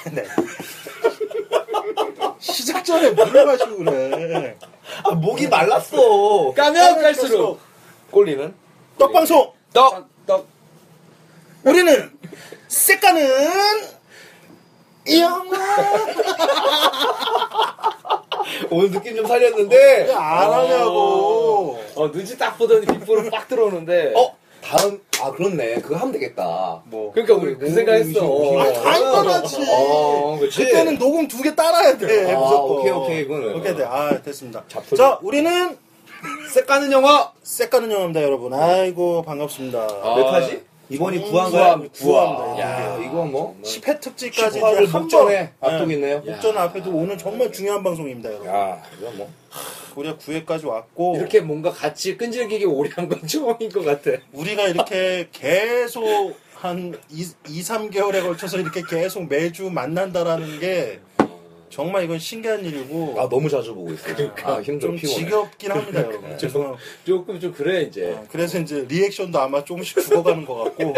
네. 시작 전에 물을 마시고 그래. 아, 목이 말랐어. 까면 깔수록 꼴리는 떡방송! 떡. 우리는 쎄까는 영화. 오늘 느낌 좀 살렸는데 왜 안 하냐고. 눈치 딱 보더니 빗불은 빡 들어오는데. 다음 그렇네. 그거 하면 되겠다. 뭐. 그러니까 우리 그 생각했어. 당연하지. 그렇지. 그때는 녹음 2개 따라야 돼. 무조건. 오케이 이거는. 오케이, 네. 됐습니다. 잡소리. 자, 우리는 쎄까는 영화 쎄까는 영화입니다, 여러분. 아이고, 반갑습니다. 몇 화지? 이번이 9화인가요? 9화입니다. 야, 이거 뭐 10회 특집까지 10화를 이제 한 목전에 번, 앞두고 있네요. 목전 앞에도 오늘 정말 중요한 방송입니다, 여러분. 야, 이거 뭐 우리가 9회까지 왔고 이렇게 뭔가 같이 끈질기게 오래 한 건 처음인 것 같아. 우리가 이렇게 계속 한 2, 3개월에 걸쳐서 이렇게 계속 매주 만난다라는 게 정말 이건 신기한 일이고 너무 자주 보고 있어요. 힘들어 좀 피곤해. 지겹긴 합니다, 여러분. 죄송합니다. 조금 좀 그래 이제. 그래서 이제 리액션도 아마 조금씩 죽어가는 것 같고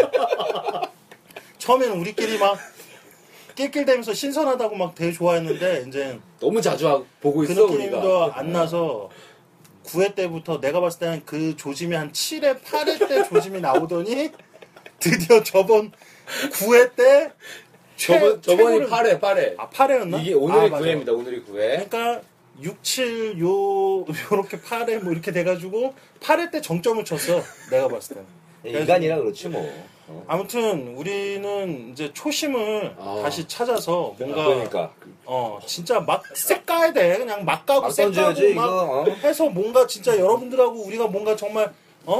처음에는 우리끼리 막 낄낄대면서 신선하다고 막 되게 좋아했는데 이제 너무 자주 보고 그 있어 느낌도 우리가. 안 나서 9회 때부터 내가 봤을 때는 그 조짐이 한 7회, 8회 때 조짐이 나오더니 드디어 저번 9회 때 저번이 8회. 8회였나? 이게 오늘이 맞아. 9회입니다. 오늘이 9회. 그러니까 6, 7, 요렇게 8회 뭐 이렇게 돼가지고 8회 때 정점을 쳤어. 내가 봤을 때는. 인간이라 그렇지 뭐. 아무튼 우리는 이제 초심을 다시 찾아서 뭔가 그러니까 진짜 막 쎄 까야 돼. 그냥 막 까고 막 쎄 던져야지, 까고 막 이거, 해서 뭔가 진짜 여러분들하고 우리가 뭔가 정말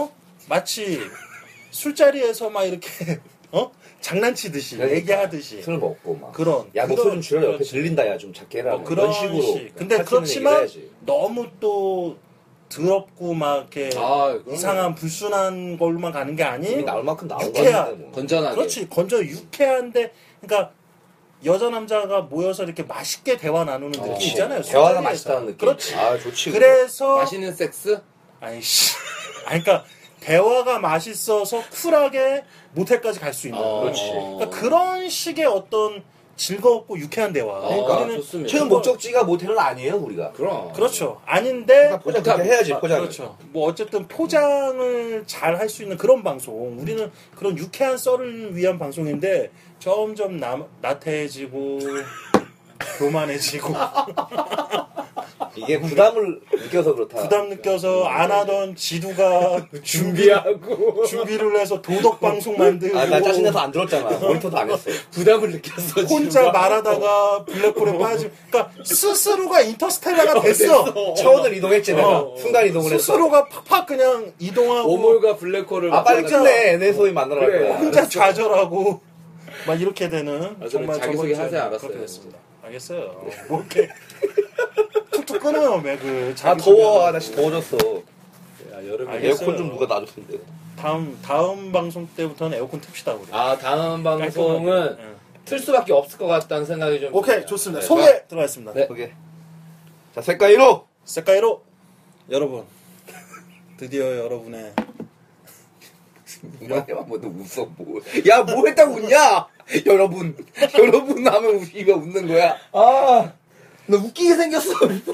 마치 술자리에서 막 이렇게 장난치듯이 그러니까. 얘기하듯이 술 먹고 막. 그런 야 목소리 좀 줄여. 옆에 그렇지. 들린다. 야 좀 작게 해라. 그런 이런 식으로. 식. 근데 할 수 있는 얘기를 그렇지만 해야지. 너무 또 더럽고 막 이렇게 그럼요. 이상한 불순한 걸로만 가는 게 이미 아닌 나올 만큼 나온 유쾌한. 건데 뭐. 건전하게. 그렇지 건져 유쾌한데 그러니까 여자 남자가 모여서 이렇게 맛있게 대화 나누는 느낌 그렇지. 있잖아요. 대화가 술자리에서. 맛있다는 느낌. 그렇지. 좋지. 그래서 맛있는 섹스? 아이씨. 그러니까 대화가 맛있어서 쿨하게 모텔까지 갈 수 있는. 그렇지. 그러니까 그런 식의 어떤 즐겁고 유쾌한 대화. 그러니까 우리는 좋습니다. 최근 목적지가 모텔은 아니에요 우리가. 그럼. 그렇죠. 아닌데 포장 그렇게 해야지 포장. 그렇죠. 뭐 어쨌든 포장을 잘 할 수 있는 그런 방송. 우리는 그런 유쾌한 썰을 위한 방송인데 점점 나태해지고 교만해지고 이게 부담을 느껴서 그렇다. 부담 느껴서 안 하던 지루가 준비를 해서 도덕 방송 만들고 나 짜증내서 안 들었잖아. 모니터도 안 했어. 부담을 느꼈어. 혼자 지루가. 말하다가 블랙홀에 빠지고 그러니까 스스로가 인터스텔라가 됐어. 차원을 이동했지 내가. 순간 이동을 했어. 스스로가 팍팍 그냥 이동하고 오몰과 블랙홀을 빨리 만나서- 끝내. NSO에 만나러 갈 그래. 거야. 혼자 좌절하고 막 이렇게 되는 정말 자기소개 저번 주에 하세요. 알았어요. 그렇게 됐습니다. 알겠어요. 뭐 이렇게 툭툭 끊어요 매그. 더워. 나 진짜 더워졌어. 야, 여름에 알겠어요. 에어컨 좀 누가 놔줬는데. 다음 방송 때부터는 에어컨 틉시다 우리. 다음 방송은 깔끔하게. 응. 틀 수밖에 없을 것 같다는 생각이 좀. 오케이 듭니다. 좋습니다. 네. 소개 들어가겠습니다. 네. 오케이. 자 색깔 1호. 색깔로 여러분 드디어 여러분의 뭐야? 뭐너 웃어 뭐? 야 뭐 했다고 웃냐? 여러분 하면 입에 웃는 거야. 너 웃기게 생겼어.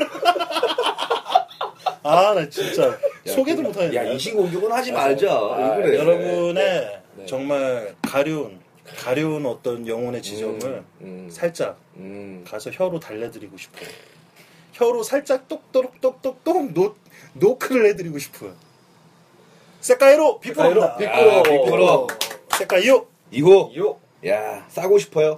나 진짜 소개도 못하겠네. 야 인신공격은 하지 말자. 왜 그래? 여러분의 네. 정말 가려운 어떤 영혼의 지점을 살짝 가서 혀로 달래드리고 싶어요. 혀로 살짝 똑똑똑똑똑 노크를 해드리고 싶어요. 색깔로 비프로입니다. 비프로. 색깔 2호. 2호. 야 싸고 싶어요.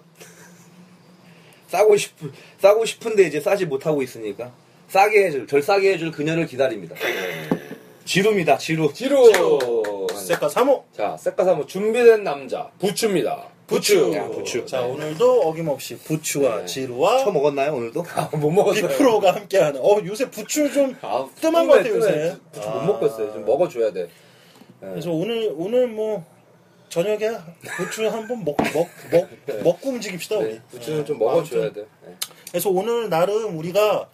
싸고 싶은데 이제 싸지 못하고 있으니까 절 싸게 해줄 그녀를 기다립니다. 지루입니다. 지루. 색깔 3호. 자, 색깔사무 준비된 남자 부추입니다. 부추. 야, 부추. 자 오늘도 어김없이 부추와 지루와 처 먹었나요 오늘도? 못 먹었어요. 비프로가 함께하는. 요새 부추 좀 뜸한 것 같아요 요새. 부추 못 먹겠어요. 좀 먹어줘야 돼. 그래서 오늘 뭐 저녁에 부추 한번 먹고 움직입시다 우리. 네, 부추는 좀 먹어줘야 돼. 네. 그래서 오늘 나름 우리가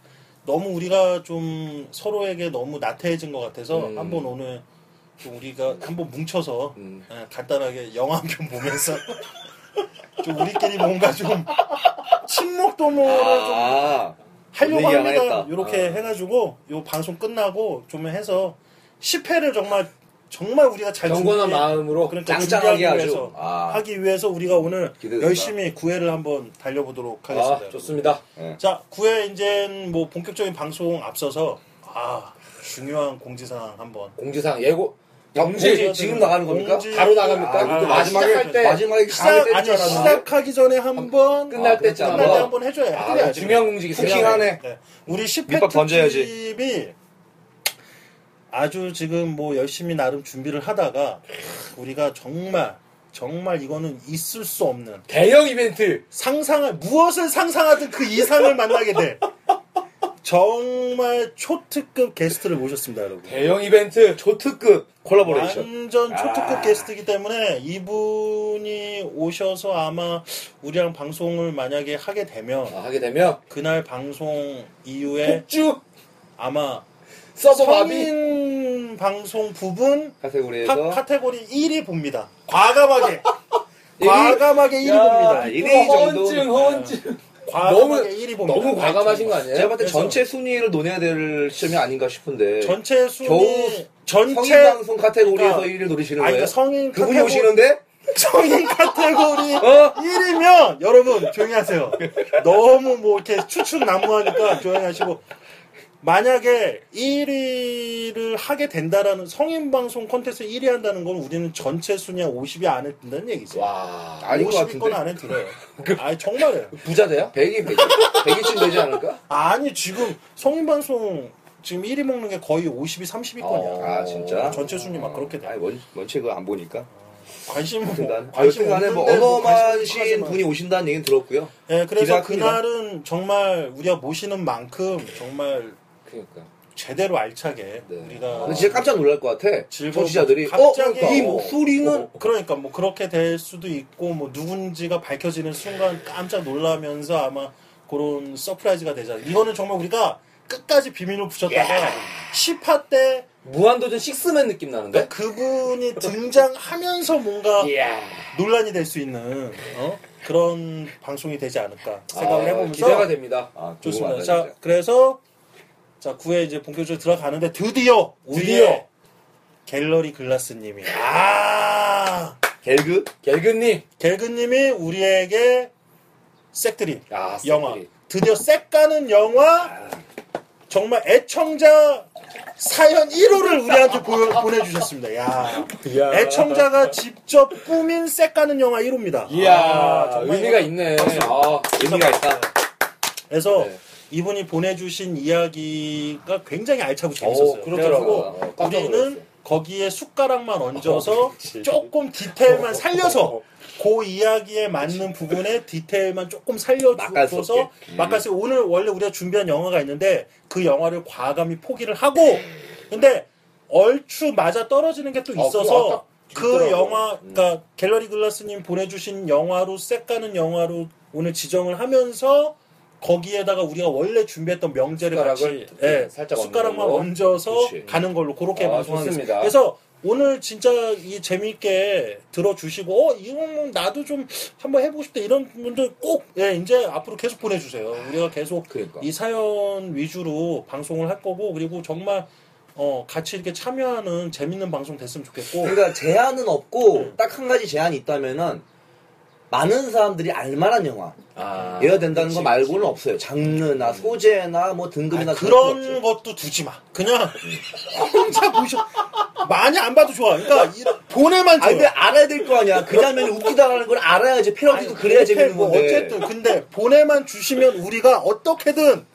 좀 서로에게 너무 나태해진 것 같아서 한번 오늘 좀 우리가 한번 뭉쳐서 간단하게 영화 한 편 보면서 좀 우리끼리 뭔가 좀 신목도모를 좀 하려고 얘기 안 합니다. 하겠다. 이렇게 해가지고 요 방송 끝나고 좀 해서 10회를 정말 우리가 잘 경건한 마음으로 그러니까 짱짱하게 준비하기 아주. 위해서 하기 위해서 우리가 오늘 기대된다. 열심히 9회를 한번 달려보도록 하겠습니다. 좋습니다. 자, 9회 이제 뭐 본격적인 방송 앞서서 중요한 공지사항 한번. 공지사항 예고. 공지 지금 나가는 겁니까? 바로 나갑니까? 마지막에 시작할 때 시작하기 전에 한번 끝날 때쯤 끝날 때 한번 해줘야 중요한 공지기 쿠킹하네. 네. 우리 10회 밑밥 던져야지. 특집이 아주 지금 뭐 열심히 나름 준비를 하다가 우리가 정말 이거는 있을 수 없는 대형 이벤트 무엇을 상상하든 그 이상을 만나게 돼. 정말 초특급 게스트를 모셨습니다, 여러분. 대형 이벤트 초특급 콜라보레이션. 완전 초특급 게스트이기 때문에 이분이 오셔서 아마 우리랑 방송을 만약에 하게 되면 그날 방송 이후에 폭주 아마 서버 마비 성인 방송 부분 카테고리에서 카테고리 1위 봅니다. 과감하게 1위 봅니다. 1위 정도. 허언증 과감하게 1위 봅니다. 너무 과감하신 거 아니에요? 제가 봤을 때 전체 순위를 논해야 될 시점이 아닌가 싶은데. 전체 순위 겨우 성인 방송 카테고리에서 1위를 노리시는 거예요? 성인 그분이 오시는데? 성인 카테고리 1위면 여러분 조용히 하세요. 너무 뭐 이렇게 추측난무하니까 조용히 하시고, 만약에 1위를 하게 된다라는 성인 방송 콘테스트 1위 한다는 건 우리는 전체 순위 50위 안에 든다는 얘기죠. 와, 아닌 것 50위권 같은데. 안에 들어요. 아니 정말이에요. 부자 돼요? 100위쯤 되지 않을까? 아니 지금 성인 방송 지금 1위 먹는 게 거의 50위 30위권이야. 아 진짜? 전체 순위 막 그렇게 돼. 아니 원체 그거 안 보니까. 관심 여튼간에 뭐 어마어마하신 분이 오신다는 얘기는 들었고요. 네, 그래서 기대가 큽니다. 그날은 정말 우리가 모시는 만큼 정말 그러니까 제대로 알차게 우리가 근데 진짜 깜짝 놀랄 것 같아. 청취자들이 갑자기 이 목소리는 그러니까 뭐 그렇게 될 수도 있고 뭐 누군지가 밝혀지는 순간 깜짝 놀라면서 아마 그런 서프라이즈가 되잖아요. 이거는 정말 우리가 끝까지 비밀로 붙였다가 10화 때 무한도전 식스맨 느낌 나는데? 그분이 등장하면서 뭔가 논란이 될 수 있는 그런 방송이 되지 않을까 생각을 해보면서 기대가 됩니다. 좋습니다. 자, 그래서 9회 이제 본격적으로 들어가는데 드디어 우리의 갤러리 글라스님이 갤그님이 우리에게 색드림 영화 드디어 색 가는 영화 정말 애청자 사연 1호를 우리한테 보내주셨습니다. 야. 애청자가 직접 꾸민 색 가는 영화 1호입니다. 이야, 의미가 있네. 의미가 있다. 그래서 이분이 보내주신 이야기가 굉장히 알차고 재밌었어요. 그렇더라고요. 우리는 거기에 숟가락만 얹어서 조금 디테일만 살려서 그 이야기에 맞는 부분에 디테일만 조금 살려줘서 맛깔스럽게 오늘 원래 우리가 준비한 영화가 있는데 그 영화를 과감히 포기를 하고 근데 얼추 맞아 떨어지는 게 또 있어서 그 영화 그러니까 갤러리 글라스님 보내주신 영화로 색 가는 영화로 오늘 지정을 하면서 거기에다가 우리가 원래 준비했던 명제를 같이 살짝 숟가락만 얹어서 가는 걸로 그렇게 방송하겠습니다. 그래서 오늘 진짜 이 재미있게 들어주시고 이건 나도 좀 한번 해보고 싶다 이런 분들 꼭 이제 앞으로 계속 보내주세요. 우리가 계속 이 사연 위주로 방송을 할 거고 그리고 정말 같이 이렇게 참여하는 재밌는 방송 됐으면 좋겠고 그러니까 제한은 없고 딱 한 가지 제한이 있다면은 많은 사람들이 알만한 영화여야 된다는 거 말고는 없어요. 장르나 소재나 뭐 등급이나 그런 것도 두지 마. 그냥 혼자 보셔. 많이 안 봐도 좋아. 그러니까 보내만 줘. 근데 알아야 될 거 아니야. 그 장면이 웃기다라는 걸 알아야지 패러디도 그래야 재밌는 건데. 어쨌든 근데 보내만 주시면 우리가 어떻게든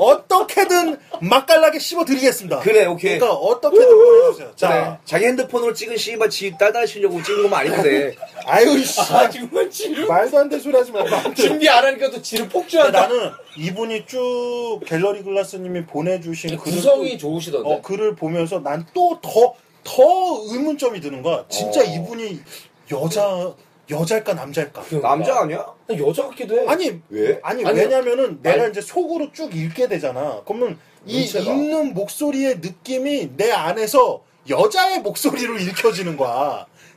맛깔나게 씹어드리겠습니다. 그래, 오케이. 그러니까 어떻게든 보내주세요. 자, 그래. 자기 핸드폰으로 찍은 씨발 지 딸딸치려고 찍은 것만 아닌데. 아유 씨. 정말 지루. 말도 안 되는 소리 하지 마. 준비 안 하니까 또 지루 폭주한다. 나는 이분이 쭉 갤러리 글라스님이 보내주신 구성이 좋으시던데. 글을 보면서 난 또 더 의문점이 드는 거야. 진짜 이분이 여자일까 남자일까? 남자 아니야? 여자 같기도 해. 아니 왜? 왜냐면은 내가 이제 속으로 쭉 읽게 되잖아. 그러면 이 읽는 목소리의 느낌이 내 안에서 여자의 목소리로 읽혀지는 거야.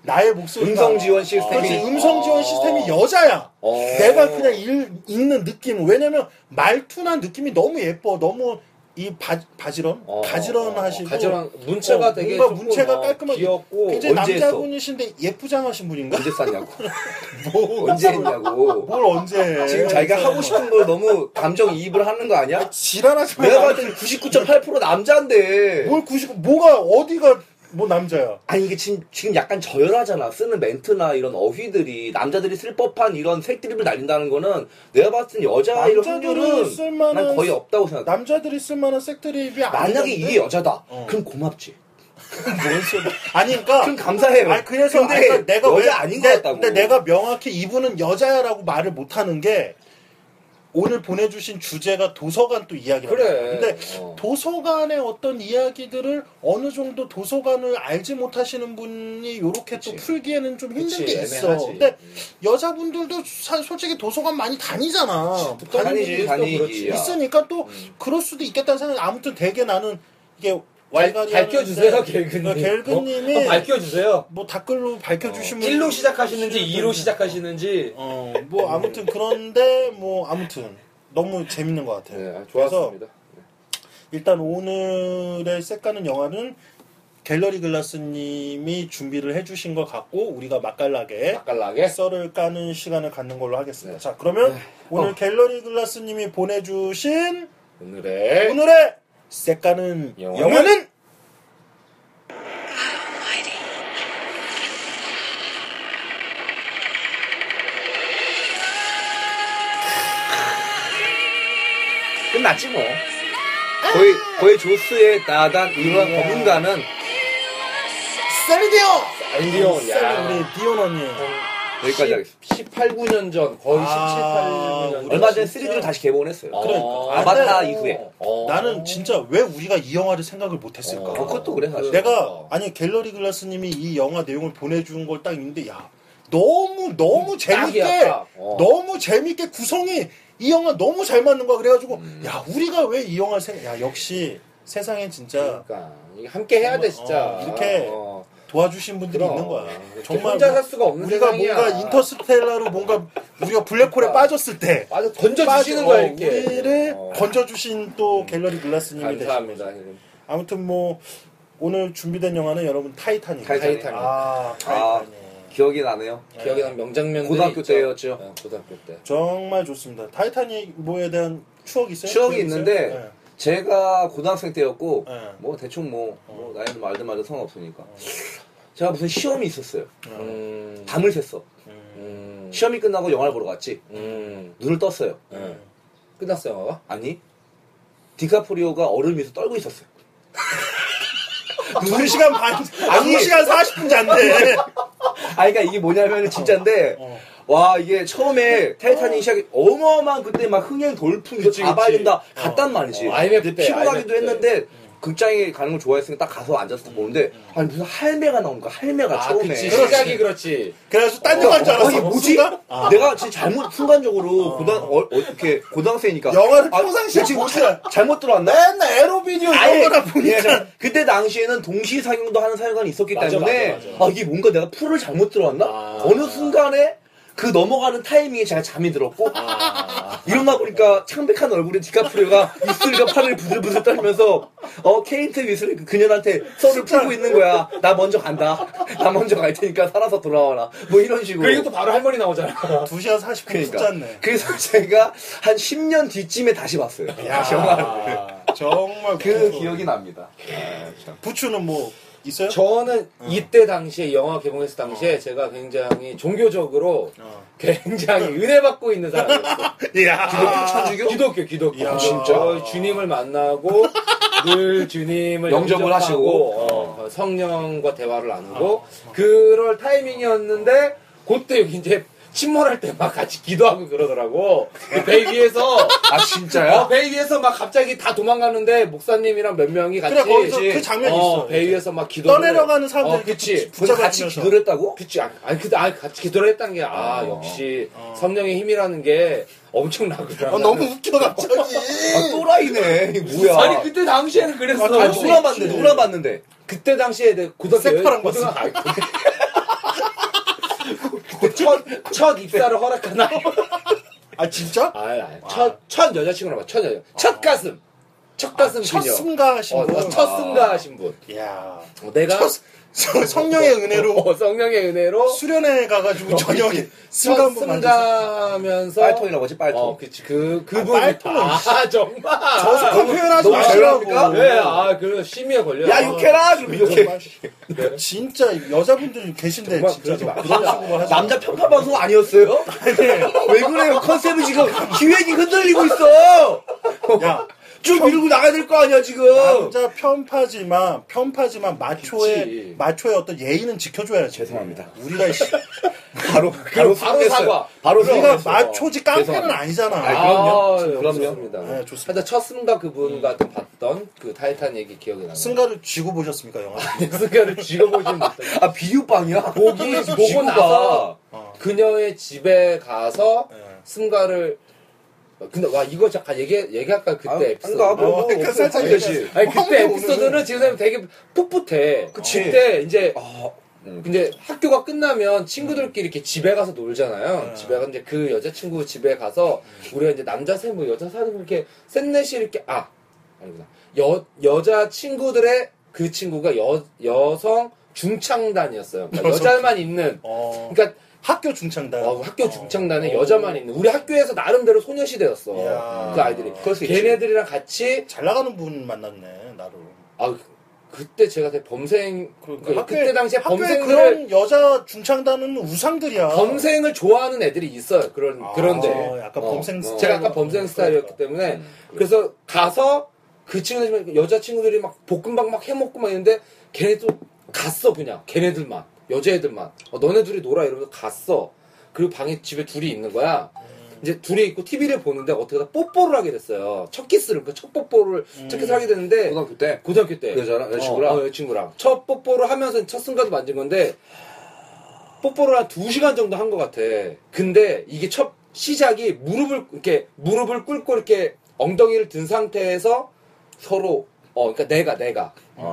나의 목소리가 음성 지원 시스템이 그렇지, 음성 지원 시스템이 여자야. 내가 그냥 읽는 느낌. 왜냐면 말투나 느낌이 너무 예뻐. 너무 이 가지런하시고 문체가 되게 뭔가 문체가 깔끔하고 귀엽고 굉장히 언제 했어? 남자분이신데 예쁘장하신 분인가? 언제 쌌냐고. 뭐 언제 했냐고. 뭘 언제 해. 지금 자기가 하고 싶은 걸 너무 감정이입을 하는 거 아니야? 지랄하지 마. 내가 봤을 땐 99.8% 남자인데. 뭘 99, 뭐가, 어디가, 뭐 남자야. 아니, 이게 지금 약간 저열하잖아. 쓰는 멘트나 이런 어휘들이. 남자들이 쓸 법한 이런 색드립을 날린다는 거는 내가 봤을 땐 여자일 확률은 난 거의 없다고 생각해. 남자들이 쓸만한 색드립이 만약에 이게 여자다. 그럼 고맙지. 뭔 소리. 아니, 그러니까. 그럼 감사해요. 아니, 그래서, 근데 그러니까 내가 여자 아닌 것 같다고. 근데 내가 명확히 이분은 여자야라고 말을 못하는 게, 오늘 보내주신 주제가 도서관 또 이야기라고. 그래. 근데 도서관의 어떤 이야기들을 어느 정도 도서관을 알지 못하시는 분이 요렇게 또 풀기에는 좀 힘든 게 있어. 애매하지. 근데 여자분들도 솔직히 도서관 많이 다니잖아. 다니지. 있으니까 또 그럴 수도 있겠다는 생각이 아무튼 되게 나는 이게 밝혀주세요, 갤근님. 갤근님이 밝혀주세요. 뭐 댓글로 밝혀주시면 1로 시작하시는지 2로 시작하시는지. 뭐 아무튼 그런데 뭐 아무튼 너무 재밌는 것 같아요. 네, 좋았습니다. 일단 오늘의 색가는 영화는 갤러리 글라스님이 준비를 해주신 것 같고 우리가 맛깔나게 썰을 까는 시간을 갖는 걸로 하겠습니다. 자, 그러면 오늘 갤러리 글라스님이 보내주신 오늘의 색가는 영화는 끝났지 뭐. 거의 조스의 나단 이런 법문가는 셀리디온. 야. 우리 디온 언니. 여기까지 하겠습니다. 18, 9년 전 거의 17, 18년 전. 얼마 전에 3D를 다시 개봉했어요. 그러니까. 아바타 이후에. 나는 진짜 왜 우리가 이 영화를 생각을 못했을까? 그것도 그래 사실. 내가 아니 갤러리 글라스님이 이 영화 내용을 보내준 걸 딱 있는데 야 너무 재밌게 너무 재밌게 구성이 이 영화 너무 잘 맞는 거야. 그래가지고 야 우리가 왜 이 영화를 야 역시 세상엔 진짜 그러니까 이게 함께 해야 돼 진짜. 이렇게 도와주신 분들이 있는 거야. 정말 혼자 살 수가 없는 우리가 세상이야. 뭔가 인터스텔라로 뭔가 우리가 블랙홀에 빠졌을 때 던져주시는 거야 이렇게. 우리를 건져주신 또 갤러리 글라스님이 감사합니다. 되시고. 아무튼 뭐 오늘 준비된 영화는 여러분 타이타닉. 타이타닉. 타이타닉. 기억이 나네요. 기억에 남는 명장면들이 고등학교 있죠. 때였죠. 네, 고등학교 때. 정말 좋습니다. 타이타닉 뭐에 대한 추억이 있어요? 추억이 있는데 네. 제가 고등학생 때였고 네. 뭐 대충 뭐 나이는 말든 상관없으니까 제가 무슨 시험이 있었어요. 밤을 샜어. 시험이 끝나고 영화를 보러 갔지. 눈을 떴어요. 끝났어요 영화가? 아니 디카프리오가 얼음 위에서 떨고 있었어요. 2시간 반, 아니 2시간 40분 잔데. 그러니까 이게 뭐냐면 진짜인데 와 이게 처음에 타이타닉 시작이 어마어마한 그때 막 흥행 돌풍 이거 다 봐야 된다 갔단 말이지. IMF 때, 피곤하기도 IMF 했는데 극장에 가는 걸 좋아했으니까 딱 가서 앉아서 보는데 아니 무슨 할매가 나오는 거야. 할매가 처음에. 그치, 시작이 그렇지. 그래서 딴 영화인 줄 알았어. 아니 뭐지? 내가 진짜 잘못 순간적으로 이렇게 고등학생이니까 영화를 평상시에 지금 보시라. 잘못 들어왔나? 맨날 에로비디오 이런 거다 보니까. 그때 당시에는 동시 상영도 하는 사회관이 있었기 맞아, 때문에 맞아. 이게 뭔가 내가 풀을 잘못 들어왔나? 어느 순간에 그 넘어가는 타이밍에 제가 잠이 들었고 일어나 보니까 창백한 얼굴에 디카프리오가 입술과 팔을 부들부들 떨면서 케이트 윗슬 그녀한테 썰을 풀고 있는 거야. 나 먼저 간다. 나 먼저 갈 테니까 살아서 돌아와라. 뭐 이런 식으로. 그리고 또 바로 할머니 나오잖아. 2시간 40분 푹 잤네. 그래서 제가 한 10년 뒤쯤에 다시 봤어요. 다시 영화를. 정말 그 기억이 납니다. 부추는 뭐 있어요? 저는 이때 당시에 영화 개봉했을 당시에 제가 굉장히 종교적으로 굉장히 은혜 받고 있는 사람이었어요. 야. 기독교 천주교? 기독교. 야. 진짜 주님을 만나고 늘 주님을 영접을 하시고 성령과 대화를 나누고 그럴 타이밍이었는데 그때 이제 침몰할 때 막 같이 기도하고 그러더라고. 배 위에서. 아, 진짜요? 배 위에서 막 갑자기 다 도망가는데 목사님이랑 몇 명이 같이. 그래, 거기서 그 장면이 있어. 배 위에서 막 기도를. 떠내려가는 사람들이. 그치. 그래서 같이 기도를 했다고? 그치. 같이 기도를 했다는 게, 역시 성령의 힘이라는 게 엄청나구나. 너무 웃겨, 갑자기. 또라이네. 이게 뭐야. 아니, 그때 당시에는 그랬어. 누구나 봤는데. 그때 당시에 고등학교. 색파랑 고등학교. 첫 입사를 허락하나? 아 진짜? 첫 여자친구라고 첫 여자. 첫 가슴. 첫 가슴 첫 그녀. 승가하신 분. 첫 승가하신 분. 이야. 내가 성령의 은혜로 성령의 은혜로 수련회 가가지고 저녁에 승가 첫 한번 만들었어. 승가하면서 빨통이라고 하지 빨통. 그치 그분 빨통은 정말 저속한 표현하지 너무 마시라고. 죄송합니까? 네, 그 심의에 걸려. 야 욕해라 그럼 이렇게. 진짜 여자분들 계신데 정말 진짜 그러지 그런 마. 식으로 하지. 남자 편파 방송 아니었어요? 왜 그래요? 컨셉이 지금 기획이 흔들리고 있어. 야, 쭉 밀고 나가야 될 거 아니야 지금. 남자 편파지만 그치. 마초의 어떤 예의는 지켜줘야지. 죄송합니다. 우리가 바로 사과. 바로 우리가 수긍했어요. 마초지 깡패는 죄송합니다. 아니잖아. 그럼요. 좋습니다. 네, 좋습니다. 하여튼 첫 승가 그분과 또 봤던 그 타이탄 얘기 기억이 나요. 승가를 쥐고 보셨습니까 영화? 승가를 쥐어보진 못했어요. 아 비유빵이야? 보고 나서 그녀의 집에 가서 네. 승가를 근데 와 이거 잠깐 얘기할까 그때 에피소드. 그러니까 살짝 얘기하지. 아니 그때 오늘은. 에피소드는 지금 되게 풋풋해. 그치. 그때 이제 아, 이제 학교가 끝나면 친구들끼리 이렇게 집에 가서 놀잖아요. 네. 집에 가서 이제 그 여자친구 집에 가서 우리가 이제 남자 세 뭐 여자 사는 이렇게 셋넷이 이렇게 아니구나. 여자 친구들의 그 친구가 여성 중창단이었어요. 그러니까 여자만 있는. 그러니까 학교 중창단. 학교 중창단에 여자만 있는. 우리 학교에서 나름대로 소녀시대였어. 이야. 그 아이들이. 그럴 수 있지. 걔네들이랑 같이 잘 나가는 분 만났네 나를. 그때 제가 되게 범생 그때 당시에 학교에 범생들을 그런 여자 중창단은 우상들이야. 범생을 좋아하는 애들이 있어요. 그런데 약간 범생 스타일. 제가 약간 범생 스타일이었기 때문에 그래서 가서 그 친구들 여자 친구들이 막 볶음밥 막 해먹고 막 있는데 걔네도 갔어 그냥 걔네들만 여자애들만 너네 둘이 놀아 이러면서 갔어. 그리고 방에 집에 둘이 있는 거야. 이제 둘이 있고 TV를 보는데 어떻게 다 뽀뽀를 하게 됐어요. 첫 키스를 그러니까 첫 뽀뽀를 첫 키스를 하게 됐는데 고등학교 때 그 여자랑 여자친구랑 여자친구랑 첫 뽀뽀를 하면서 첫 순간도 만진 건데 뽀뽀를 한 2시간 정도 한 것 같아. 근데 이게 첫 시작이 무릎을 꿇고 이렇게 엉덩이를 든 상태에서 서로 그러니까 내가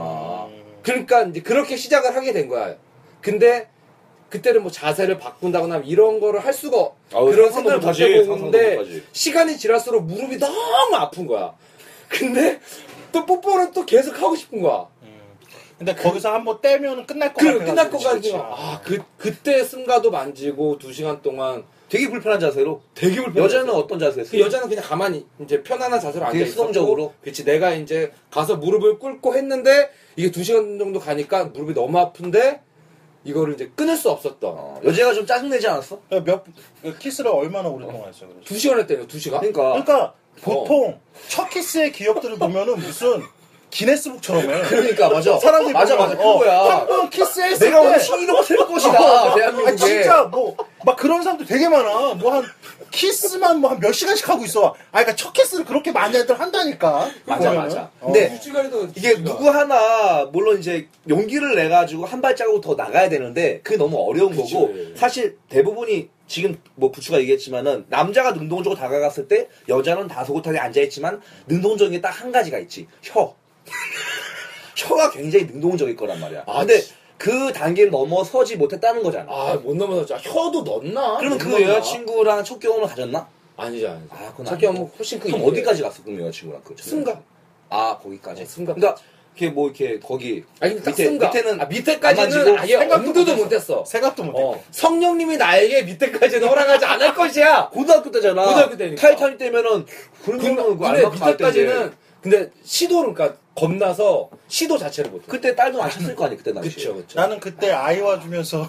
그러니까 이제 그렇게 시작을 하게 된 거야. 근데 그때는 뭐 자세를 바꾼다거나 이런 거를 할 수가 그런 생각을 못 해보는데 시간이 지날수록 무릎이 너무 아픈 거야. 근데 또 뽀뽀를 또 계속 하고 싶은 거야. 근데 거기서 한번 떼면 끝날 것 같아. 끝날 것 같아. 그때 승가도 만지고 2시간 동안 되게 불편한 자세로. 되게 불편한 여자는 자세. 어떤 자세였어? 그 여자는 그냥 가만히 이제 편안한 자세로 앉아 되게 있었고 수동적으로. 그렇지. 내가 이제 가서 무릎을 꿇고 했는데 이게 2시간 정도 가니까 무릎이 너무 아픈데 이거를 이제 끊을 수 없었던. 여자가 좀 짜증내지 않았어? 키스를 얼마나 오랫동안 했어요? 2시간 했대요. 2시간? 그러니까 보통 첫 키스의 기억들을 보면은 무슨 기네스북처럼 해. 그러니까 맞아. 사람들이 맞아 그거야. 한 번 키스했을 내가 때 오늘 신이로가 될 것이다. 대한민국에. 진짜 막 그런 사람들 되게 많아. 뭐 한 키스만 뭐 한 몇 시간씩 하고 있어. 그러니까 첫 키스를 그렇게 많이 애들 한다니까. 맞아. 근데 2시간에도 이게 누구 하나 물론 이제 용기를 내 가지고 한 발자국 더 나가야 되는데 그게 너무 어려운 그치. 거고 사실 대부분이 지금 뭐 부추가 얘기했지만은 남자가 능동적으로 다가갔을 때 여자는 다소곳하게 앉아 있지만 능동적인 게 딱 한 가지가 있지. 혀가 굉장히 능동적일 거란 말이야. 근데 그 단계를 넘어서지 못했다는 거잖아. 못 넘어섰죠. 혀도 넣나? 그러면 그 여자친구랑 첫 경험을 가졌나? 아니지. 그건 첫 경험은 훨씬 크게. 그럼 어디까지 갔어? 그럼 여자친구랑 그 승가. 거기까지. 승가. 그러니까 이렇게 뭐 이렇게 거기 밑에는 안 밑에까지는 만지고 아예 생각도 엄두도 못했어. 생각도 못했어. 성령님이 나에게 밑에까지는 허락하지 않을 것이야. 고등학교 때잖아. 고등학교 때니까. 타이탄이 때면은 근데 밑에까지는 근데 시도를 그러니까 겁나서 시도 자체를 못해. 그때 딸도 안 쳤을 거 아니야 그때 당시. 그쵸. 나는 그때 아이와 주면서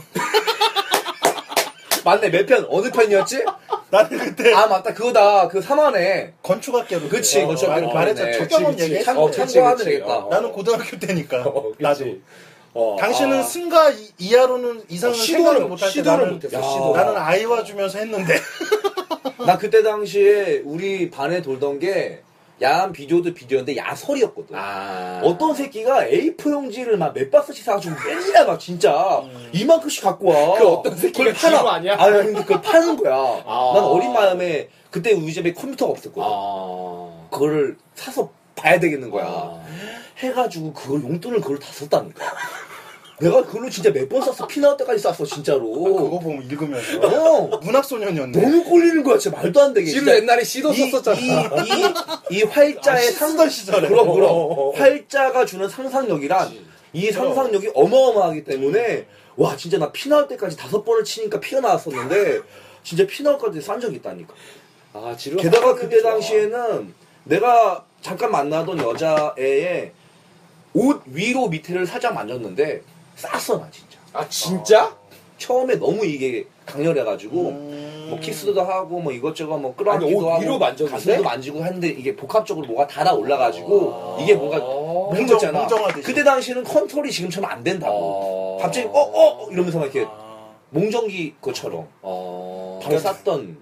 맞네 몇 편 어느 편이었지? 나는 그때 맞다 그거다 그 3화네. 건축학개로. 그치 건축학개로 말했잖아. 첫 경험 얘기했어. 참고하면 되겠다. 나는 고등학교 때니까. 나도. 그치. 당신은 승가 이하로는 이상은 생각을 못할 때 시도를 나는 못했어. 나는 아이와 주면서 했는데. 나 그때 당시에 우리 반에 돌던 게 야한 비디오도 비디오인데 야설이었거든. 어떤 새끼가 A4 용지를 막 몇 박스씩 사가지고 맨날 막 진짜 이만큼씩 갖고 와. 그 어떤 새끼가 그걸 팔아. 지금 아니야? 근데 그걸 파는 거야. 난 어린 마음에 그때 우리 집에 컴퓨터가 없었거든. 그거를 사서 봐야 되겠는 거야. 해가지고 그걸 용돈을 그걸 다 썼다니까. 내가 그걸로 진짜 몇 번 쐈어. 피 나올 때까지 쐈어 진짜로. 그거 보면 읽으면서 문학소년이었네. 너무 꼴리는 거야. 진짜 말도 안 되게. 지금 옛날에 시도 썼었잖아. 이 활자의 쓰던 시절에. 그럼. 활자가 주는 상상력이란 이 상상력이 어마어마하기 때문에 와 진짜 나 피 나올 때까지 5번을 치니까 피가 나왔었는데 진짜 피 나올 때까지 싼 적이 있다니까. 아, 지루. 게다가 그때 당시에는 내가 잠깐 만나던 여자애의 옷 위로 밑에를 살짝 만졌는데 쌌어 나 진짜. 아, 진짜? 처음에 너무 이게 강렬해가지고 뭐 키스도 하고 뭐 이것저것 뭐 아니, 끌어안기도 옷 하고 위로 만졌는데? 가슴도 만지고 했는데 이게 복합적으로 뭐가 달아 올라가지고 이게 뭔가 그런 거 있잖아. 몽정하듯이. 그때 당시에는 컨트롤이 지금처럼 안 된다고. 갑자기 이러면서 막 이렇게 몽정기 것처럼 방에 쌌던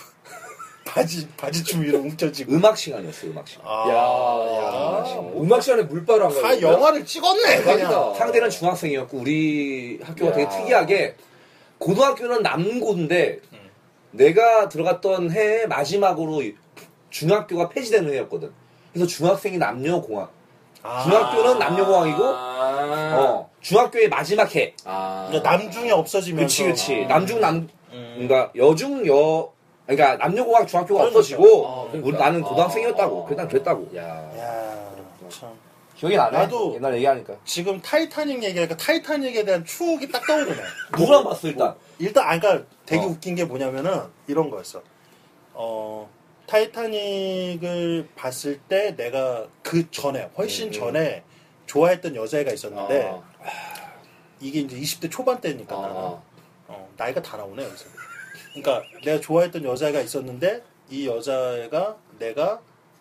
바지춤 위로 웅켜지고. 음악 시간이었어 음악 시간. 음악 시간에 물바로 한 거야. 다 영화를 찍었네. 대박이다. 그냥. 상대는 중학생이었고 우리 학교가 되게 특이하게 고등학교는 남고인데 내가 들어갔던 해의 마지막으로 중학교가 폐지되는 해였거든. 그래서 중학생이 남녀공학. 중학교는 남녀공학이고 중학교의 마지막 해. 그러니까 남중에 없어지면서. 그치. 남중 그러니까 그러니까 남녀공학 중학교가 그러니까. 없어지고 그러니까. 나는 고등학생이었다고. 그냥 그랬다고. 야, 참. 기억이 나네. 나도 옛날 얘기하니까. 지금 타이타닉 얘기하니까 타이타닉에 대한 추억이 딱 떠오르네. 누구랑 봤어 일단? 그러니까 되게 웃긴 게 뭐냐면은 이런 거였어. 타이타닉을 봤을 때 내가 그 전에 훨씬 전에 좋아했던 여자애가 있었는데 이게 이제 20대 초반 때니까 나는 나이가 다 나오네 여기서. 그러니까 내가 좋아했던 여자애가 있었는데 이 여자애가 내가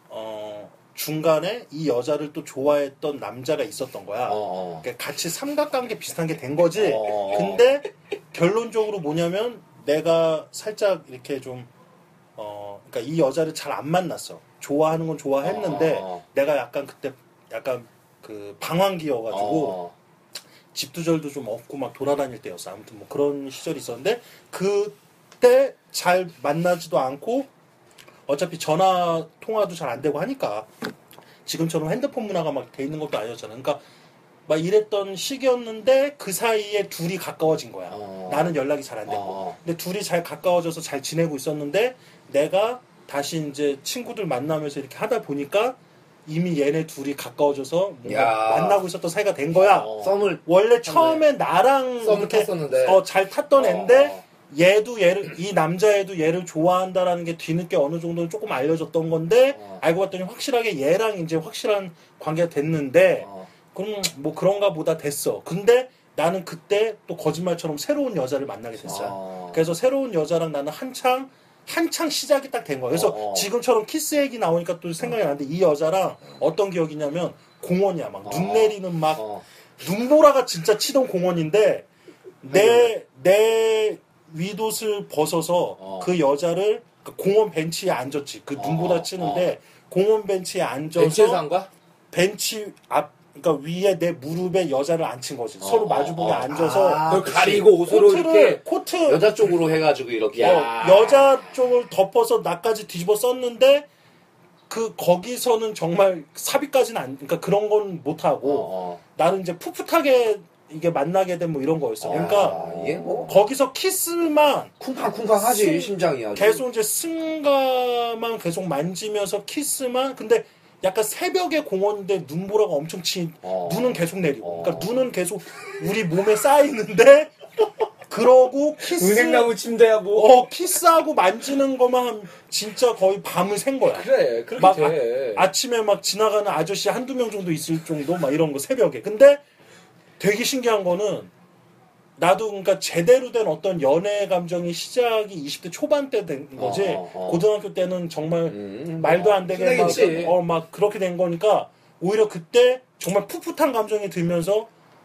중간에 이 여자를 또 좋아했던 남자가 있었던 거야. 그러니까 같이 삼각관계 비슷한 게 된 거지. 근데 결론적으로 뭐냐면 내가 살짝 이렇게 좀 그러니까 이 여자를 잘 안 만났어. 좋아하는 건 좋아했는데 내가 약간 그때 약간 그 방황기여가지고 집두절도 좀 없고 막 돌아다닐 때였어. 아무튼 뭐 그런 시절이 있었는데 그때 잘 만나지도 않고 어차피 전화 통화도 잘 안 되고 하니까 지금처럼 핸드폰 문화가 막 돼 있는 것도 아니었잖아. 그러니까 막 이랬던 시기였는데 그 사이에 둘이 가까워진 거야. 나는 연락이 잘 안 됐고. 근데 둘이 잘 가까워져서 잘 지내고 있었는데 내가 다시 이제 친구들 만나면서 이렇게 하다 보니까 이미 얘네 둘이 가까워져서 뭔가 만나고 있었던 사이가 된 거야. 썸을 원래 처음에 나랑 썸을 이렇게 탔었는데 잘 탔던 애인데 이 남자애도 얘를 좋아한다라는 게 뒤늦게 어느 정도는 조금 알려졌던 건데 알고 봤더니 확실하게 얘랑 이제 확실한 관계가 됐는데 그럼 뭐 그런가 보다 됐어. 근데 나는 그때 또 거짓말처럼 새로운 여자를 만나게 됐어요. 그래서 새로운 여자랑 나는 한창 시작이 딱 된 거야. 그래서 지금처럼 키스 얘기 나오니까 또 생각이 나는데 이 여자랑 어떤 기억이냐면 공원이야. 막 눈 내리는 막 눈보라가 진짜 치던 공원인데 내 윗옷을 벗어서 그 여자를 공원 벤치에 앉았지. 그 눈보라 치는데 공원 벤치에 앉아서 벤치에서 한 거야? 벤치 앞 그러니까 위에 내 무릎에 여자를 앉힌 거지. 서로 마주보게 앉아서 그걸 가리고 옷으로 이렇게 코트 여자 쪽으로 해가지고 이렇게 여자 쪽을 덮어서 나까지 뒤집어 썼는데 거기서는 정말 삽입까지는 그러니까 그런 건 못 하고 나는 이제 풋풋하게 이게 만나게 된 뭐 이런 거였어. 그러니까 이게 뭐 거기서 키스만 쿵쾅쿵쾅하지 심장이 아주. 계속 이제 승가만 계속 만지면서 키스만 근데 약간 새벽에 공원인데 눈보라가 엄청 눈은 계속 내리고 그러니까 눈은 계속 우리 몸에 쌓이는데 그러고 은행나무 침대야 뭐 키스하고 만지는 것만 진짜 거의 밤을 샌 거야. 그래 그렇게 막 돼. 아침에 막 지나가는 아저씨 한두 명 정도 있을 정도 막 이런 거 새벽에. 근데 되게 신기한 거는 나도 그러니까 제대로 된 어떤 연애 감정이 시작이 20대 초반 때 된 거지. 고등학교 때는 정말 말도 안 되게 막 그렇게 된 거니까 오히려 그때 정말 풋풋한 감정이 들면서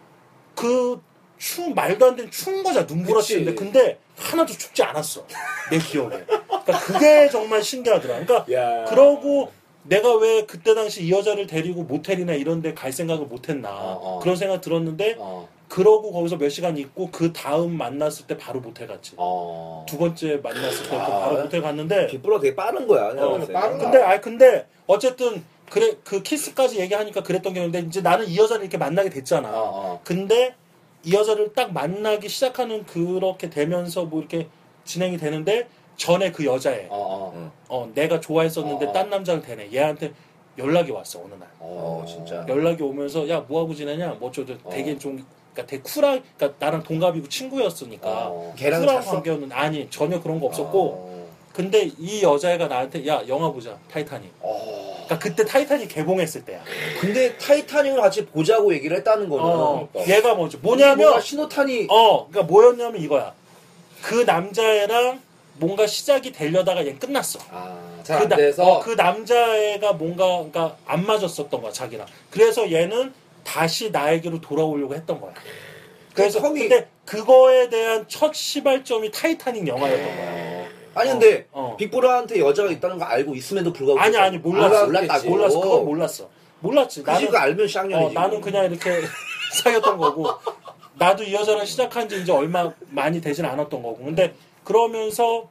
말도 안 되는 추운 거잖아. 눈보라 치는데 근데 하나도 춥지 않았어. 내 기억에. 그러니까 그게 정말 신기하더라. 그러니까 그러고 내가 왜 그때 당시 이 여자를 데리고 모텔이나 이런 데 갈 생각을 못 했나. 그런 생각 들었는데 그러고 거기서 몇 시간 있고 그 다음 만났을 때 바로 모텔 갔지. 두 번째 만났을 때 바로 모텔 갔는데 빗불어 되게 빠른 거야. 근데 어쨌든 그 키스까지 얘기하니까 그랬던 게 있는데 이제 나는 이 여자를 이렇게 만나게 됐잖아. 근데 이 여자를 딱 만나기 시작하는 그렇게 되면서 뭐 이렇게 진행이 되는데 전에 그 여자애 내가 좋아했었는데 딴 남자를 대네 얘한테 연락이 왔어 어느 날. 진짜. 연락이 오면서 야 뭐하고 지내냐 뭐 어쩌고 되게 좀 그러니까 되게 쿨한 그러니까 나랑 동갑이고 친구였으니까 걔랑 쿨한 잤어? 관계였는데 아니 전혀 그런 거 없었고 근데 이 여자애가 나한테 야 영화 보자 타이타닉. 그러니까 그때 타이타닉 개봉했을 때야. 근데 타이타닉을 같이 보자고 얘기를 했다는 거는 얘가 뭐냐면 신호탄이 그러니까 뭐였냐면 이거야. 그 남자애랑 뭔가 시작이 되려다가 얘 끝났어. 잘 안 돼서 그 남자애가 뭔가 그러니까 안 맞았었던 거야 자기랑. 그래서 얘는 다시 나에게로 돌아오려고 했던 거야. 그래서 근데 그거에 대한 첫 시발점이 타이타닉 영화였던 거야. 아니 근데 빅브라한테 여자가 있다는 거 알고 있음에도 불구하고 아니 몰랐어. 몰랐다고. 몰랐어. 그건 몰랐지. 나는 그 알면 쌍년이지. 나는 그냥 이렇게 사귀었던 거고 나도 이 여자랑 시작한 지 이제 얼마 많이 되진 않았던 거고. 근데 그러면서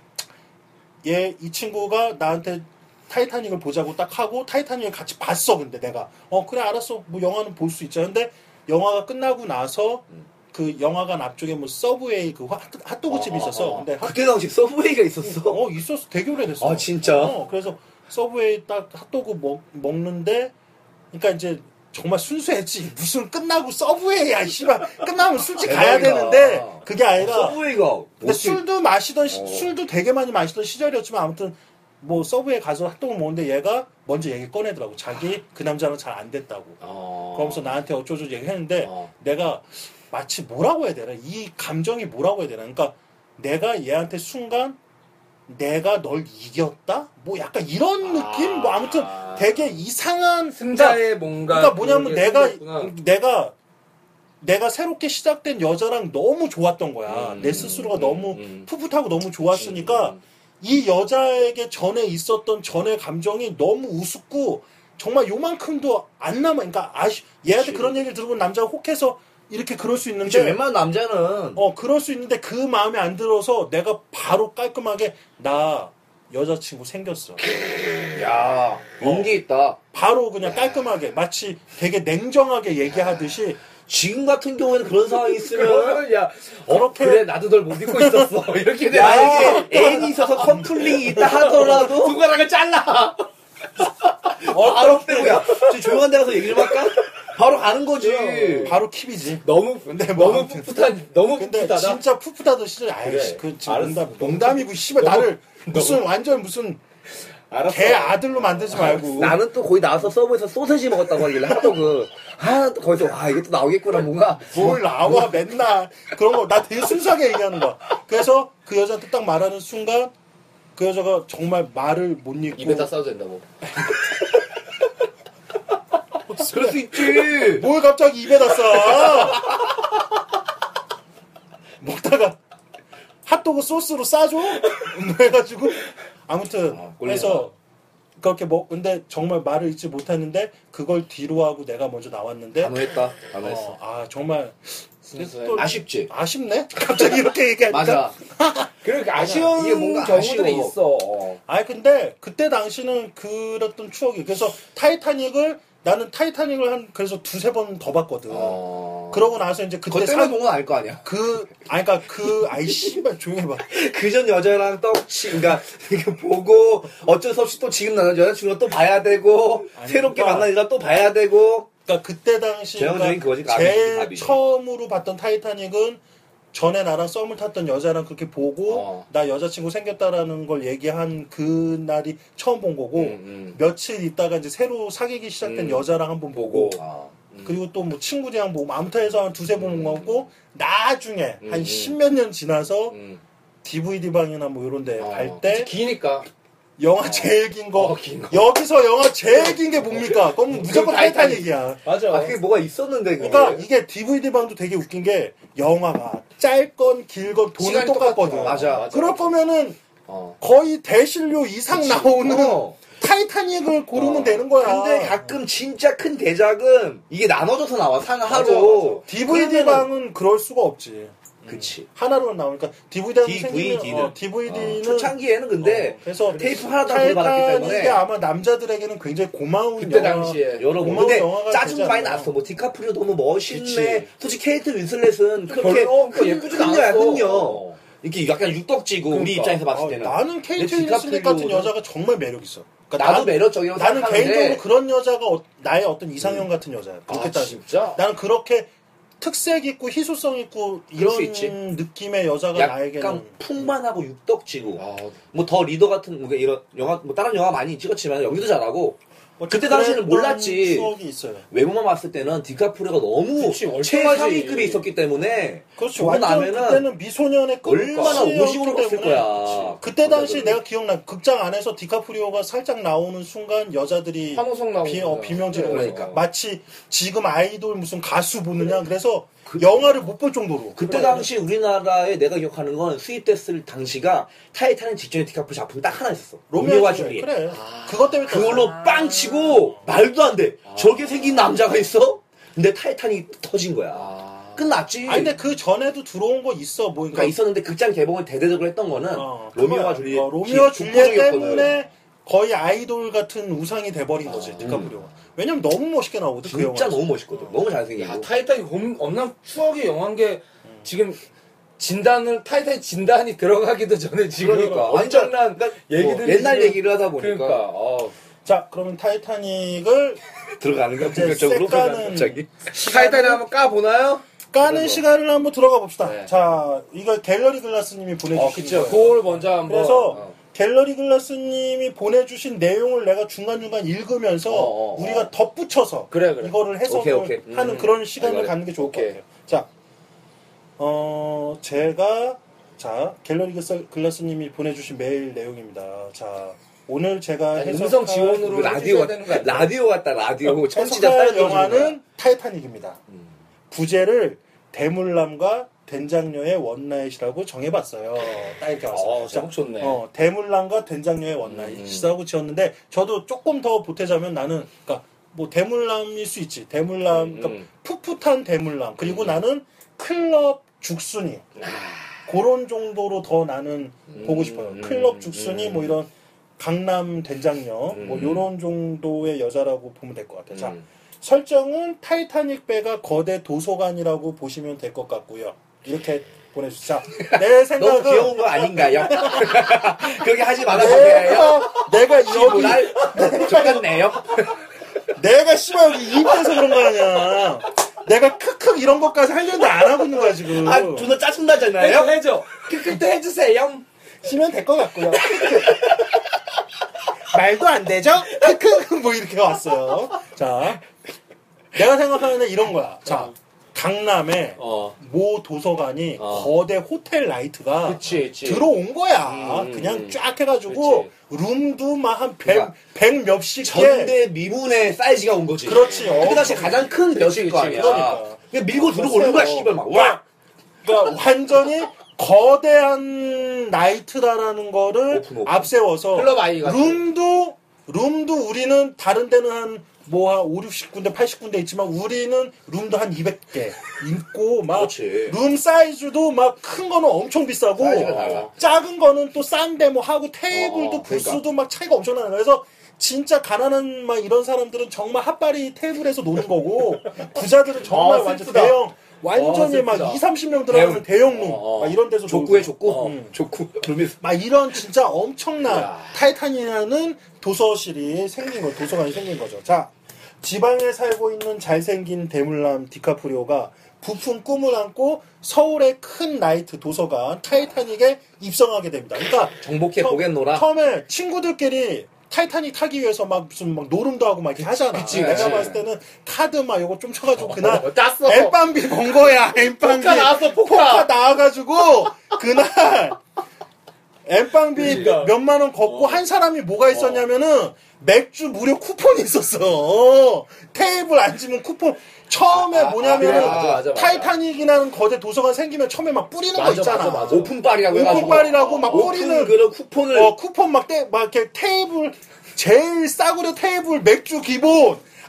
이 친구가 나한테 타이타닉을 보자고 딱 하고 타이타닉을 같이 봤어. 근데 내가 그래 알았어. 뭐 영화는 볼 수 있죠. 근데 영화가 끝나고 나서 그 영화관 앞쪽에 뭐 서브웨이 그 핫도그 집이 있었어. 근데 그때 당시 서브웨이가 있었어? 있었어. 되게 오래됐어. 진짜? 그래서 서브웨이 딱 핫도그 먹는데 그러니까 이제 정말 순수했지. 무슨 끝나고 서브웨이야, 씨발. 끝나면 술집 가야 되는데 그게 아니라 서브웨이가 근데 술도 되게 많이 마시던 시절이었지만 아무튼 뭐 서브웨이 가서 핫도그 먹는데 얘가 먼저 얘기 꺼내더라고. 자기 그 남자랑 잘 안 됐다고. 그러면서 나한테 어쩌고 얘기했는데 내가 마치 뭐라고 해야 되나? 이 감정이 뭐라고 해야 되나? 그러니까 내가 얘한테 순간 내가 널 이겼다? 뭐 약간 이런 느낌? 뭐 아무튼 되게 이상한 승자의 뭔가 그러니까 뭐냐면 내가 새롭게 시작된 여자랑 너무 좋았던 거야. 내 스스로가 너무 풋풋하고 너무 좋았으니까 이 여자에게 전에 있었던 전의 감정이 너무 우습고 정말 요만큼도 안 남아. 그러니까 얘한테 그런 얘기를 들어본 남자가 혹해서 이렇게 그럴 수 있는데 웬만한 남자는 그럴 수 있는데 그 마음에 안 들어서 내가 바로 깔끔하게 나 여자친구 생겼어. 야 용기 있다. 바로 그냥 깔끔하게 마치 되게 냉정하게 얘기하듯이 지금 같은 경우에는 그런 상황이 있으면 그렇게 그래 나도 널 못 믿고 있었어. 이렇게 돼. 이게 애인이 있어서 커플링이 있다 하더라도 손가락을 잘라. 바로 빼고야. 조용한 데 가서 얘기 좀 할까? 바로 가는 거지. 바로 킵이지. 너무 너무 근데 풋풋하다. 진짜 풋풋하던 시절에 그래. 그 농담이고 씨발 나를 무슨 완전 무슨 알았어. 개 아들로 만들지 말고. 나는 또 거기 나와서 서버에서 소세지 먹었다고 하길래 핫도그 또 거기서 이게 또 나오겠구나 뭔가 뭘 나와 맨날 그런 거 나 되게 순수하게 얘기하는 거야. 그래서 그 여자한테 딱 말하는 순간 그 여자가 정말 말을 못 읽고 입에다 싸도 된다고. 그럴 수 있지. 뭘 갑자기 입에다 싸. 먹다가 핫도그 소스로 싸줘? 해가지고 아무튼 그래서 그렇게 근데 정말 말을 잊지 못했는데 그걸 뒤로 하고 내가 먼저 나왔는데 단호했어. 정말 또 아쉽지. 아쉽네. 갑자기 이렇게 얘기하니까. 맞아. 그러니까 아쉬운 이게 뭔가 경우들이 있어. 근데 그때 당시는 그랬던 추억이. 그래서 나는 타이타닉을 그래서 두세 번 더 봤거든. 그러고 나서 이제 그때 때문에 본 건 알 거 아니야. 씨발 조용히 해봐. 그 전 여자랑 그러니까 보고 어쩔 수 없이 또 지금 나는 여자친구가 또 봐야 되고 새롭게 만난 여자 또 봐야 되고. 그러니까 그때 당시 제일 처음으로 봤던 타이타닉은 전에 나랑 썸을 탔던 여자랑 그렇게 보고 나 여자친구 생겼다라는 걸 얘기한 그 날이 처음 본 거고 며칠 있다가 이제 새로 사귀기 시작된 여자랑 한번 보고 그리고 또 뭐 친구들이랑 보고 아무튼 해서 한 두세 번 본 거고 나중에 한 십몇 년 지나서 DVD 방이나 뭐 이런 데 갈 때 기니까 영화 제일 긴 거 여기서 영화 제일 긴 게 뭡니까? 그럼 무조건 타이타닉이야. 맞아. 그게 뭐가 있었는데 그러니까 이게 DVD 방도 되게 웃긴 게 영화가 짧건 길건 돈이 똑같거든. 맞아. 그럴 거면은 거의 대실료 이상 나오는 타이타닉을 고르면 되는 거야. 근데 가끔 진짜 큰 대작은 이게 나눠져서 나와 하루. DVD 방은 그럴 수가 없지. 그치. 하나로 나오니까 DVD는 초창기에는 근데 그래서 테이프 하나도 안 받았기 때문에 이게 아마 남자들에게는 굉장히 고마운 그때 당시에 여러분 근데 짜증도 많이 났어. 뭐 디카프리오 너무 멋있네. 그치. 솔직히 케이트 윈슬렛은 그렇게 예쁘지도 않았어. 이렇게 약간 육덕지고 그러니까. 우리 입장에서 봤을 때는 나는 케이트 윈슬렛 같은 여자가 정말 매력 있어. 그러니까 나도 매력적이라고 나는 개인적으로 그런 여자가 나의 어떤 이상형 같은 여자야. 그렇게 따지면 진짜? 나는 그렇게 특색 있고 희소성 있고 이런 느낌의 여자가 나에게는 약간 풍만하고 육덕지고 뭐 더 리더 같은 뭐 이런 영화 뭐 다른 영화 많이 찍었지만 연기도 잘하고 그때 당시에는 몰랐지. 추억이 있어요. 외모만 봤을 때는 디카프리오가 너무 최상위급이 있었기 때문에 그렇죠. 완전 그때는 미소년의 얼마나 오식으로 봤을 거야. 그때 당시 내가 기억나 극장 안에서 디카프리오가 살짝 나오는 순간 여자들이 환호성 나오고 비명지르 그러니까 마치 지금 아이돌 무슨 가수 보느냐 그래서 영화를 못 볼 정도로. 그때 당시 우리나라에 내가 기억하는 건 수입됐을 당시가 타이타닉 직전에 디카프리오 작품이 딱 하나 있었어. 로미오와 줄리엣. 그래. 그것 때문에 그걸로 빵 치고 말도 안 돼. 저게 생긴 남자가 있어? 근데 타이타닉 터진 거야. 끝났지. 아니 근데 그 전에도 들어온 거 있어. 뭐 그러니까 있었는데 극장 개봉을 대대적으로 했던 거는 로미오와 줄리엣. 로미오와 줄리엣 때문에 거의 아이돌 같은 우상이 돼버린 거지 디카프리오가. 왜냐면 너무 멋있게 나오거든. 진짜 너무 멋있거든. 너무 잘생기고. 타이타닉 엄청 추억의 영화인 게 지금 타이타닉 진단이 들어가기도 전에 지금 그러니까 엄청난 얘기들이 옛날 얘기를 하다 보니까. 그러니까. 자 그러면 타이타닉을 들어가는 거야 본격적으로 갑자기. 타이타닉 한번 까 보나요? 까는 시간을 한번 들어가 봅시다. 네. 자 이거 갤러리 글라스님이 보내주신 거예요. 그걸 먼저 한번. 그래서 갤러리 글라스님이 보내주신 내용을 내가 중간중간 읽으면서 우리가 덧붙여서 이거를 해석을 하는 그런 시간을 갖는 게 좋을 것 같아요. 자, 제가 갤러리 글라스님이 보내주신 메일 내용입니다. 자, 오늘 제가 해석할 음성 지원으로 라디오 같다. 라디오 청취자 영화는 타이타닉입니다. 부제를 대물람과 된장녀의 원나잇이라고 정해봤어요. 딱 이렇게 왔어요. 제목 좋네. 대물람과 된장녀의 원나잇이라고 지었는데 저도 조금 더 보태자면 나는 그러니까 뭐 대물람일 수 있지. 대물람, 그러니까 풋풋한 대물람. 그리고 나는 클럽 죽순이 그런 정도로 더 나는 보고 싶어요. 클럽 죽순이 뭐 이런 강남 된장녀 뭐 이런 정도의 여자라고 보면 될 것 같아요. 자, 설정은 타이타닉 배가 거대 도서관이라고 보시면 될 것 같고요. 이렇게 보내주자. 내 생각은 너무 귀여운 거 아닌가요? 그렇게 하지 말아주세요. 내가 여기 좋겠네요. 내가 씨발 여기 입에서 그런 거 아니야. 내가 크크 이런 것까지 하려는데 안 하고 있는 거야 지금. 존나 짜증나잖아요. 해줘. 크크도 해주세요. 시면 될 것 같고요. 말도 안 되죠? 크크 뭐 이렇게 왔어요. 자, 내가 생각하는 이런 거야. 자. 강남에 모 도서관이 거대 호텔 라이트가 들어온 거야. 그냥 쫙 해가지고 룸도 막 한 100 몇십 개. 전대 미문의 사이즈가 온 거지. 그렇지. 그때 당시 가장 큰 몇일 거 아니야. 그러니까. 그냥 밀고 들어오는 거야, 씨발 막. 와! 그러니까 완전히 거대한 나이트다라는 거를 앞세워서 클럽 아이가 rum도 우리는 다른 데는 한 5, 60군데, 80군데 있지만 우리는 룸도 한 200개 있고 막 룸 사이즈도 막 큰 거는 엄청 비싸고 작은 거는 또 싼데 뭐 하고 테이블도 부스도 막 차이가 엄청나요. 그래서 진짜 가난한 막 이런 사람들은 정말 핫바리 테이블에서 노는 거고 부자들은 정말 완전 대형 완전히 막 2, 30명 들어가는 대형 룸 막 이런 데서 족구에 족구 막 이런 진짜 엄청난 타이타닉이라는 도서관이 생긴 거죠. 자, 지방에 살고 있는 잘생긴 대물람 디카프리오가 부푼 꿈을 안고 서울의 큰 나이트 도서관 타이타닉에 입성하게 됩니다. 그러니까 정복해 보겠노라. 처음에 친구들끼리 타이타닉 타기 위해서 막 무슨 막 노름도 하고 막 이렇게 하잖아. 그치. 내가 봤을 때는 카드 막 요거 좀 쳐가지고 그날 땄어. 엠빵비 번 거야. 엠빵비 포카 나왔어. 포카 나와가지고 그날 엠빵비 몇만 원 걷고 한 사람이 뭐가 있었냐면은 맥주 무료 쿠폰이 있었어. 테이블 앉으면 쿠폰. 처음에 뭐냐면은 맞아. 타이타닉이라는 거대 도서관 생기면 처음에 막 뿌리는 거 있잖아. 맞아. 오픈빨이라고 해가지고. 오픈빨이라고 막 뿌리는 그런 쿠폰을. 쿠폰 막 이렇게 테이블 제일 싸구려 테이블 맥주 기본.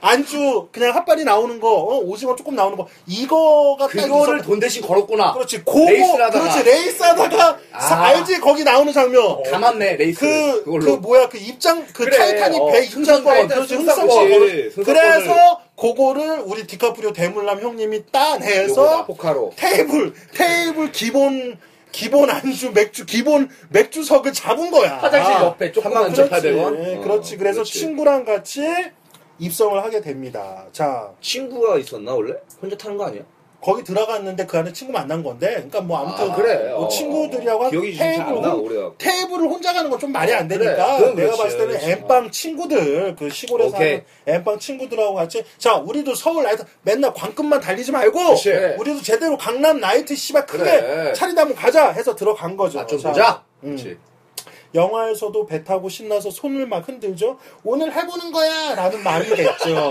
안주 그냥 핫바리 나오는 거, 오징어 조금 나오는 거 이거가 그거를 돈 대신 걸었구나. 그렇지. 레이스하다가 알지 거기 나오는 장면. 감았네 레이스. 그 뭐야 그 입장 그 그래, 타이타닉 배 입장권 그렇지 흥선권. 그래서 그거를 우리 디카프리오 대물람 형님이 따내서 포카로 테이블 기본 안주 맥주 기본 맥주석을 잡은 거야. 화장실 옆에 조그만 38,000원. 그렇지. 그래서 그렇지. 친구랑 같이 입성을 하게 됩니다. 자, 친구가 있었나 원래? 혼자 타는 거 아니야? 거기 들어갔는데 그 안에 친구 만난 건데, 그러니까 뭐 아무튼 그래. 뭐 친구들이하고 기억이 좀 잘 안 나. 오래가. 테이블을 혼자 가는 건 좀 말이 안 되니까 그래. 내가 그렇지, 봤을 때는 그렇지. 엠빵 친구들 그 시골에서 오케이. 하는 엠빵 친구들하고 같이 자 우리도 서울 나이트 맨날 광급만 달리지 말고 그렇지. 우리도 제대로 강남 나이트 씨발 크게 그래. 차리다 한번 가자 해서 들어간 거죠. 좀 자, 보자. 그렇지. 영화에서도 배 타고 신나서 손을 막 흔들죠. 오늘 해보는 거야 라는 마음이겠죠.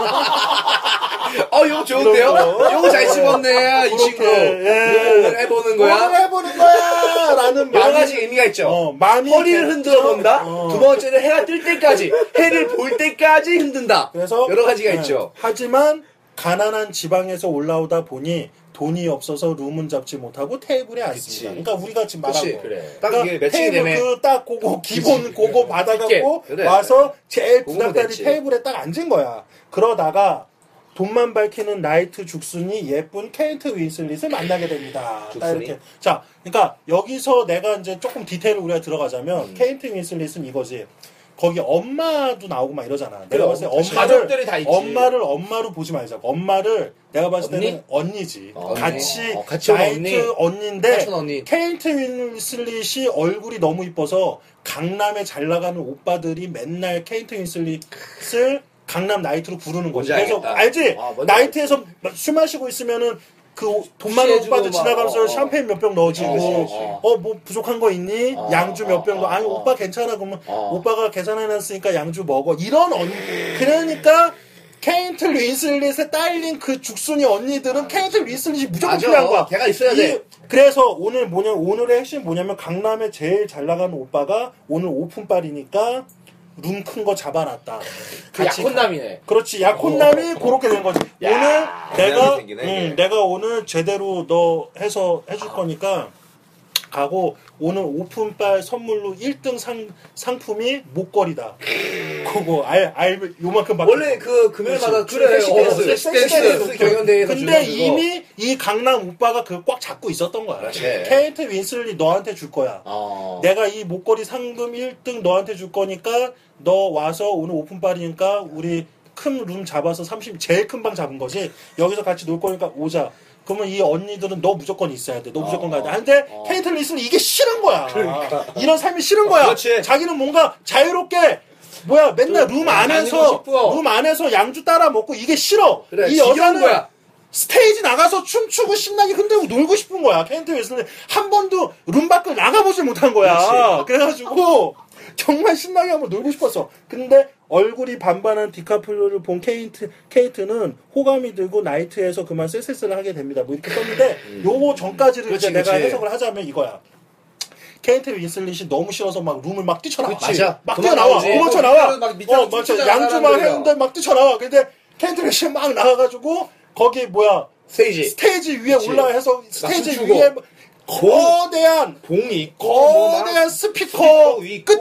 이거 좋은데요? 그런 거. 이거 잘 씹었네 이 친구. 오늘 해보는 거야. 오늘 해보는 거야 라는 여러 마음이 가지 의미가 있죠. 마음이 허리를 흔들어 본다. 어. 두 번째는 해가 뜰 때까지, 해를 볼 때까지 흔든다. 그래서 여러 가지가 네. 있죠. 하지만 가난한 지방에서 올라오다 보니 돈이 없어서 룸은 잡지 못하고 테이블에 앉습니다. 그러니까 우리가 지금 말하고 그치. 그래. 딱 이게 매칭이 되네. 딱 그거 기본 그거 받아갖고 그래. 와서 제일 그거면 부담다리 됐지. 테이블에 딱 앉은 거야. 그러다가 돈만 밝히는 나이트 죽순이 예쁜 케이트 윈슬릿을 만나게 됩니다. 딱 죽순이? 이렇게. 자, 그러니까 여기서 내가 이제 조금 디테일을 우리가 들어가자면 케이트 윈슬릿은 이거지. 거기 엄마도 나오고 막 이러잖아. 내가 봤을 때 가족들이 다 있지. 엄마를 엄마로 보지 말자고. 엄마를 내가 봤을 언니? 때는 언니지. 언니. 같이 온 나이트 언니인데 사촌 언니. 케이트 윈슬릿이 얼굴이 너무 이뻐서 강남에 잘 나가는 오빠들이 맨날 케이트 윈슬릿을 강남 나이트로 부르는 거지. 뭔지 그래서 알겠다. 알지? 뭔지 나이트에서 술 마시고 있으면은 그 돈 많은 취해주고 오빠들 막, 지나가면서 샴페인 몇 병 넣어주고 뭐 부족한 거 있니? 양주 몇 병 넣어. 아니 오빠 괜찮아 그러면 오빠가 계산해놨으니까 양주 먹어. 이런 그러니까 케이트 윈슬릿에 딸린 그 죽순이 언니들은 케이트 윈슬릿이 무조건 맞아. 필요한 거야. 걔가 있어야 돼. 그래서 오늘의 핵심 뭐냐면 강남에 제일 잘 나가는 오빠가 오늘 오픈빨이니까 룸 큰 거 잡아놨다. 그 약혼남이네. 그렇지. 약혼남이 그렇게 된 거지. 오늘 생기네, 내가 오늘 제대로 너 해서 해줄 거니까 가고 오늘 오픈빨 선물로 1등 상품이 목걸이다. 그거 요만큼 받 원래 그 금요일마다 그래. 섹시댄스 경연대회에서 근데 주는 그거. 이미 이 강남 오빠가 그걸 꽉 잡고 있었던 거야. 그렇지. 케이트 윈슬릿 너한테 줄 거야. 내가 이 목걸이 상금 1등 너한테 줄 거니까 너 와서 오늘 오픈빨이니까 우리 큰 룸 잡아서 제일 큰 방 잡은 거지. 여기서 같이 놀 거니까 오자. 그러면 이 언니들은 너 무조건 있어야 돼. 너 무조건 가야 돼. 근데 케이트 윈슬릿은 이게 싫은 거야. 그러니까. 이런 삶이 싫은 거야. 그렇지. 자기는 뭔가 자유롭게 맨날 룸 안에서 양주 따라 먹고 이게 싫어. 그래, 이 지겨운 여자는 거야. 스테이지 나가서 춤추고 신나게 흔들고 놀고 싶은 거야. 케이트 윈슬릿 한 번도 룸 밖을 나가보질 못한 거야. 그래가지고 정말 신나게 한번 놀고 싶었어. 근데 얼굴이 반반한 디카프리오를 본 케이트는 호감이 들고 나이트에서 그만 쓸쓸을 하게 됩니다. 뭐 이렇게 썼는데 요거 전까지를 그렇지, 이제 내가 그렇지. 해석을 하자면 이거야. 케이트 윈슬릿이 너무 싫어서 막 룸을 막 뛰쳐나와. 맞아. 막 그만 뛰어나와. 나오지. 도망쳐 나와. 막 밑으로 맞아. 쫓아가는 양주 막 사람들이야. 했는데 막 뛰쳐나와. 근데 케이트 윈슬릿이 막 나와가지고 거기 스테이지 위에 올라해서 스테이지 춤추고. 위에 거대한 봉이 있고 거대한 스피커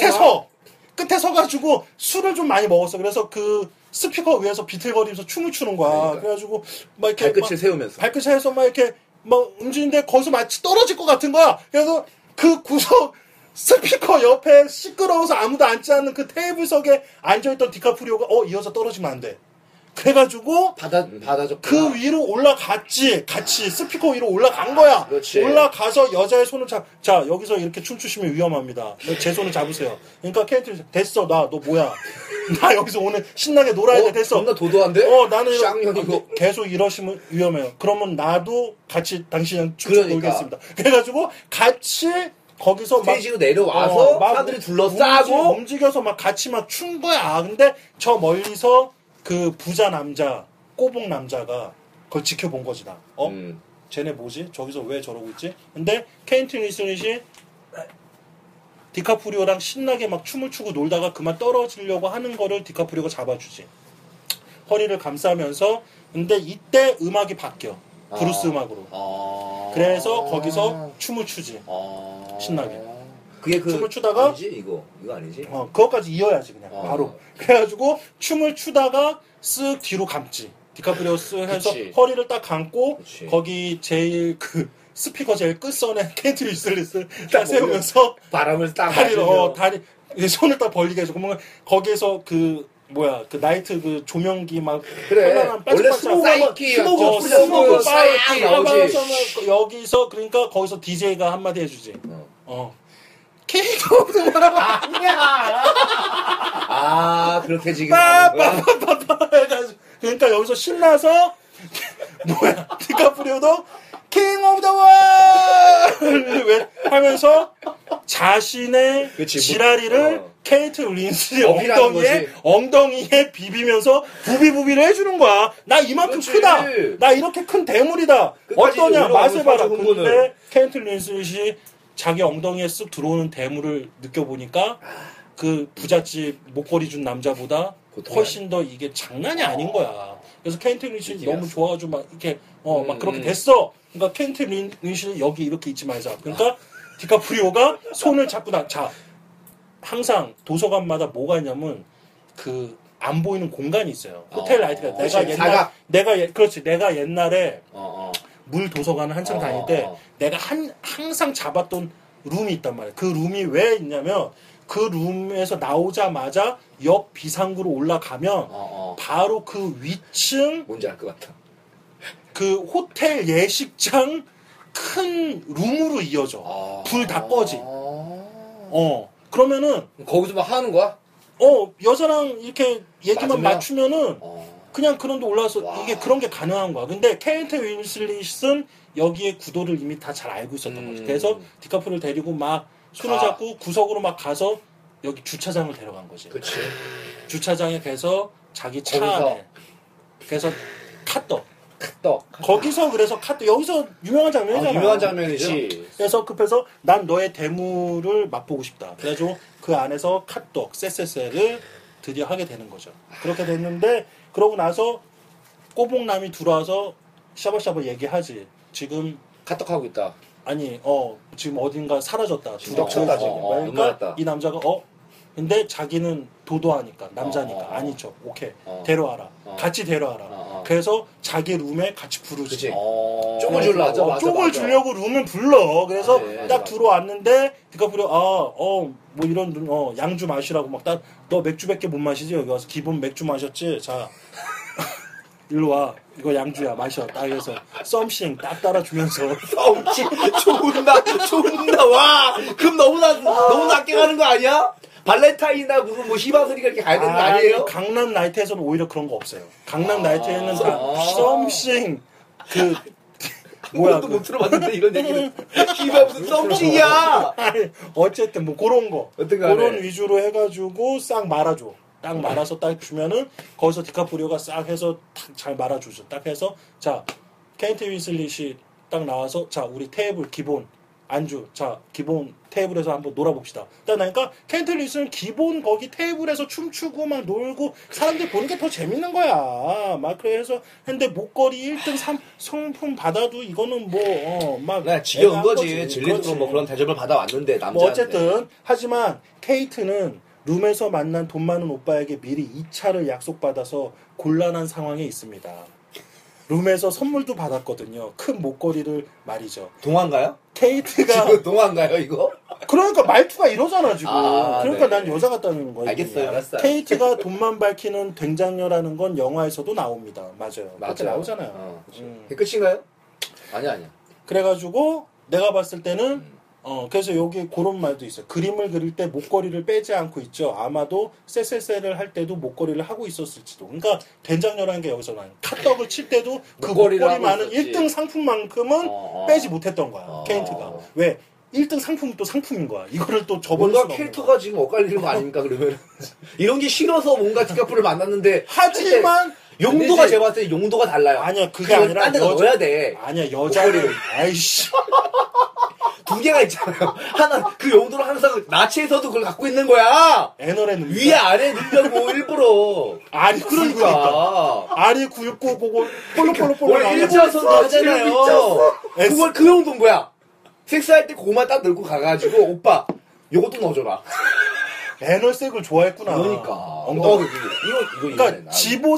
끝에 서가지고 술을 좀 많이 먹었어. 그래서 그 스피커 위에서 비틀거리면서 춤을 추는 거야. 그러니까. 그래가지고 막 이렇게 발끝을 세우면서 발끝을 해서 막 이렇게 막 움직이는데 거기서 마치 떨어질 것 같은 거야. 그래서 그 구석 스피커 옆에 시끄러워서 아무도 앉지 않는 그 테이블석에 앉아있던 디카프리오가 이 여자 떨어지면 안 돼. 그래가지고 받아줬구나. 그 위로 올라갔지. 같이 스피커 위로 올라간 거야. 그렇지. 올라가서 여자의 손을 자 여기서 이렇게 춤추시면 위험합니다. 제 손을 잡으세요. 그러니까 케이트 됐어. 너 뭐야? 나 여기서 오늘 신나게 놀아야 돼. 됐어. 존나 도도한데? 나는 쌍년이고. 계속 이러시면 위험해요. 그러면 나도 같이 당신이랑 춤추고 그러니까. 놀겠습니다. 그래가지고 같이 거기서 막 스테이지로 내려와서 막 사람들이 둘러싸고 움직여서 막 같이 막 춘 거야. 근데 저 멀리서 그 부자 남자, 꼬북 남자가 그걸 지켜본 거지, 나. 쟤네 뭐지? 저기서 왜 저러고 있지? 근데 케이트 윈슬릿이 디카프리오랑 신나게 막 춤을 추고 놀다가 그만 떨어지려고 하는 거를 디카프리오가 잡아주지. 허리를 감싸면서 근데 이때 음악이 바뀌어. 브루스 음악으로. 그래서 거기서 춤을 추지. 신나게. 그게 춤을 추다가 아니지 이거 아니지? 그것까지 이어야지 그냥 바로. 그래가지고 춤을 추다가 쓱 뒤로 감지. 디카프리오 쓱 해서 그치. 허리를 딱 감고 그치. 거기 제일 그 스피커 제일 끝선에 케이트 윈슬릿을 딱 세우면서 바람을 딱 다리를 다리 손을 딱 벌리게 해주고 뭔가 거기에서 그 뭐야 그 나이트 그 조명기 막 그래. 현란한 원래 반짝반짝 스모그 스모그 싹 나오지. 여기서 그러니까 거기서 DJ가 한마디 해주지. 케이트 그렇게 지금 하는 거야? 그러니까 여기서 신나서 뭐야 디카프리오도 킹 오브 더 월 하면서 자신의 그치, 지라리를 케이트 윈슬릿 어필하는 엉덩이에 비비면서 부비부비를 해주는 거야. 나 이만큼 그치. 크다. 나 이렇게 큰 대물이다. 끝까지 어떠냐 이제 맛을 봐라. 흘러가면서 근데 흥분을. 케이트 윈슬릿이 자기 엉덩이에 쓱 들어오는 대물을 느껴보니까 그 부잣집 목걸이 준 남자보다 훨씬 더 이게 장난이 아닌 거야. 그래서 케이트 윈슬릿이 너무 좋아가지고 막 이렇게 막 그렇게 됐어. 그러니까 케이트 윈슬릿이 여기 이렇게 있지 말자. 그러니까 디카프리오가 손을 잡고 자 항상 도서관마다 뭐가 있냐면 그 안 보이는 공간이 있어요. 호텔 라이트가 내가 옛날에 물 도서관을 한참 다닐 때 내가 항상 잡았던 룸이 있단 말이야. 그 룸이 왜 있냐면 그 룸에서 나오자마자 옆 비상구로 올라가면 바로 그 위층 뭔지 알 것 같아. 그 호텔 예식장 큰 룸으로 이어져. 불 다 꺼지. 그러면은 거기서 막 하는 거야? 여자랑 이렇게 얘기만 맞으면? 맞추면은 그냥 그런 데 올라와서 이게 그런 게 가능한 거야. 근데 케이트 윈슬릿은 여기에 구도를 이미 다 잘 알고 있었던 거지. 그래서 디카프리오를 데리고 막 손을 잡고 구석으로 막 가서 여기 주차장을 데려간 거지. 그치. 주차장에 가서 자기 차 거기서. 안에 그래서 카떡. 떡. 거기서 그래서 카떡. 여기서 유명한 장면이잖아. 유명한 장면이죠. 그치. 그래서 급해서 난 너의 대물을 맛보고 싶다. 그래가지고 그 안에서 카떡, 쎄쎄쎄를 드디어 하게 되는 거죠. 그렇게 됐는데 그러고 나서 꼬봉남이 들어와서 샤바샤바 얘기하지. 지금 카톡하고 있다. 아니 지금 어딘가 사라졌다. 두덕쳤다, 지금. 그러니까 눈물 났다. 이 남자가 근데 자기는 도도하니까 남자니까 아닌 척 오케이 데려와라 같이 데려와라 그래서 자기 룸에 같이 부르지 그치. 쪽을 주려고. 맞아. 쪽을 주려고 룸을 불러 그래서 맞아, 딱 맞아. 들어왔는데 디카프리오 뭐 이런 양주 마시라고 막 딱 너 맥주밖에 못 마시지 여기 와서 기본 맥주 마셨지 자 일로 와 이거 양주야 마셔 딱 해서 썸씽 딱 따라주면서 존나 와 그럼 너무 낮게 가는 거 아니야? 발렌타인이나 무슨 뭐 히바소리가 이렇게 가야 되는 거 아니에요? 강남 나이트에서는 오히려 그런 거 없어요. 강남 나이트에는 다 썸씽 그 뭐야 한 번도 못 들어봤는데 이런 얘기는 히바 무슨 썸씽이야. 어쨌든 뭐 그런 거 어떻게 하네. 그런 위주로 해가지고 싹 말아줘. 딱 말아서 딱 주면은 거기서 디카프리오가 싹 해서 잘 말아주죠. 딱 해서 자 케이트 윈슬릿이 딱 나와서 자 우리 테이블 기본 안주 자 기본 테이블에서 한번 놀아봅시다. 그러니까 케이트 윈슬릿은 기본 거기 테이블에서 춤추고 막 놀고 사람들 보는 게 더 재밌는 거야. 막 그래서 근데 목걸이 1등 상품 받아도 이거는 막 네, 지겨운 거지. 질리도록 뭐 그런 대접을 받아왔는데 남자. 뭐 어쨌든 하지만 케이트는 룸에서 만난 돈 많은 오빠에게 미리 2차를 약속받아서 곤란한 상황에 있습니다. 룸에서 선물도 받았거든요. 큰 목걸이를 말이죠. 동화인가요? 케이트가 지금 동화인가요 이거? 그러니까 말투가 이러잖아 지금. 그러니까 네. 난 여자 같다는 거예요. 알겠어요. 알았어요. 케이트가 돈만 밝히는 된장녀라는 건 영화에서도 나옵니다. 맞아요. 그렇게 나오잖아요. 끝인가요? 아니야. 그래가지고 내가 봤을 때는 그래서 여기 그런 말도 있어요. 그림을 그릴 때 목걸이를 빼지 않고 있죠. 아마도 쎄쎄쎄를 할 때도 목걸이를 하고 있었을지도. 그러니까 된장녀라는 게 여기서 나는 카떡을 칠 때도 그 목걸이를 목걸이 많은 하고 있었지. 1등 상품만큼은 빼지 못했던 거야. 케이트가. 왜? 1등 상품은 또 상품인 거야. 이거를 또 접어볼 수가 뭔가 없는 캐릭터가 거야. 지금 엇갈리는 거 아닙니까 그러면? 이런 게 싫어서 뭔가 디카프를 만났는데 하지만 용도가 제가 봤을 때 용도가 달라요. 아니야 그게 아니라 딴 데다 넣어야 돼. 아니야 여자를 아이씨 두 개가 있잖아요. 하나 그 용도로 항상 나치에서도 그걸 갖고 있는 거야. 애널에는 위에 아래 넣으려고 일부러. 알이 굵으니까. 알이 굵고 그거 볼록볼록 원래 일부러서도 하잖아요. 그걸 그 용도인 거야. 섹스할 때 그거만 딱 넣고 가가지고 오빠 요것도 넣어줘라. 애널색을 좋아했구나. 그러니까. 이거 그러니까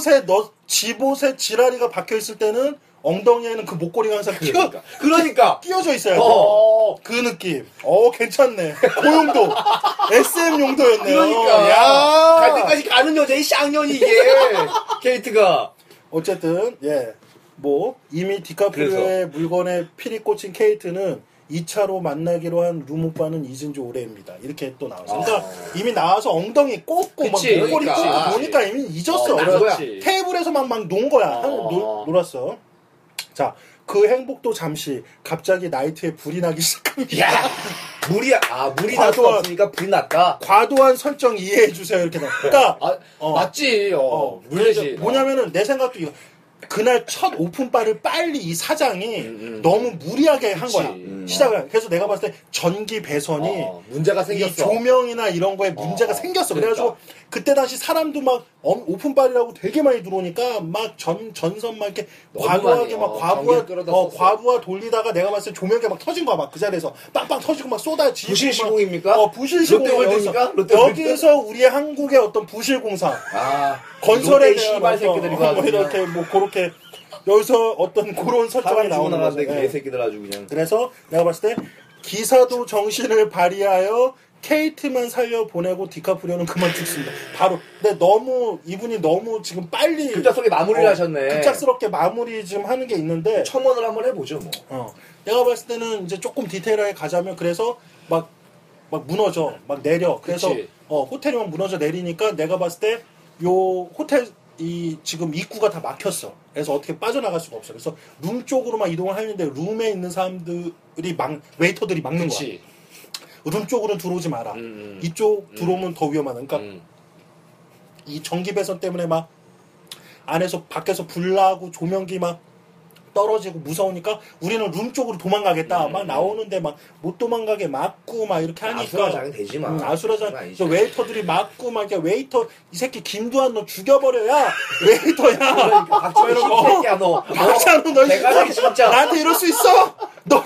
집옷에 지라리가 박혀 있을 때는 엉덩이에는 그 목걸이가 항상 그러니까 끼워져 있어야 돼. 그 느낌. 괜찮네. 고용도. SM 용도였네요. 그러니까. 야. 갈 때까지 가는 여자의 쌍년이 이게. 케이트가. 어쨌든 뭐 이미 디카프리오의 물건에 필이 꽂힌 케이트는 2차로 만나기로 한 룸 오빠는 잊은 지 오래입니다. 이렇게 또 나왔어. 그러니까 이미 나와서 엉덩이 꽂고 그치, 막 목걸이 그러니까. 꽂고 보니까 이미 잊었어. 그렇지. 테이블에서 막 논 거야. 놀았어. 자, 그 행복도 잠시 갑자기 나이트에 불이 나기 시작합니다. 야, 물이 날 수 없으니까 불이 났다. 과도한 설정 이해해 주세요. 이렇게 나. 그러니까 맞지. 물리지. 뭐냐면은 내 생각도 이거. 그날 첫 오픈바를 빨리 이 사장이 너무 무리하게 한 거야. 시작을. 그래서 내가 봤을 때 전기 배선이 문제가 생겼어. 이 조명이나 이런 거에 문제가 생겼어. 그래가지고 그때 당시 사람도 막 오픈바이라고 되게 많이 들어오니까 막 전선 막 이렇게 과도하게 막 과부하 돌리다가 내가 봤을 때 조명이 막 터진 거야. 막 그 자리에서 빵빵 터지고 막 쏟아지고. 부실 시공입니까? 부실 시공입니까? 여기에서 우리의 한국의 어떤 부실공사. 건설에 대한 씨발 새끼들이 뭐 이렇게 뭐 그렇게 여기서 어떤 그런 설정이 나오는 거죠. 그 개새끼들 아주 그냥. 그래서 내가 봤을 때 기사도 정신을 발휘하여 케이트만 살려 보내고 디카프리오는 그만 죽습니다. 바로. 근데 이분이 너무 지금 빨리 급작스럽게 마무리를 하셨네. 급작스럽게 마무리 좀 하는 게 있는데 첨언을 한번 해보죠 뭐. 내가 봤을 때는 이제 조금 디테일하게 가자면 그래서 막 무너져 막 내려. 그래서 호텔이 막 무너져 내리니까 내가 봤을 때 요 호텔 지금 입구가 다 막혔어. 그래서 어떻게 빠져나갈 수가 없어. 그래서 룸 쪽으로만 이동을 하는데 룸에 있는 사람들이 웨이터들이 막는 거야. 룸 쪽으로는 들어오지 마라. 이쪽 들어오면 더 위험하다. 그러니까 이 전기 배선 때문에 막 안에서 밖에서 불 나고 조명기 막 떨어지고 무서우니까 우리는 룸 쪽으로 도망가겠다. 막 나오는데 막 못 도망가게 막고 막 이렇게 하니까 아수라장이 되지 마. 아수라장. 웨이터들이 막고 막 이렇게 웨이터 이 새끼 김두한 너 죽여버려야 웨이터야. 박찬호 너. 박찬호 너 진짜 나한테 이럴 수 있어?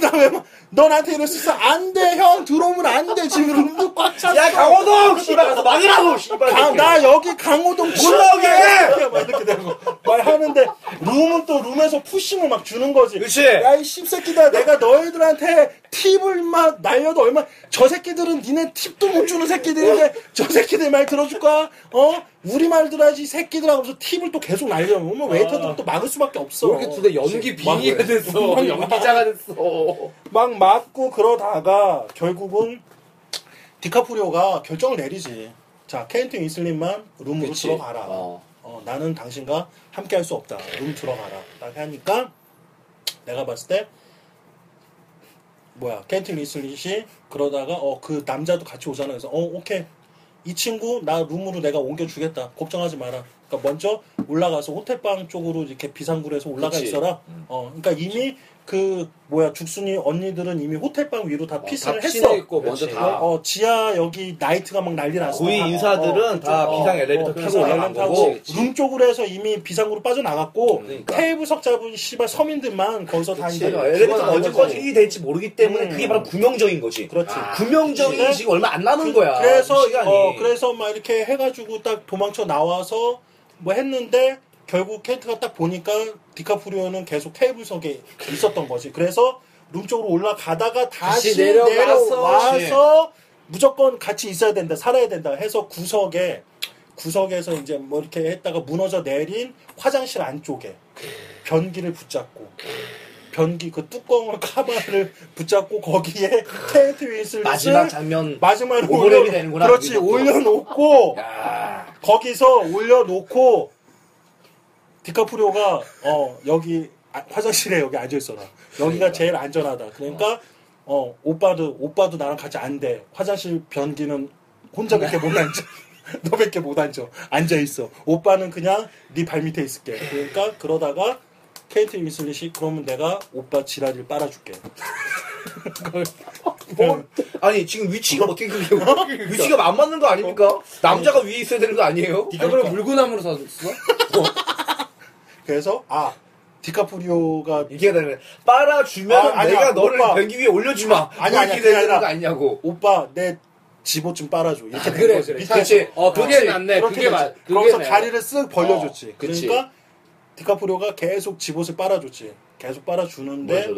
너 나한테 이럴 수 있어? 안 돼, 형. 들어오면 안 돼. 지금 룸도 꽉 찼어. 야, 강호동! 씨발, 가서 막으라고! 씨발. 나 여기 강호동 올라오게 해! 막 이렇게 되는 거. 막 하는데, 룸은 또 룸에서 푸싱을 막 주는 거지. 그치. 야, 이 씹새끼들아, 내가 너희들한테 팁을 막 날려도 저 새끼들은 니네 팁도 못 주는 새끼들인데, 저 새끼들 말 들어줄까? 우리 말 들어야지, 이 새끼들 하면서 팁을 또 계속 날려면 웨이터들은 또 막을 수밖에 없어. 이렇게 두대 연기 빙의가 됐어. 연기자가 됐어. 막 맞고 그러다가 결국은 디카프리오가 결정을 내리지. 자, 케인트 윈슬릿만 룸으로 들어가라. 나는 당신과 함께 할 수 없다. 룸 들어가라. 딱 하니까 내가 봤을 때 케인트 윈슬릿이 그러다가 그 남자도 같이 오잖아. 그래서 오케이. 이 친구 나 룸으로 내가 옮겨주겠다. 걱정하지 마라. 그러니까 먼저 올라가서 호텔방 쪽으로 이렇게 비상구에서 올라가 있어라. 그러니까 이미 죽순이 언니들은 이미 호텔방 위로 다 피스를 했어. 있고 먼저 다. 지하 여기 나이트가 막 난리 났어. 고위 인사들은 다 비상 엘리베이터 타고 올라간 거고. 룸 쪽으로 해서 이미 비상구로 빠져나갔고. 테이블석 잡은 씨발 서민들만 거기서 다 이제. 엘리베이터가 언제까지 될지 모르기 때문에 그게 바로 구명정인 거지. 그렇지. 구명정이 지금 얼마 안 남은 거야. 그래서 막 이렇게 해가지고 딱 도망쳐 나와서 뭐 했는데 결국 케이트가 딱 보니까 디카프리오는 계속 테이블석에 있었던 거지. 그래서 룸 쪽으로 올라가다가 다시 내려와서 무조건 같이 있어야 된다, 살아야 된다 해서 구석에서 이제 뭐 이렇게 했다가 무너져 내린 화장실 안쪽에 변기를 붙잡고 변기 그 뚜껑을 카바를 붙잡고 거기에 케이트 윈슬릿을 마지막 장면 마지막으로 오버랩이 되는구나. 그렇지. 올려놓고 거기서 올려놓고 디카프리오가 여기 화장실에 여기 앉아있어라. 여기가 제일 안전하다. 그러니까 오빠도 나랑 같이 안 돼. 화장실 변기는 혼자밖에 못 앉아. 너밖에 못 앉아. 앉아있어. 오빠는 그냥 네 발밑에 있을게. 그러니까 그러다가 케이트 윈슬릿이 그러면 내가 오빠 지랄이를 빨아줄게. 아니 지금 위치가 어떻게 위치가 안 맞는 거 아닙니까? 남자가 위에 있어야 되는 거 아니에요? 네가 그럼 물구나무로 섰어? 그래서 디카프리오가 이게 되는 빨아주면 아니야, 내가 너를 오빠. 변기 위에 올려주마. 아니야, 이렇게 그게 되는 아니라 거 아니냐고. 오빠 내 집옷 좀 빨아줘. 이렇게 된 그래, 거지. 그래. 밑에 그렇지. 그게 낫네. 그렇게 그게 되지. 맞. 그러면서 다리를 쓱 벌려줬지. 그치. 그러니까 디카프리오가 계속 집옷을 빨아줬지. 계속 빨아주는데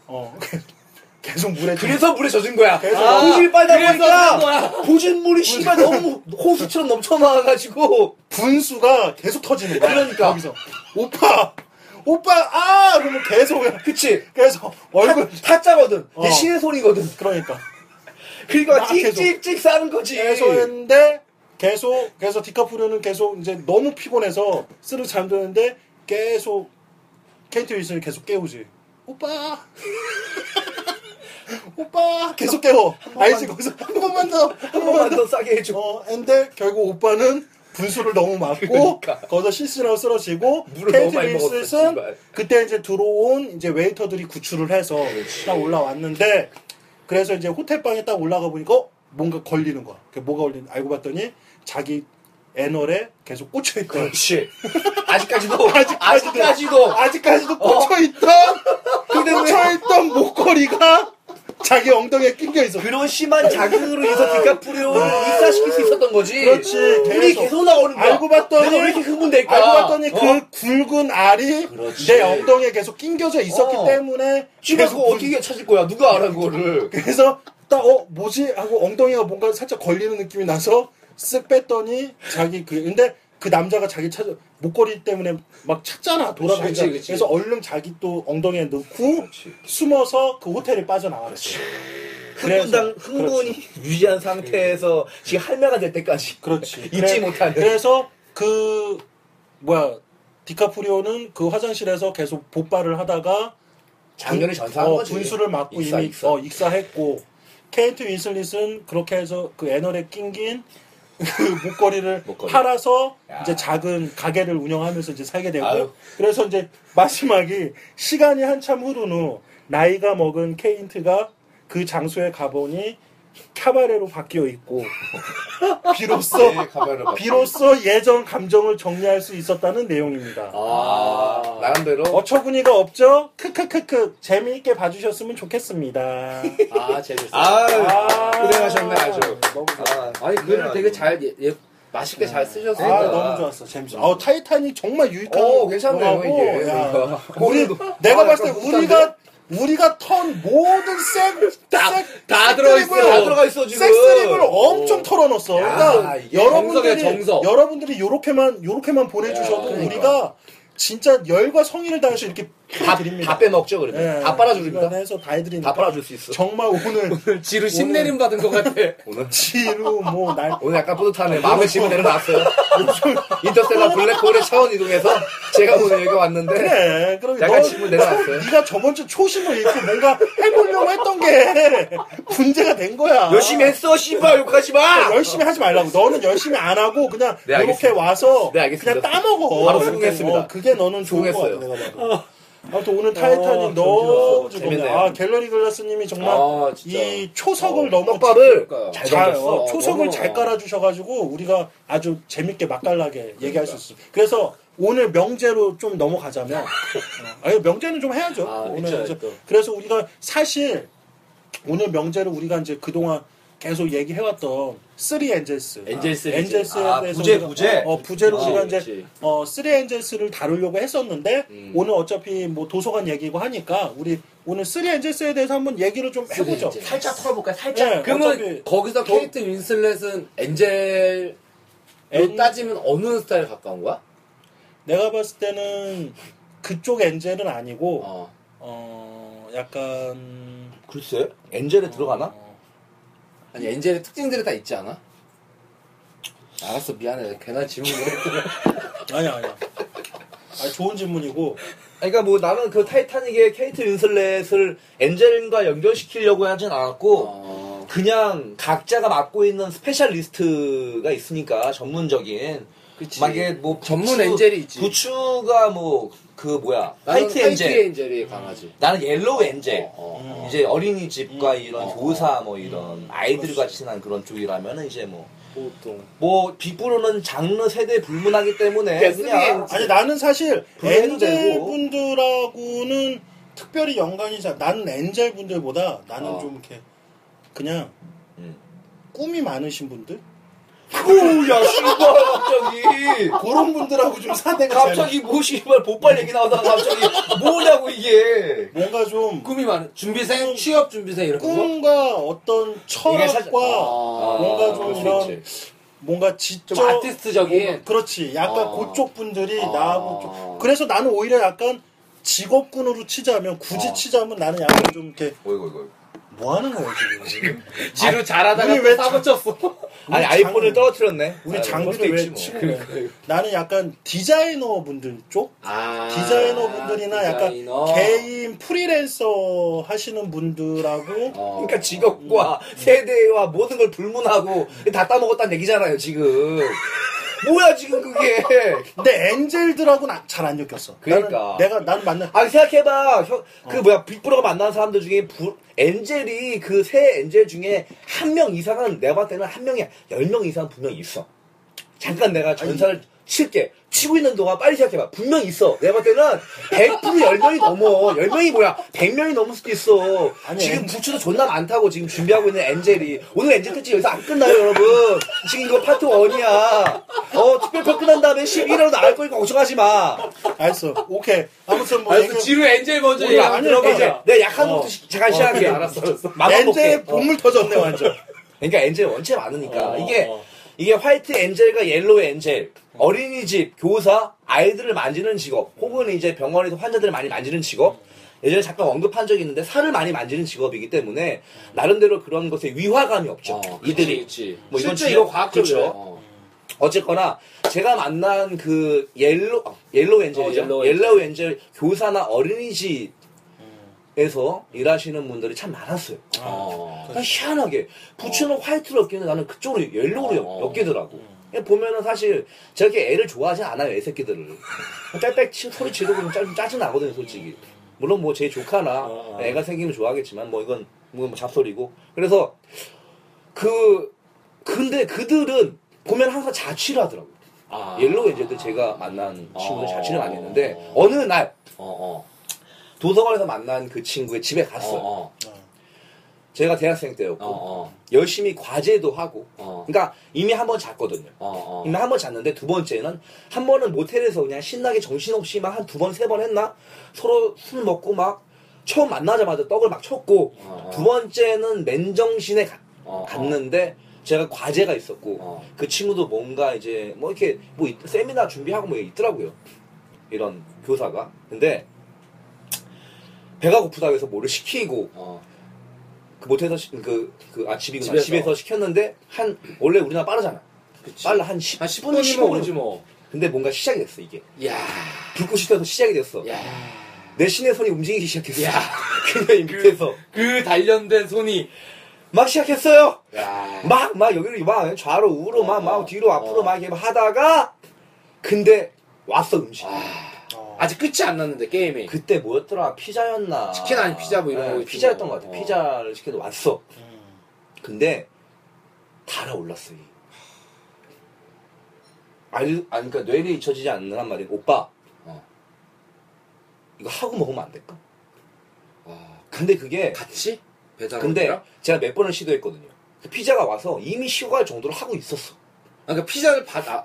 계속 물에 그래서 물에 젖은 거야. 계속 보질 빨다 그래서 보니까 보진 물이 씨발 너무 호수처럼 넘쳐 나와가지고 분수가 계속 터지는 거야. 그러니까. 거기서 오빠 그러면 계속 그치. 그래서 얼굴 타짜거든. 내 어. 신의 손이거든. 그러니까 그러니까 막 계속. 찍찍찍 싸는 거지. 계속 했는데 계속 디카프리오는 계속 이제 너무 피곤해서 쓰르 잠드는데 계속 케이트 윈슬을 계속 깨우지. 오빠 계속 깨워. 알지? 거기서 한 번만 더 싸게 해줘. 근데 결국 오빠는 분수를 너무 맞고 그러니까. 거기서 실수로 쓰러지고 물을 케이트 너무 많이 먹었어, 윈슬은 씨발. 그때 이제 들어온 이제 웨이터들이 구출을 해서 딱 올라왔는데 그래서 이제 호텔방에 딱 올라가 보니까 뭔가 걸리는 거야. 뭐가 걸리는? 알고 봤더니 자기 애널에 계속 꽂혀 있던. 그렇지. 아직까지도 꽂혀 있던 목걸이가 자기 엉덩이에 낑겨 있어. 그런 심한 자극으로 인해서 디카프리오를 입사시킬 수 있었던 거지. 그렇지. 물이 계속 나오는 거야. 알고 봤더니 내가 왜 이렇게 흥분될까? 알고 봤더니 그 굵은 알이 그렇지. 내 엉덩이에 계속 낑겨져 있었기 때문에 씨발 계속 그거 어떻게 찾을 거야? 누가 알아 그거를? 그래서 딱 뭐지 하고 엉덩이가 뭔가 살짝 걸리는 느낌이 나서 쓱 뺐더니 자기 근데 그 남자가 자기 목걸이 때문에 막 찾잖아 돌아다니까. 그치. 그래서 얼른 자기 또 엉덩이에 넣고 그렇지. 숨어서 그 호텔에 빠져나왔지. 흥분이 유지한 상태에서 지금 할매가 될 때까지 그렇지. 잊지 못하는. 그래서 디카프리오는 그 화장실에서 계속 복발을 하다가 작년에 전사한 거지. 분수를 맞고 익사, 이미 익사. 익사했고 케이트 윈슬릿은 그렇게 해서 그 애널에 낑긴 그 목걸이를 팔아서 이제 작은 가게를 운영하면서 이제 살게 되고 아유. 그래서 이제 마지막이 시간이 한참 흐른 후 나이가 먹은 케인트가 그 장소에 가보니 카바레로 바뀌어 있고 비로소 예전 감정을 정리할 수 있었다는 내용입니다. 나름대로 어처구니가 없죠? 크크크크 재미있게 봐주셨으면 좋겠습니다. 재밌어. 고생하셨네 아주. 너무 좋아. 아니 글을 되게 잘 맛있게 잘 쓰셨어요. 너무 좋았어. 재밌어. 타이타닉 정말 유익한 괜찮네요 영화고, 이게. 야, 내가 봤을 때 우리가 턴 모든 다 들어가 있어 지금. 섹스립을 엄청 털어놨어. 그러니까 정석이야, 정석. 여러분들이 요렇게만 보내주셔도 우리가 진짜 열과 성의를 다해서 이렇게 드립니다. 다 빼먹죠 그러면. 다 빨아줍니다. 해서 다 해드리니까. 다 빨아줄 수 있어. 정말 오늘 지루 신내림 받은 것 같아. 지루 오늘 약간 뿌듯하네. 마음의 짐을 내려놨어요. 인터스텔라 블랙홀의 차원 이동해서 제가 오늘 여기 왔는데 그래. 그럼 약간 짐을 내려놨어요. 네가 저번 주 초심을 잃고 뭔가 해보려고 했던 게 문제가 된 거야. 열심히 했어 씨발 욕하지 마. 열심히 하지 말라고. 너는 열심히 안 하고 그냥 네, 이렇게 알겠습니다. 와서 네, 알겠습니다. 그냥 따먹어. 바로 수긍했습니다. 그게 너는 좋은 거 같아. 수긍했어요. 내가 봐도. 아무튼 오늘 타이타닉 너무 즐겁네. 재밌네요. 갤러리 글라스님이 정말 진짜. 이 초석을 너무 떡밥을 잘 잘 던졌어. 초석을 너무, 잘 깔아주셔가지고 우리가 아주 재밌게 맛깔나게 얘기할 수 있어요. 그래서 오늘 명제로 좀 넘어가자면 아니 명제는 좀 해야죠. 오늘 이제 그래서 우리가 사실 오늘 명제로 우리가 이제 그동안 계속 얘기해왔던 3 엔젤스. 엔젤스에 대해서 부제로 우리가 이제 3 엔젤스를 다루려고 했었는데 오늘 어차피 뭐 도서관 얘기고 하니까 우리 오늘 3 엔젤스에 대해서 한번 얘기를 좀 해보죠. 살짝 털어볼까요? 살짝. 네, 그러면 거기서 케이트 윈슬렛은 엔젤로 따지면 어느 스타일에 가까운 거야? 내가 봤을 때는 그쪽 엔젤은 아니고 약간 글쎄 엔젤에 들어가나? 아니 엔젤의 특징들이 다 있지 않아? 알았어 미안해 괜한 질문을 했구나. 아니야. 좋은 질문이고 그러니까 뭐 나는 그 타이타닉의 케이트 윈슬렛을 엔젤과 연결시키려고 하진 않았고 그냥 각자가 맡고 있는 스페셜리스트가 있으니까 전문적인. 그치. 막 이게 뭐 전문 엔젤이 있지. 부추가 뭐 그 뭐야 화이트 엔젤이 강하지. 나는 옐로우 엔젤. 어. 이제 어린이집과 이런 교사 뭐 이런 아이들과 친한 그런 쪽이라면은 이제 보통 뭐 빅브로는 장르 세대 불문하기 때문에 그냥 아니 나는 사실 분해도 엔젤 되고. 분들하고는 특별히 연관이 잘 나는 엔젤 분들보다 나는 좀 이렇게 그냥 꿈이 많으신 분들 오야 씨발 갑자기 그런 분들하고 좀 사대가 갑자기 뭐 씨발 보빨 얘기 나오다가 갑자기 뭐냐고 이게 뭔가 좀 꿈이 많은 준비생, 취업 준비생 이런 거. 꿈과 어떤 철학과 뭔가 좀 이런 그렇지. 뭔가 지적 좀 아티스트적인. 뭔가 그렇지 약간 그쪽 분들이 아. 나하고 좀 그래서 나는 오히려 약간 직업군으로 치자면 굳이 치자면 나는 약간 좀 이렇게 어이구 뭐 하는 거야 지금 지루 잘하다가 우리 왜 사고 쳤어. 아니 아이폰을 떨어뜨렸네 우리 아, 장비를 왜 치고 나는 약간 디자이너 분들 쪽 디자이너 분들이나 약간 개인 프리랜서 하시는 분들하고 그러니까 직업과 세대와 모든 걸 불문하고 다 따먹었다는 얘기잖아요 지금 뭐야 지금 그게 근데 엔젤들하고는 잘 안 엮였어. 그러니까 나는 만난 아니 생각해봐 그 뭐야 빅브로가 만나는 사람들 중에 엔젤이 그 세 엔젤 중에 한 명 이상은 내가 봤을 때는 한 명이 10명 이상은 분명히 있어 잠깐 내가 전사를 칠게 치고 있는 동안 빨리 생각해봐 분명히 있어 내가 봤을 때는 100% 10명이 넘어 10명이 뭐야 100명이 넘을 수도 있어 아니, 지금 부추도 존나 많다고 지금 준비하고 있는 엔젤이 오늘 엔젤 특집 여기서 안 끝나요 여러분 지금 이거 파트 1이야 특별편 끝난 다음에 11회로 나갈 거니까 걱정하지 마 알았어. 오케이. 아무튼 뭐 알았어. 지루 엔젤 먼저 얘기 한번 들어보자. 내가 약한 것부터 잠깐 시작할게 알았어. 엔젤 본물 터졌네 완전. 그러니까 엔젤 원체 많으니까 이게 화이트 엔젤과 옐로우 엔젤 어린이집 교사 아이들을 만지는 직업 혹은 이제 병원에서 환자들을 많이 만지는 직업 예전에 잠깐 언급한 적이 있는데 살을 많이 만지는 직업이기 때문에 나름대로 그런 것에 위화감이 없죠 이들이 그치. 뭐 이건 실제 직업 이거 과학적이에요. 그렇죠. 어쨌거나 제가 만난 그 옐로우 엔젤이죠. 옐로우 엔젤 교사나 어린이집에서 일하시는 분들이 참 많았어요. 그러니까 희한하게 부추는 화이트로 엮이는데 나는 그쪽으로 옐로우로 엮이더라고. 보면은 사실 저렇게 애를 좋아하지 않아요, 애 새끼들을. 빽빽 소리 지르고 좀 짜증 나거든요, 솔직히. 물론 뭐 제 조카나 애가 생기면 좋아하겠지만 뭐 이건 뭐 잡소리고. 그래서 근데 그들은 보면 항상 자취를 하더라고요. 옐로우 엔젤들 제가 만난 친구들 자취를 많이 했는데 어느 날 도서관에서 만난 그 친구의 집에 갔어요. 제가 대학생 때였고 열심히 과제도 하고 그러니까 이미 한 번 잤거든요. 이미 한 번 잤는데 두 번째는 한 번은 모텔에서 그냥 신나게 정신없이 막 한 두 번 세 번 했나 서로 술 먹고 막 처음 만나자마자 떡을 막 쳤고 두 번째는 맨정신에 갔는데 제가 과제가 있었고 그 친구도 뭔가 이제 뭐 이렇게 뭐 세미나 준비하고 뭐 있더라고요. 이런 교사가. 근데 배가 고프다고 해서 뭐를 시키고 그 모텔에서 집이구나. 집에서 시켰는데 원래 우리나라 빠르잖아. 그치. 빨라 한 10분 15분 오지 뭐. 근데 뭔가 시작이 됐어 이게. 야. 불꽃이 튀어서 시작이 됐어. 야. 내 신의 손이 움직이기 시작했어. 야. 그냥 밑에서 그 단련된 손이 막 시작했어요. 야. 막 여기를 막 좌로 우로 막 뒤로 앞으로 막 이렇게 하다가 근데 왔어 음식. 아직 끝이 안 났는데 게임이. 그때 뭐였더라? 피자였나? 치킨 아니 피자 뭐 이런 거 피자였던 것 같아. 피자를 시켜도 왔어. 근데 달아올랐어. 그러니까 뇌리 잊혀지지 않는 말이 오빠 이거 하고 먹으면 안 될까? 근데 그게 같이 배달. 근데 제가 몇 번을 시도했거든요. 그 피자가 와서 이미 식어갈 정도로 하고 있었어. 그러니까 피자를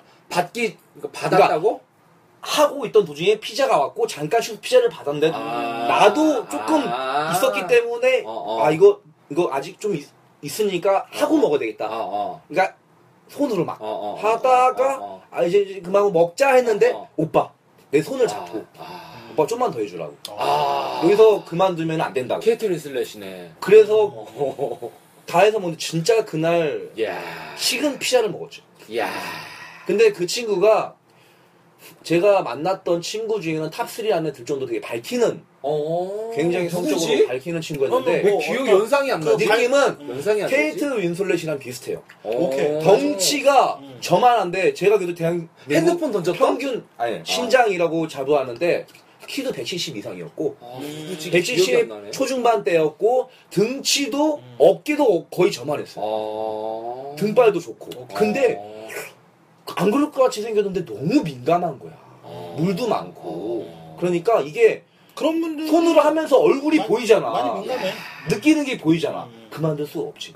받았다고? 하고 있던 도중에 피자가 왔고 잠깐 쉬고 피자를 받았는데 나도 조금 있었기 때문에 이거 아직 좀 있으니까 하고 먹어야 되겠다. 그러니까 손으로 막 하다가 이제 그만 먹자 했는데 오빠 내 손을 잡고 오빠 좀만 더 해주라고. 여기서 그만두면 안 된다고. 케이트린 슬래시네. 그래서 다 해서 먹는데 진짜 그날 야. 식은 피자를 먹었죠. 야. 근데 그 친구가 제가 만났던 친구 중에는 탑3 안에 들 정도 되게 밝히는 굉장히 성적으로 밝히는 친구였는데 왜 기억 연상이 안 나지? 느낌은 연상이 안 나지? 케이트 윈슬렛이랑 비슷해요. 오케이. 덩치가 저만한데 제가 그래도 대한 핸드폰 던졌다? 평균 신장이라고 자부하는데 키도 170 이상이었고 170 초중반대였고 등치도 어깨도 거의 저만했어요. 등발도 좋고. 근데 안 그럴 것 같이 생겼는데 너무 민감한 거야. 물도 많고. 그러니까 이게 그런 분들 손으로 하면서 얼굴이 보이잖아. 많이 민감해. 느끼는 게 보이잖아. 그만둘 수 없지.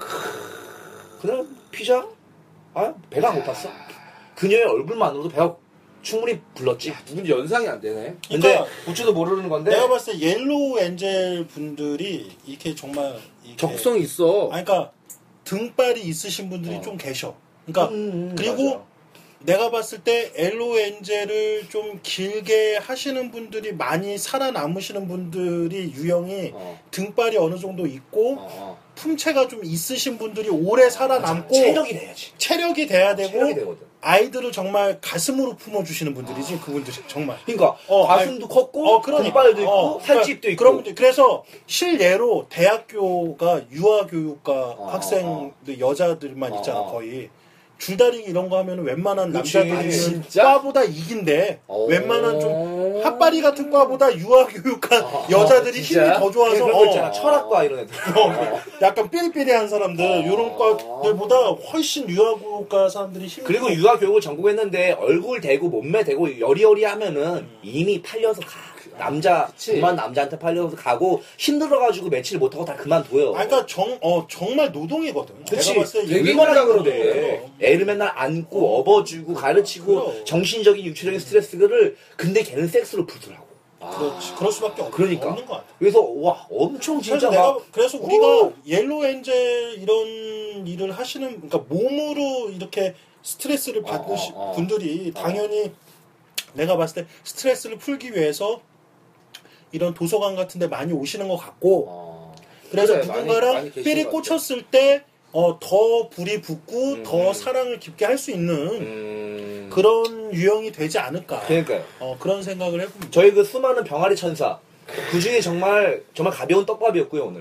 그날 피자? 배가 안 고팠어. 그녀의 얼굴만으로도 배가 충분히 불렀지. 누군지 연상이 안 되네. 근데 그러니까 우주도 모르는 건데 내가 봤을 때 옐로우 엔젤 분들이 이렇게 정말 이렇게 적성이 있어. 그러니까 등발이 있으신 분들이 좀 계셔. 그러니까 그리고 맞아. 내가 봤을 때 옐로우 엔젤을 좀 길게 하시는 분들이 많이 살아남으시는 분들이 유형이 등발이 어느 정도 있고 품체가 좀 있으신 분들이 오래 살아남고 체력이 돼야지. 체력이 돼야 되고 체력이 되거든. 아이들을 정말 가슴으로 품어주시는 분들이지 그분들이 정말. 그러니까 가슴도 컸고 그러니까. 등발도 있고 살집도 있고 그런 분들. 그래서 실례로 대학교가 유아교육과 학생들 여자들만 있잖아 거의. 줄다리기 이런 거 하면 웬만한 그치. 남자들이 과보다 이긴데 웬만한 좀 핫바리 같은 과보다 유아교육과 여자들이 힘이 더 좋아서 그런 거 있잖아. 철학과 이런 애들. 약간 삐리삐리한 사람들 이런 과들보다 훨씬 유아교육과 사람들이 힘이 그리고 유아 교육을 전공했는데 얼굴 대고 몸매 대고 여리여리 하면은 이미 팔려서 가. 그만 남자한테 팔려서 가고 힘들어가지고 며칠 못하고 다 그만둬요. 그러니까 정말 노동이거든. 그치. 내가 봤을 때 얼마나 그런데 애를 맨날 안고 업어주고 가르치고 그럼. 정신적인 육체적인 스트레스를 근데 걔는 섹스로 풀더라고. 그렇지. 그럴 수밖에 그러니까. 없는 것 같아. 그래서 와 엄청 진짜 그래서 우리가 옐로우 엔젤 이런 일을 하시는 그러니까 몸으로 이렇게 스트레스를 받으신 분들이 당연히 내가 봤을 때 스트레스를 풀기 위해서 이런 도서관 같은 데 많이 오시는 것 같고 그래서 그래, 누군가랑 많이 삘이 꽂혔을 때 더 불이 붙고 더 사랑을 깊게 할 수 있는 그런 유형이 되지 않을까. 그러니까요. 그런 생각을 해봅니다. 저희 그 수많은 병아리 천사 그 중에 정말 가벼운 떡밥이었고요 오늘.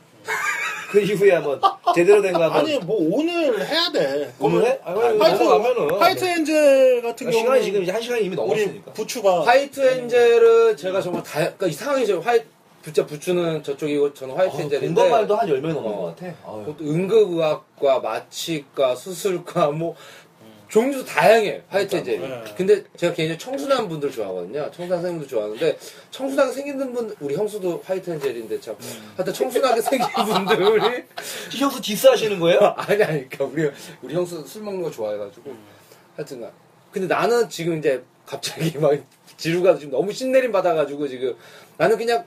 그 이후에 한번 제대로 된 거 한번. 아니 뭐 오늘 해야 돼. 오늘 해? 넘어가면은 화이트 엔젤 같은 경우는 시간이 지금 이제 1시간이 이미 넘었으니까. 부추가 화이트 엔젤은 제가 정말 그러니까 이상하게 진짜 부추는 저쪽이고 저는 화이트 엔젤인데 공부말도 한 10명 넘은 것 같아. 응급의학과, 마취과, 수술과 뭐 종류도 다양해 화이트 엔젤이. 근데 제가 개인적으로 청순한 분들 좋아하거든요. 청순한 선생님들 좋아하는데 청순하게 생긴 분 우리 형수도 화이트 엔젤인데 참 하여튼 청순하게 생긴 분들이 형수 디스하시는 거예요? 아니 그러니까 우리 형수 술 먹는 거 좋아해가지고 하여튼 근데 나는 지금 이제 갑자기 막 지루가 지금 너무 신내림 받아가지고 지금 나는 그냥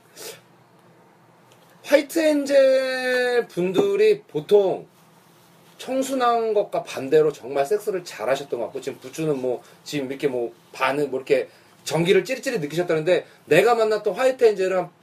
화이트 엔젤 분들이 보통 청순한 것과 반대로 정말 섹스를 잘 하셨던 것 같고, 지금 부추는 뭐, 지금 이렇게 뭐, 반응, 뭐 이렇게 전기를 찌릿찌릿 느끼셨다는데, 내가 만났던 화이트 엔젤은 한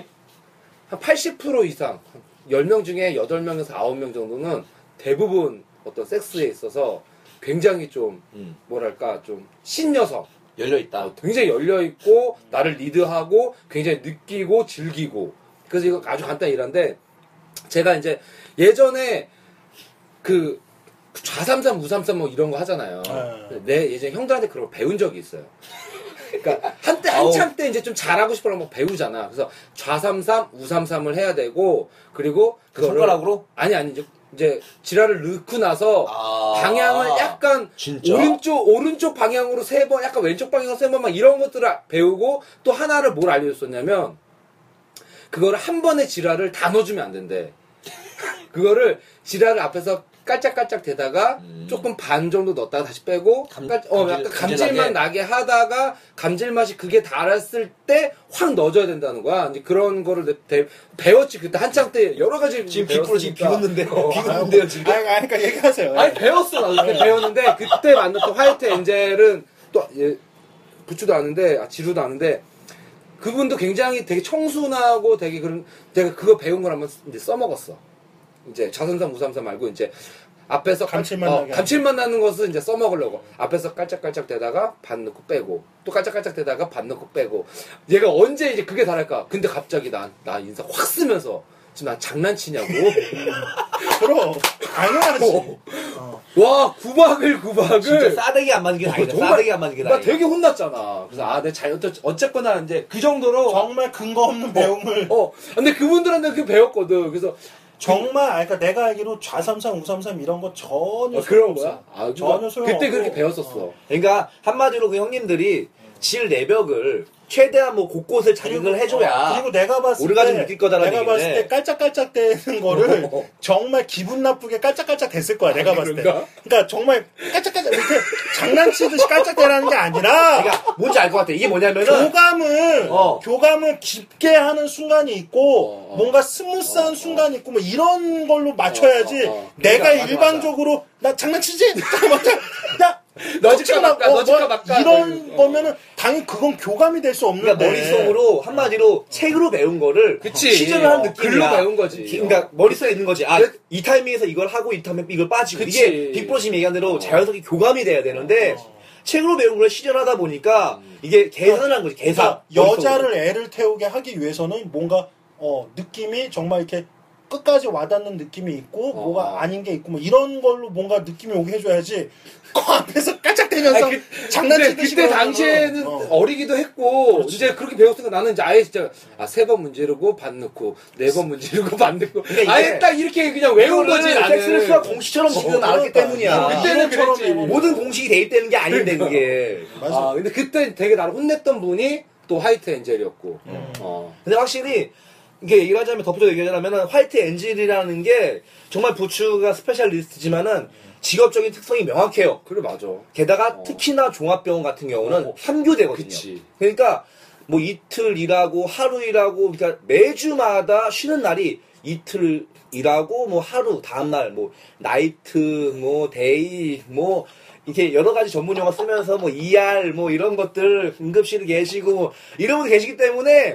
80% 이상, 10명 중에 8명에서 9명 정도는 대부분 어떤 섹스에 있어서 굉장히 좀, 뭐랄까, 좀, 신여성. 열려있다. 굉장히 열려있고, 나를 리드하고, 굉장히 느끼고, 즐기고. 그래서 이거 아주 간단히 일한데, 제가 이제 예전에 그 좌삼삼, 우삼삼 뭐 이런 거 하잖아요. 내 예전에 형들한테 그런 거 배운 적이 있어요. 그러니까 한참 때 이제 좀 잘하고 싶어서 뭐 배우잖아. 그래서 좌삼삼, 우삼삼을 해야 되고, 그리고 그거를 손가락으로? 아니 이제 지랄을 넣고 나서 방향을 약간 진짜? 오른쪽 방향으로 3번, 약간 왼쪽 방향으로 3번 막 이런 것들을 배우고, 또 하나를 뭘 알려줬었냐면 그거를 한 번에 지랄을 다 넣어주면 안 된대. 그거를 지랄을 앞에서 깔짝깔짝 대다가 조금 반 정도 넣었다가 다시 빼고 약간 감질맛 나게 하다가 감질맛이 그게 달았을 때 확 넣어줘야 된다는 거야. 이제 그런 거를 배웠지. 그때 한창 때 여러 가지 지금 빗불로 지금 비웃는데요. 비웃는데요 지금. 그러니까 얘기하세요. 아니 배웠어. 나도 그때 배웠는데 그때 만났던 화이트 엔젤은 또 부추도 아는데 지루도 아는데 그분도 굉장히 되게 청순하고 되게 그런 내가 그거 배운 걸 한번 이제 써먹었어. 이제 좌삼삼 우삼삼 말고 이제 앞에서 감칠맛 나는 것을 이제 써먹으려고 앞에서 깔짝깔짝 대다가 반 넣고 빼고 또 깔짝깔짝 대다가 반 넣고 빼고 얘가 언제 이제 그게 다를까? 근데 갑자기 나 인사 확 쓰면서 지금 나 장난치냐고. 그럼 당연하지. 와 구박을 진짜 싸대기 안 맞는 게 다행이다. 싸대기 안 맞는 게 나 다행이다. 되게 혼났잖아. 그래서 내 어쨌거나 이제 그 정도로 정말 근거 없는 배움을. 근데 그분들한테 그 배웠거든. 그래서 정말 그러니까 내가 알기로 좌삼삼 우삼삼 이런 거 전혀 그런 거야? 전혀 소용 그때 없고. 그렇게 배웠었어. 그러니까 한마디로 그 형님들이 질 내벽을 최대한 뭐 곳곳을 자극을 해줘야 그리고 내가 봤을 우리가 좀 때 느낄 거다라는 내가 봤을 얘기인데. 때 깔짝깔짝 대는 거를 정말 기분 나쁘게 깔짝깔짝 됐을 거야. 내가 봤을 때. 그러니까 정말 깔짝깔짝 이렇게 장난치듯이 깔짝대라는 게 아니라 그러니까 뭔지 알 것 같아. 이게 뭐냐면은 교감을 깊게 하는 순간이 있고 뭔가 스무스한 순간이 있고 뭐 이런 걸로 맞춰야지. 내가 맞아, 일방적으로 나 장난치지? 야 너지까 막까 이런 거면은 당연히 그건 교감이 될 수 없는데. 그러니까 머릿속으로 한마디로 책으로 배운 거를 시전을 한 느낌이야. 글로 배운 거지. 그러니까 머릿속에 있는 거지. 이 타이밍에서 이걸 하고 이 타이밍에 이걸 빠지고. 그치. 이게 빅보심 얘기한 대로 자연스럽게 교감이 돼야 되는데 책으로 배운 걸 시전하다 보니까 이게 계산을 한 거지. 계산. 그러니까 여자를 애를 태우게 하기 위해서는 뭔가 느낌이 정말 이렇게 끝까지 와닿는 느낌이 있고 뭐가 아닌 게 있고 뭐 이런 걸로 뭔가 느낌이 오게 해줘야지 그 앞에서 깔짝대면서 장난치듯이 그때 당시에는 어리기도 했고 그렇지. 이제 그렇게 배웠으니까 나는 이제 아예 진짜 3번 문제르고 반 넣고 4번 문제르고 반 넣고 그러니까 아예 딱 이렇게 그냥 외운 거지 나는. 섹스를 수학 공식처럼 지금 알았기 때문이야. 그때는 그랬지. 모든 공식이 대입되는 게 아닌데 그게. 맞아. 근데 그때 되게 나를 혼냈던 분이 또 화이트 엔젤이었고. 근데 확실히 이게 얘기를 하자면 덧붙여 얘기하자면 화이트 엔젤이라는 게 정말 부추가 스페셜리스트지만은 직업적인 특성이 명확해요. 그래 맞아. 게다가 특히나 종합병원 같은 경우는 3교대거든요. 그치. 그러니까 뭐 이틀 일하고 하루 일하고 그러니까 매주마다 쉬는 날이 이틀 일하고 뭐 하루 다음날 뭐 나이트 뭐 데이 뭐 이렇게 여러 가지 전문 용어 쓰면서 뭐 ER 뭐 이런 것들 응급실에 계시고 뭐 이런 분들 계시기 때문에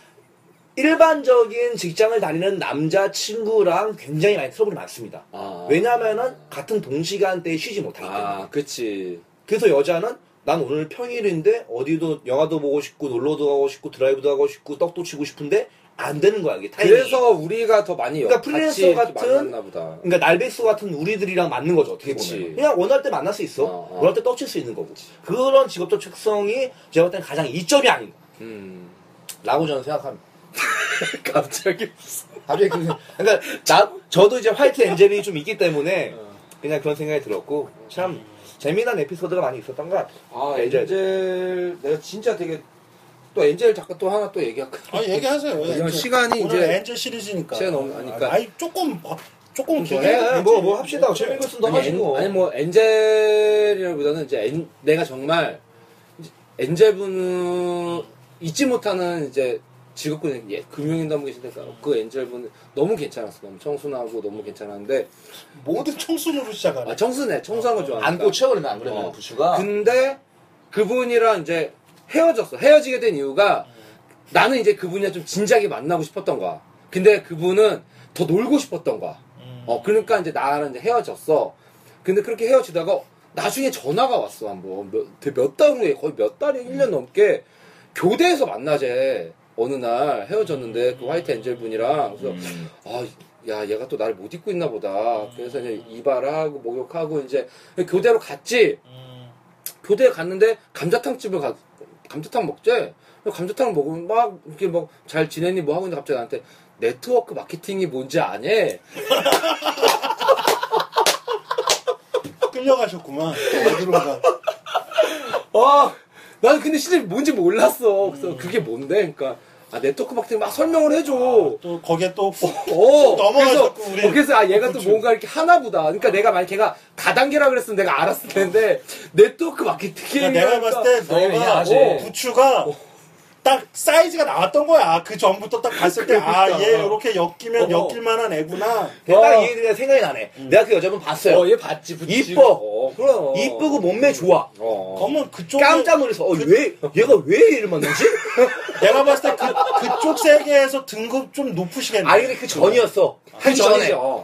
일반적인 직장을 다니는 남자친구랑 굉장히 많이 트러블이 많습니다. 왜냐하면은 같은 동시간대에 쉬지 못하기 때문에. 그치. 그래서 여자는 난 오늘 평일인데 어디도 영화도 보고 싶고 놀러도 가고 싶고 드라이브도 하고 싶고 떡도 치고 싶은데 안 되는 거야 이게 타이밍이. 그래서 우리가 더 많이 그러니까 프리랜서 같은 보다. 그러니까 날백수 같은 우리들이랑 맞는 거죠 어떻게 보면. 그냥 원할 때 만날 수 있어. 원할 때 떡칠 수 있는 거고. 그런 직업적 특성이 제가 볼 때는 가장 이점이 아닌가. 라고 저는 생각합니다. 갑자기 그러니까 저도 이제 화이트 엔젤이 좀 있기 때문에 그냥 그런 생각이 들었고 참 재미난 에피소드가 많이 있었던 것 같아요. 엔젤 내가 진짜 되게 또 엔젤 잠깐 또 하나 또 얘기할까? 얘기하세요. 이건 시간이 오늘 이제 엔젤 시리즈니까. 시간 너무 하니까. 아니 조금 길게 해. 뭐 합시다. 재밌는 것은 더 하시고. 아니 뭐 엔젤이라기보다는 이제 내가 정말 엔젤분은 잊지 못하는 이제 직업군이 금융인도 한분 계신데 그 엔젤분은 너무 괜찮았어. 너무 청순하고 너무 괜찮았는데 모든 청순으로 시작하네. 청순한 거 좋아하니까. 안 꽂혀 그러면 안 그러면 부추가. 근데 그분이랑 이제 헤어졌어. 헤어지게 된 이유가 나는 이제 그분이랑 좀 진작에 만나고 싶었던 거야. 근데 그분은 더 놀고 싶었던 거야. 그러니까 이제 나랑 이제 헤어졌어. 근데 그렇게 헤어지다가 나중에 전화가 왔어. 한번 몇 달 후에 거의 몇 달이 1년 넘게 교대에서 만나재. 어느 날 헤어졌는데 그 화이트 엔젤 분이랑 그래서 야 얘가 또 나를 못 잊고 있나 보다. 그래서 이제 이발하고 목욕하고 이제 교대로 갔지. 교대에 갔는데 감자탕 먹재. 감자탕을 먹으면 막 이렇게 막 잘 지내니 뭐 하고 있는데 갑자기 나한테 네트워크 마케팅이 뭔지 아냐? 끌려가셨구만. 어디론가. 나는 근데 진짜 뭔지 몰랐어. 그래서 그게 뭔데? 그러니까 네트워크 마케팅 막 설명을 해줘. 또 거기에 또 넘어가셨고 우리. 그래서 얘가 또 뭔가 이렇게 하나보다. 그러니까 내가 만약 걔가 다단계라 그랬으면 내가 알았을 텐데 네트워크 마케팅. 내가 봤을 때 너가 부추가 딱 사이즈가 나왔던 거야. 그 전부터 딱 봤을 때 얘 이렇게 엮이면 엮일만한 애구나. 딱 얘가 생각이 나네. 내가 그 여자분 봤어요. 얘 봤지. 이뻐. 그럼. 이쁘고 몸매 좋아. 그러면 그쪽 깜짝 놀라서 왜 얘가 왜 얘를 만나지? 내가 봤을 때 그쪽 세계에서 등급 좀 높으시겠네. 아니 근데 그 전이었어. 그 전에.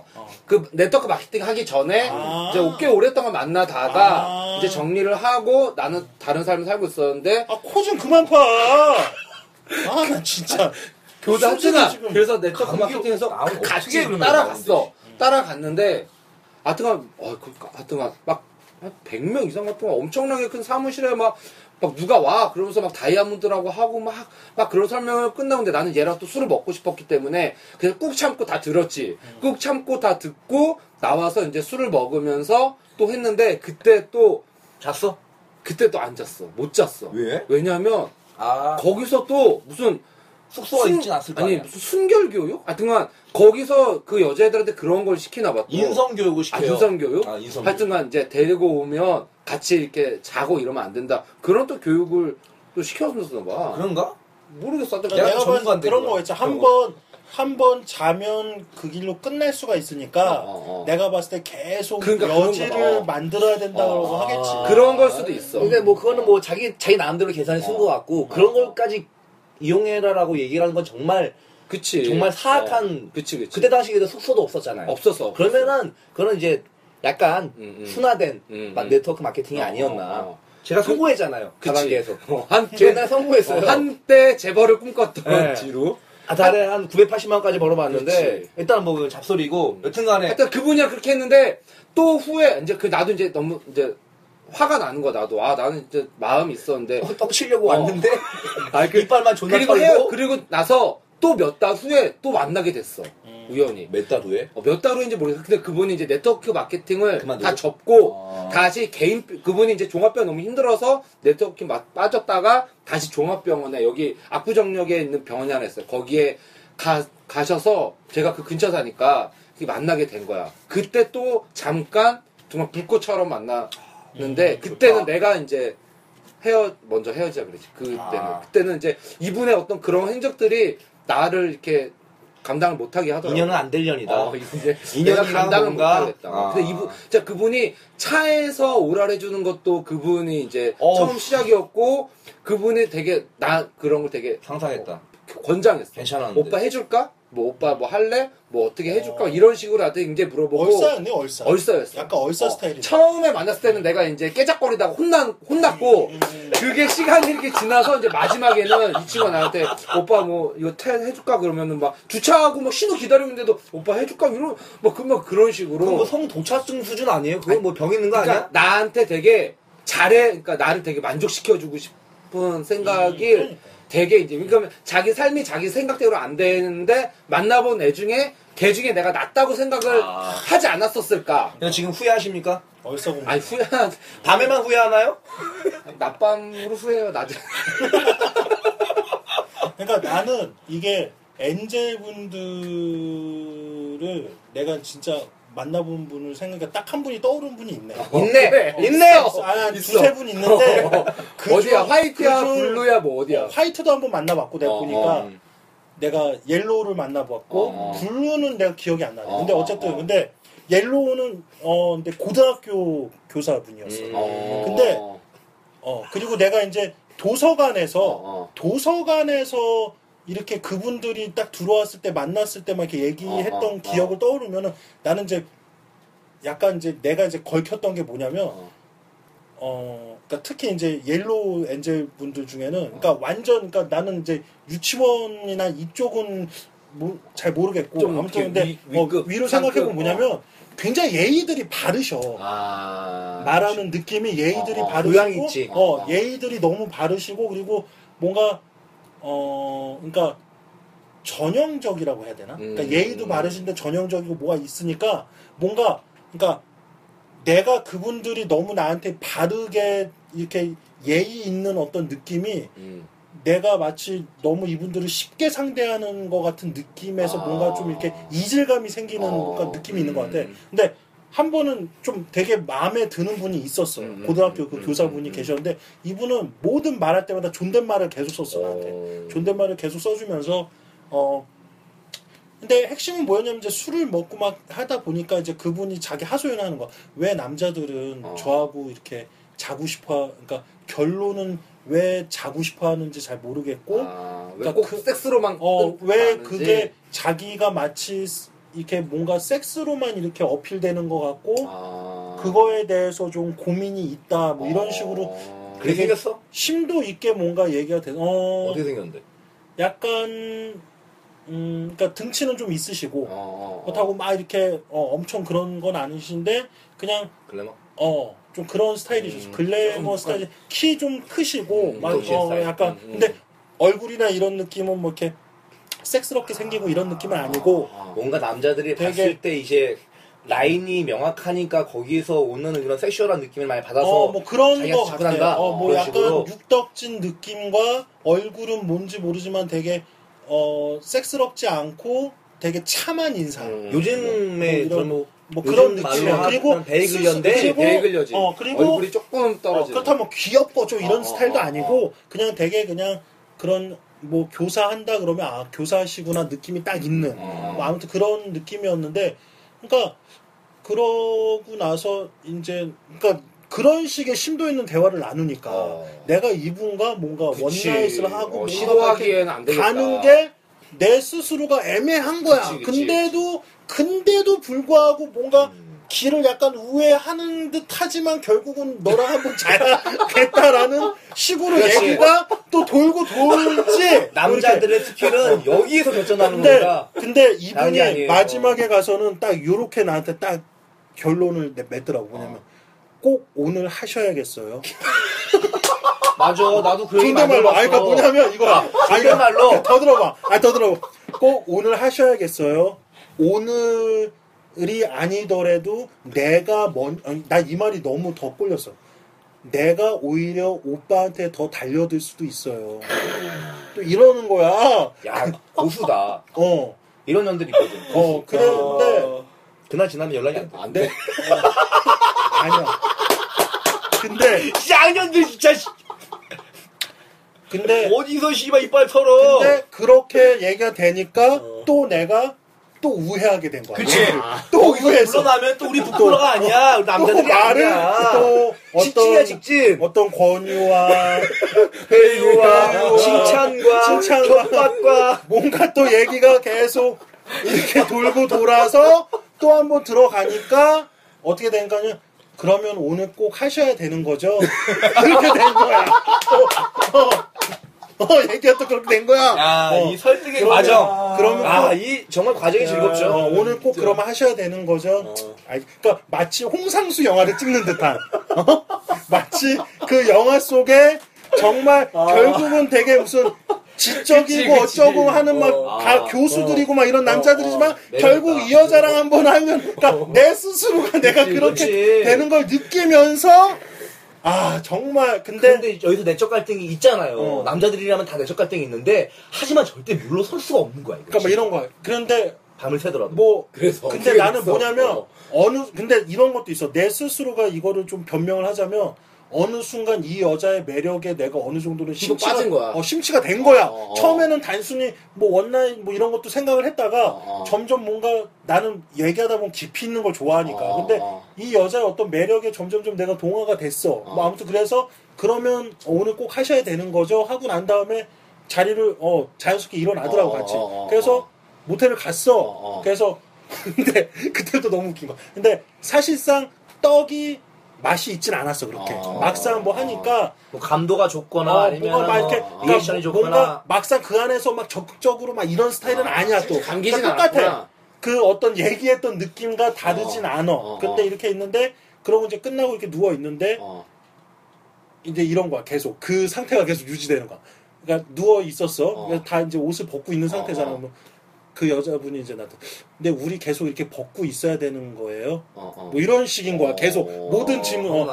그 네트워크 마케팅 하기 전에 이제 꽤 오랫동안 만나다가 이제 정리를 하고 나는 다른 삶을 살고 있었는데 코 좀 그만 파. 나 진짜 하여튼간 그래서 네트워크 마케팅에서 같이 따라갔어. 따라갔는데 하여튼간 하여튼간 막 100명 이상 같은 거 엄청나게 큰 사무실에 막 누가 와 그러면서 막 다이아몬드라고 하고 막 그런 설명을 끝나고 근데 나는 얘랑 또 술을 먹고 싶었기 때문에 그냥 꾹 참고 다 들었지. 꾹 참고 다 듣고 나와서 이제 술을 먹으면서 또 했는데 그때 또 잤어? 그때 또 안 잤어. 못 잤어. 왜? 왜냐면 거기서 또 무슨 숙소가 있진 않을 거 아니야? 무슨 순결교육? 하여튼간 거기서 그 여자애들한테 그런 걸 시키나 봐. 인성교육을 시켜요. 인성교육? 인성교육. 하여튼간 이제 데리고 오면 같이 이렇게 자고 이러면 안 된다. 그런 또 교육을 또 시켜줬나 봐. 그런가? 모르겠어. 내가 봤을 때 그런 거 있지. 한 번 자면 그 길로 끝날 수가 있으니까 내가 봤을 때 계속 그러니까 여지를 만들어야 된다고 하겠지. 그런 걸 수도 있어. 근데 뭐 그거는 뭐 자기 나름대로 계산이 쓴 것 같고 그런 걸까지 이용해라라고 얘기를 하는 건 정말 그치. 정말 사악한. 그치. 그때 당시에도 숙소도 없었잖아요. 없었어. 그러면은 그거는 이제 약간 순화된 네트워크 마케팅이 아니었나. 제가 선고했잖아요. 그 단계에서. 맨날 선고했어요. 한때 재벌을 꿈꿨던 뒤로. 달에 한 980만 원까지 벌어봤는데 일단 뭐 잡소리고 여튼간에 하여튼 그분이랑 그렇게 했는데 또 후에 이제 나도 이제 너무 이제 화가 나는 거야 나도. 나는 이제 마음이 있었는데 떡치려고 왔는데 이빨만 존나 그리고 털고 그리고 나서 또 몇 달 후에 또 만나게 됐어. 우연히. 몇 달 후에? 몇 달 후인지 모르겠어. 근데 그분이 이제 네트워크 마케팅을 그만두고? 다 접고 다시 그분이 이제 종합병 너무 힘들어서 네트워크 빠졌다가 다시 종합병원에 여기 압구정역에 있는 병원이 하나 있어요. 거기에 가셔서 제가 그 근처 사니까 만나게 된 거야. 그때 또 잠깐 정말 불꽃처럼 만났는데 그때는 좋다. 내가 이제 먼저 헤어지자 그랬지. 그때는 이제 이분의 어떤 그런 행적들이 나를 이렇게 감당을 못하게 하더라고. 인연은 안 될 년이다. 이제 내가 감당을 못하겠다. 근데 진짜 그분이 차에서 오랄해주는 것도 그분이 이제 처음 시작이었고 그분이 되게 그런 걸 되게 상상했다. 권장했어. 괜찮았는데. 오빠 해줄까? 뭐 오빠 뭐 할래? 뭐 어떻게 해줄까? 이런 식으로 나한테 이제 물어보고. 얼싸였네 얼싸. 얼싸였어. 약간 얼싸 스타일이다. 처음에 만났을 때는 내가 이제 깨작거리다가 혼났고 그게 시간이 이렇게 지나서 이제 마지막에는 이 친구가 나한테 오빠 뭐 이거 해줄까? 그러면은 막 주차하고 막 신호 기다리고 있는데도 오빠 해줄까? 이런 막 그런 식으로. 그건 뭐 성도차증 수준 아니에요? 그거 뭐 병 있는 거 아니야? 나한테 되게 그러니까 나를 되게 만족시켜주고 싶은 생각이 되게 이제 그러니까 자기 삶이 자기 생각대로 안 되는데 만나본 애 중에 걔 중에 내가 낫다고 생각을 하지 않았었을까? 지금 후회하십니까? 얼싸 공부. 아니 밤에만 후회하나요? 낮밤으로 후회해요 낮에. 그러니까 나는 이게 엔젤분들을 내가 진짜 만나본 분을 생각해 딱 한 분이 떠오르는 분이 있네. 있네. 두세 분 있는데 어디야? 화이트야, 블루야, 뭐 어디야? 화이트도 한번 만나봤고 내가 보니까 내가 옐로우를 만나봤고 블루는 내가 기억이 안 나네. 근데 어쨌든 근데 옐로우는 근데 고등학교 교사분이었어. 근데 그리고 내가 이제 도서관에서 이렇게 그분들이 딱 들어왔을 때 만났을 때 막 이렇게 얘기했던 기억을 떠오르면은 나는 이제 약간 이제 내가 이제 걸켰던 게 뭐냐면 그러니까 특히 이제 옐로우 엔젤 분들 중에는 그러니까 완전 그러니까 나는 이제 유치원이나 이쪽은 잘 모르겠고 아무튼 근데 위로 생각해보면 뭐냐면 굉장히 예의들이 바르셔. 말하는 느낌이 예의들이 바르시고 예의들이 너무 바르시고 그리고 뭔가 그러니까 전형적이라고 해야 되나? 그러니까 예의도 바르신데 전형적이고 뭐가 있으니까 뭔가 그러니까 내가 그분들이 너무 나한테 바르게 이렇게 예의 있는 어떤 느낌이 내가 마치 너무 이분들을 쉽게 상대하는 것 같은 느낌에서 뭔가 좀 이렇게 이질감이 생기는 느낌이 있는 것 같아. 근데 한 번은 좀 되게 마음에 드는 분이 있었어요. 고등학교 그 교사분이 계셨는데 이분은 모든 말할 때마다 존댓말을 계속 썼어 나한테. 존댓말을 계속 써주면서 근데 핵심은 뭐였냐면 이제 술을 먹고 막 하다 보니까 이제 그분이 자기 하소연하는 거야. 왜 남자들은 저하고 이렇게 자고 싶어? 그러니까 결론은 왜 자고 싶어 하는지 잘 모르겠고, 왜 꼭 섹스로만 왜 그게 자기가 마치 이렇게 뭔가 섹스로만 이렇게 어필되는 것 같고 그거에 대해서 좀 고민이 있다 뭐 이런 식으로 그렇게 생겼어? 심도 있게 뭔가 얘기가 돼. 어떻게 생겼는데? 약간 그러니까 등치는 좀 있으시고 그렇다고 막 이렇게 엄청 그런 건 아니신데 그냥 글래머? 좀 그런 스타일이죠. 글래머 스타일. 키 좀 크시고 막 스타일. 약간 근데 얼굴이나 이런 느낌은 뭐 이렇게 섹스럽게 생기고 이런 느낌은 아니고 뭔가 남자들이 되게- 봤을 때 이제 라인이 명확하니까 거기에서 오는 그런 섹슈얼한 느낌을 많이 받아서 뭐 그런 자기가 거 접근한다? 같아요. 뭐 그런 약간 식으로. 육덕진 느낌과 얼굴은 뭔지 모르지만 되게 섹스럽지 않고 되게 참한 인상. 요즘에 이런- 그런 뭐 그런 요즘 느낌. 말로 그리고 하는 베이글연데 그리고- 베이글려지. 그리고 얼굴이 조금 떨어지는. 그렇다면 뭐 귀엽고 좀 이런 스타일도 어. 아니고 그냥 되게 그냥 그런 뭐 교사한다 그러면 교사시구나 느낌이 딱 있는 뭐 아무튼 그런 느낌이었는데 그러니까 그러고 나서 이제 그러니까 그런 식의 심도 있는 대화를 나누니까 내가 이분과 뭔가 그치. 원나잇을 하고 뭔가 시도하기에는 안 되겠다. 가는 게 내 스스로가 애매한 거야. 그치. 근데도 불구하고 뭔가 길을 약간 우회하는 듯 하지만 결국은 너랑 한번 자야겠다라는 식으로 그렇지. 얘기가 또 돌고 돌지. 남자들의 스킬은 여기에서 결정나는 근데, 겁니다. 근데 다른 게 이분이 아니에요. 마지막에 가서는 딱 요렇게 나한테 딱 결론을 맺더라고. 뭐냐면 꼭 오늘 하셔야겠어요. 맞아, 나도 그 얘기 존댓말로. 많이 그러니까 들어봤어. 뭐냐면 이거야. 존댓말로. 더 들어봐. 더 들어봐. 꼭 오늘 하셔야겠어요. 오늘이 아니더라도 내가 나 이 말이 너무 더 꼴렸어. 내가 오히려 오빠한테 더 달려들 수도 있어요. 또 이러는 거야. 야, 고수다. 어. 이런 년들이 있거든. 그랬는데 그날 지나면 연락이 안 돼. 안 돼. 아니야. 근데 쌍년들 진짜 근데 어디서 씨발 이빨 털어. 근데 그렇게 얘기가 되니까 또 내가 또 우회하게 된 거야. 그치. 또 우회했어. 물러나면 또 우리 북부러가 아니야. 우리 남자들이 또 말을 아니야. 또 직진이야, 직진. 어떤 권유와 회유와 칭찬과 협박과 뭔가 또 얘기가 계속 이렇게 돌고 돌아서 또 한 번 들어가니까 어떻게 된가요? 그러면 오늘 꼭 하셔야 되는 거죠? 그렇게 된 거야. 얘기가 또 그렇게 된 거야. 야, 이 설득의 그러면- 과정. 그러면 이 정말 과정이 즐겁죠. 오늘 꼭 그러면 하셔야 되는 거죠. 그러니까 마치 홍상수 영화를 찍는 듯한. 마치 그 영화 속에 정말 결국은 되게 무슨 지적이고 그치. 어쩌고 하는 막 다 교수들이고 막 이런 남자들이지만 결국 이 여자랑 한번 하면 그러니까 내 스스로가 내가 그렇게 그치. 되는 걸 느끼면서 정말 근데 여기서 내적 갈등이 있잖아요. 어. 남자들이라면 다 내적 갈등이 있는데 하지만 절대 물러설 수가 없는 거야. 이거. 그러니까 뭐 이런 거야. 그런데 밤을 새더라도. 뭐 그래서 근데 어떻게 나는 됐어? 뭐냐면 근데 이런 것도 있어. 내 스스로가 이거를 좀 변명을 하자면 어느 순간 이 여자의 매력에 내가 어느 정도는 빠진 거야. 심취가 된 거야. 처음에는 단순히 뭐 원나잇 뭐 이런 것도 생각을 했다가 점점 뭔가 나는 얘기하다 보면 깊이 있는 걸 좋아하니까. 근데 이 여자의 어떤 매력에 점점점 내가 동화가 됐어. 뭐 아무튼 그래서 그러면 오늘 꼭 하셔야 되는 거죠. 하고 난 다음에 자리를 자연스럽게 일어나더라고 같이. 그래서 모텔을 갔어. 그래서 근데 그때도 너무 웃긴 거. 근데 사실상 떡이 맛이 있진 않았어 그렇게. 막상 뭐 하니까 뭐 감도가 좋거나 아니면 뭔가 막 이렇게 리액션이 좋거나 뭔가 막상 그 안에서 막 적극적으로 막 이런 스타일은 아니야 또. 감기진 그러니까 똑같아. 않았구나. 그 어떤 얘기했던 느낌과 다르진 않아. 근데 이렇게 있는데 그러고 이제 끝나고 이렇게 누워 있는데 이제 이런 거야 계속 그 상태가 계속 유지되는 거야. 그러니까 누워 있었어. 그래서 다 이제 옷을 벗고 있는 상태잖아. 뭐 그 여자분이 이제 나한테 근데 우리 계속 이렇게 벗고 있어야 되는 거예요. 뭐 이런 식인 거야. 계속 모든 질문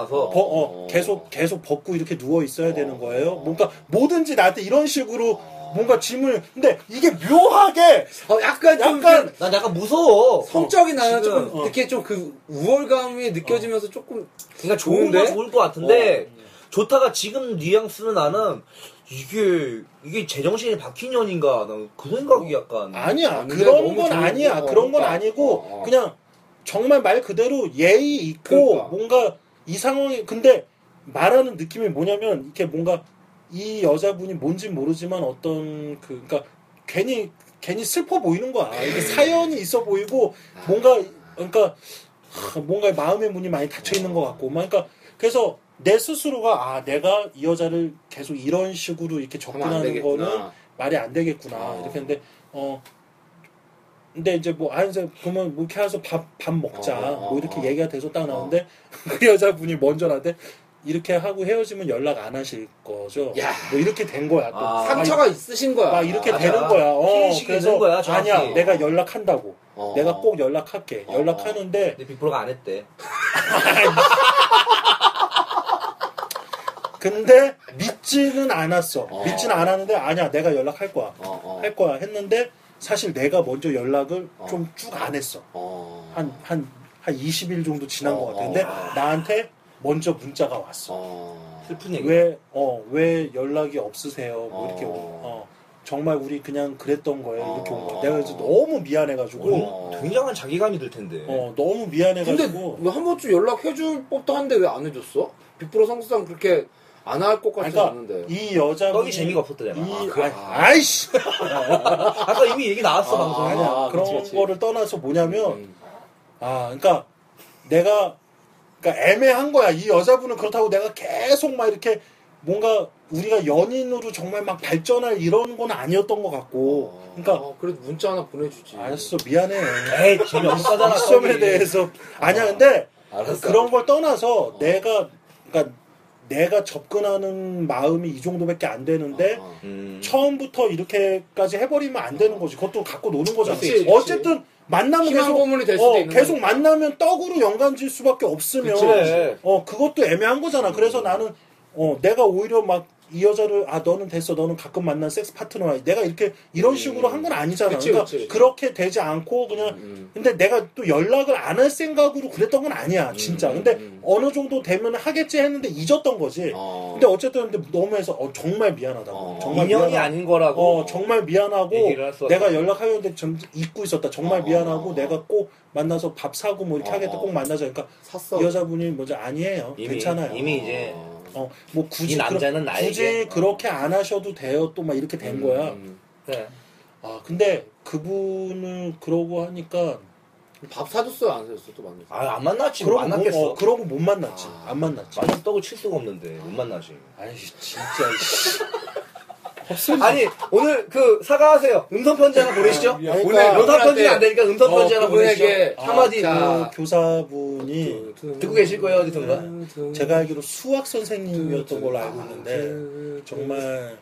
계속 벗고 이렇게 누워 있어야 되는 거예요. 뭔가 뭐든지 나한테 이런 식으로 뭔가 질문을 근데 이게 묘하게 약간 난 약간 무서워. 성적인 나는 지금, 조금 이렇게 좀 그 우월감이 느껴지면서 조금 그러니까 좋은 건 좋을 것 같은데 좋다가 지금 뉘앙스는 나는 이게 제정신이 박힌 년인가 나는 그 생각이 약간 아니야. 근데 그런 너무 건 좋은 아니야. 거. 그런 건 그러니까. 아니고 그냥 정말 말 그대로 예의 있고 그러니까. 뭔가 이 상황에 근데 말하는 느낌이 뭐냐면 이렇게 뭔가 이 여자분이 뭔진 모르지만 어떤 그러니까 괜히 슬퍼 보이는 거야. 이게 사연이 있어 보이고 그러니까 뭔가 마음의 문이 많이 닫혀 있는 것 같고, 그러니까 그래서 내 스스로가 내가 이 여자를 계속 이런 식으로 이렇게 접근하는 거는 말이 안 되겠구나. 이렇게 했는데 근데 이제 이제 그러면 뭐 이렇게 해서 밥 먹자. 뭐 이렇게 얘기가 돼서 딱 나오는데 그 여자분이 먼저 나한테 이렇게 하고 헤어지면 연락 안 하실 거죠. 뭐 이렇게 된 거야. 또 상처가 있으신 거야. 막 이렇게 되는 거야. 그래서 거야, 아니야, 내가 연락한다고. 내가 꼭 연락할게. 연락하는데 근데 빅브로가 안 했대. 근데 믿지는 않았어. 믿지는 않았는데 아니야, 내가 연락할 거야. 할 거야 했는데 사실 내가 먼저 연락을 좀 쭉 안 했어. 한 20일 정도 지난 것 같아. 근데 나한테 먼저 문자가 왔어. 슬픈 얘기. 왜 연락이 없으세요? 뭐 이렇게 정말 우리 그냥 그랬던 거예요. 이렇게 온 거야. 내가 그래서 너무 미안해가지고 굉장한 자기감이 들 텐데. 너무 미안해가지고. 근데 한 번쯤 연락해줄 법도 한데 왜 안 해줬어? 빅브로 성수상 그렇게 안 할 것 같지 않은데. 이 여자분이 떡이 재미가 없었다잖아. 아이씨. 아까 이미 얘기 나왔어 방송에. 아니야. 그런 거를 떠나서 뭐냐면 그러니까 내가 애매한 거야. 이 여자분은 그렇다고 내가 계속 막 이렇게 뭔가 우리가 연인으로 정말 막 발전할 이런 건 아니었던 것 같고. 그러니까 그래도 문자 하나 보내주지. 알았어, 미안해. 에이, 재미없었잖아. 이 시험에 대해서 아니야. 근데 알았어. 그런 걸 떠나서 내가 접근하는 마음이 이 정도밖에 안 되는데 처음부터 이렇게까지 해버리면 안 되는 거지. 그것도 갖고 노는 거잖아. 그치. 어쨌든 만나면 고문이 될 수도 있는 계속 거지. 만나면 떡으로 연관질 수밖에 없으면 그것도 애매한 거잖아. 그래서 나는 내가 오히려 막 이 여자를 너는 됐어, 너는 가끔 만난 섹스 파트너야, 내가 이런 식으로 한 건 아니잖아. 그러니까 그렇게 되지 않고 그냥 근데 내가 또 연락을 안 할 생각으로 그랬던 건 아니야, 진짜. 근데 어느 정도 되면 하겠지 했는데 잊었던 거지. 근데 어쨌든 너무 해서 정말 미안하다고. 정말 인연이 아닌 거라고. 정말 미안하고 내가 연락하려는데 좀 잊고 있었다. 정말 미안하고 내가 꼭 만나서 밥 사고 뭐 이렇게 하겠다. 꼭 만나자. 그러니까 샀어. 이 여자분이 먼저 아니에요. 괜찮아요. 이미 이제 뭐 굳이 이 남자는 굳이 그렇게 안 하셔도 돼요. 또 막 이렇게 된 거야. 네. 근데 그분은 그러고 하니까 밥 사줬어요, 안 사줬어? 또 만났어. 안 만났지. 그러고 만났겠어. 그러고 못 만났지. 안 만났지. 만나서 떡을 칠 수가 없는데 못 만나지. 아이 진짜. 아니 오늘 사과하세요. 음성 편지 하나 보내시죠. 오늘 영상 편지가 안 되니까 음성 편지 하나 보내시죠. 한마디. 교사분이 듣고 계실 거예요, 어디선가. 제가 알기로 수학 선생님이었던 걸로 알고 있는데 정말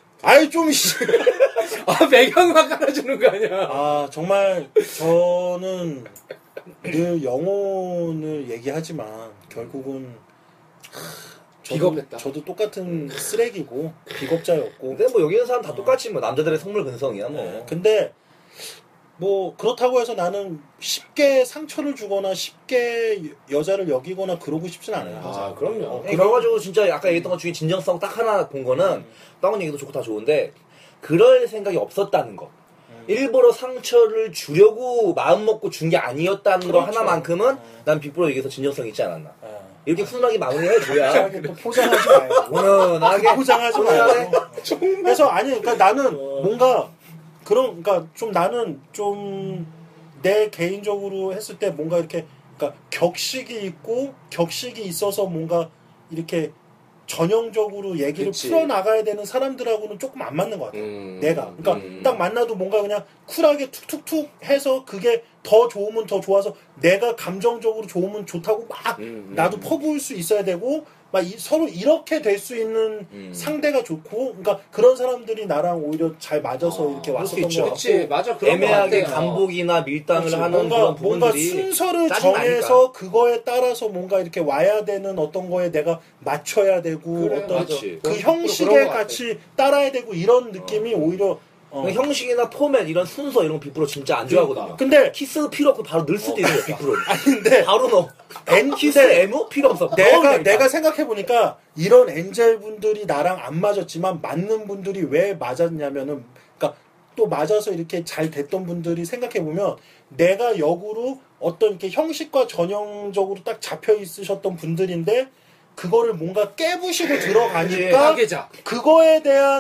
배경음악 깔아주는 거 아니야? 정말 저는 늘 영혼을 얘기하지만 결국은 비겁했다. 저도 똑같은 쓰레기고 비겁자였고. 근데 뭐 여기 있는 사람 다 똑같이 뭐 남자들의 속물 근성이야 뭐. 근데 뭐 그렇다고 해서 나는 쉽게 상처를 주거나 쉽게 여자를 여기거나 그러고 싶진 않아요. 그럼요. 그래가지고 진짜 아까 얘기했던 것 중에 진정성 딱 하나 본 거는 다운 얘기도 좋고 다 좋은데 그럴 생각이 없었다는 거. 일부러 상처를 주려고 마음 먹고 준 게 아니었다는 거 하나만큼은 난 빅브로 얘기해서 진정성이 있지 않았나. 이렇게 훈훈하게 마무리해줘야. 또 포장하지 말고. 훈훈하게. 포장하지 말고. 그래서 그러니까 나는 뭔가 그러니까 좀 나는 좀 내 개인적으로 했을 때 뭔가 이렇게 그러니까 격식이 있고 격식이 있어서 뭔가 이렇게 전형적으로 얘기를 풀어나가야 되는 사람들하고는 조금 안 맞는 것 같아요. 내가. 그러니까 딱 만나도 뭔가 그냥 쿨하게 툭툭툭 해서 그게 더 좋으면 더 좋아서 내가 감정적으로 좋으면 좋다고 막 나도 퍼부을 수 있어야 되고 막 서로 이렇게 될 수 있는 상대가 좋고 그러니까 그런 사람들이 나랑 오히려 잘 맞아서 이렇게 왔었던 것 같고. 그렇지, 맞아. 그런 애매하게 간복이나 밀당을 하는 그런 부분들이 뭔가 순서를 정해서 그거에 따라서 뭔가 이렇게 와야 되는 어떤 거에 내가 맞춰야 되고 어떤 그 형식에 같이 따라야 되고 이런 느낌이 오히려 형식이나 포맷 이런 순서 이런 거 빅브로 진짜 안 좋아하거든요. 근데 키스 필요 없고 바로 넣을 수도 있어요, 빅브로. 근데 바로 넣어. 키스 M 필요 없어. 내가 생각해 보니까 이런 엔젤 분들이 나랑 안 맞았지만 맞는 분들이 왜 맞았냐면은 그러니까 또 맞아서 이렇게 잘 됐던 분들이 생각해 보면 내가 역으로 어떤 이렇게 형식과 전형적으로 딱 잡혀 있으셨던 분들인데 그거를 뭔가 깨부시고 들어가니까 그거에 대한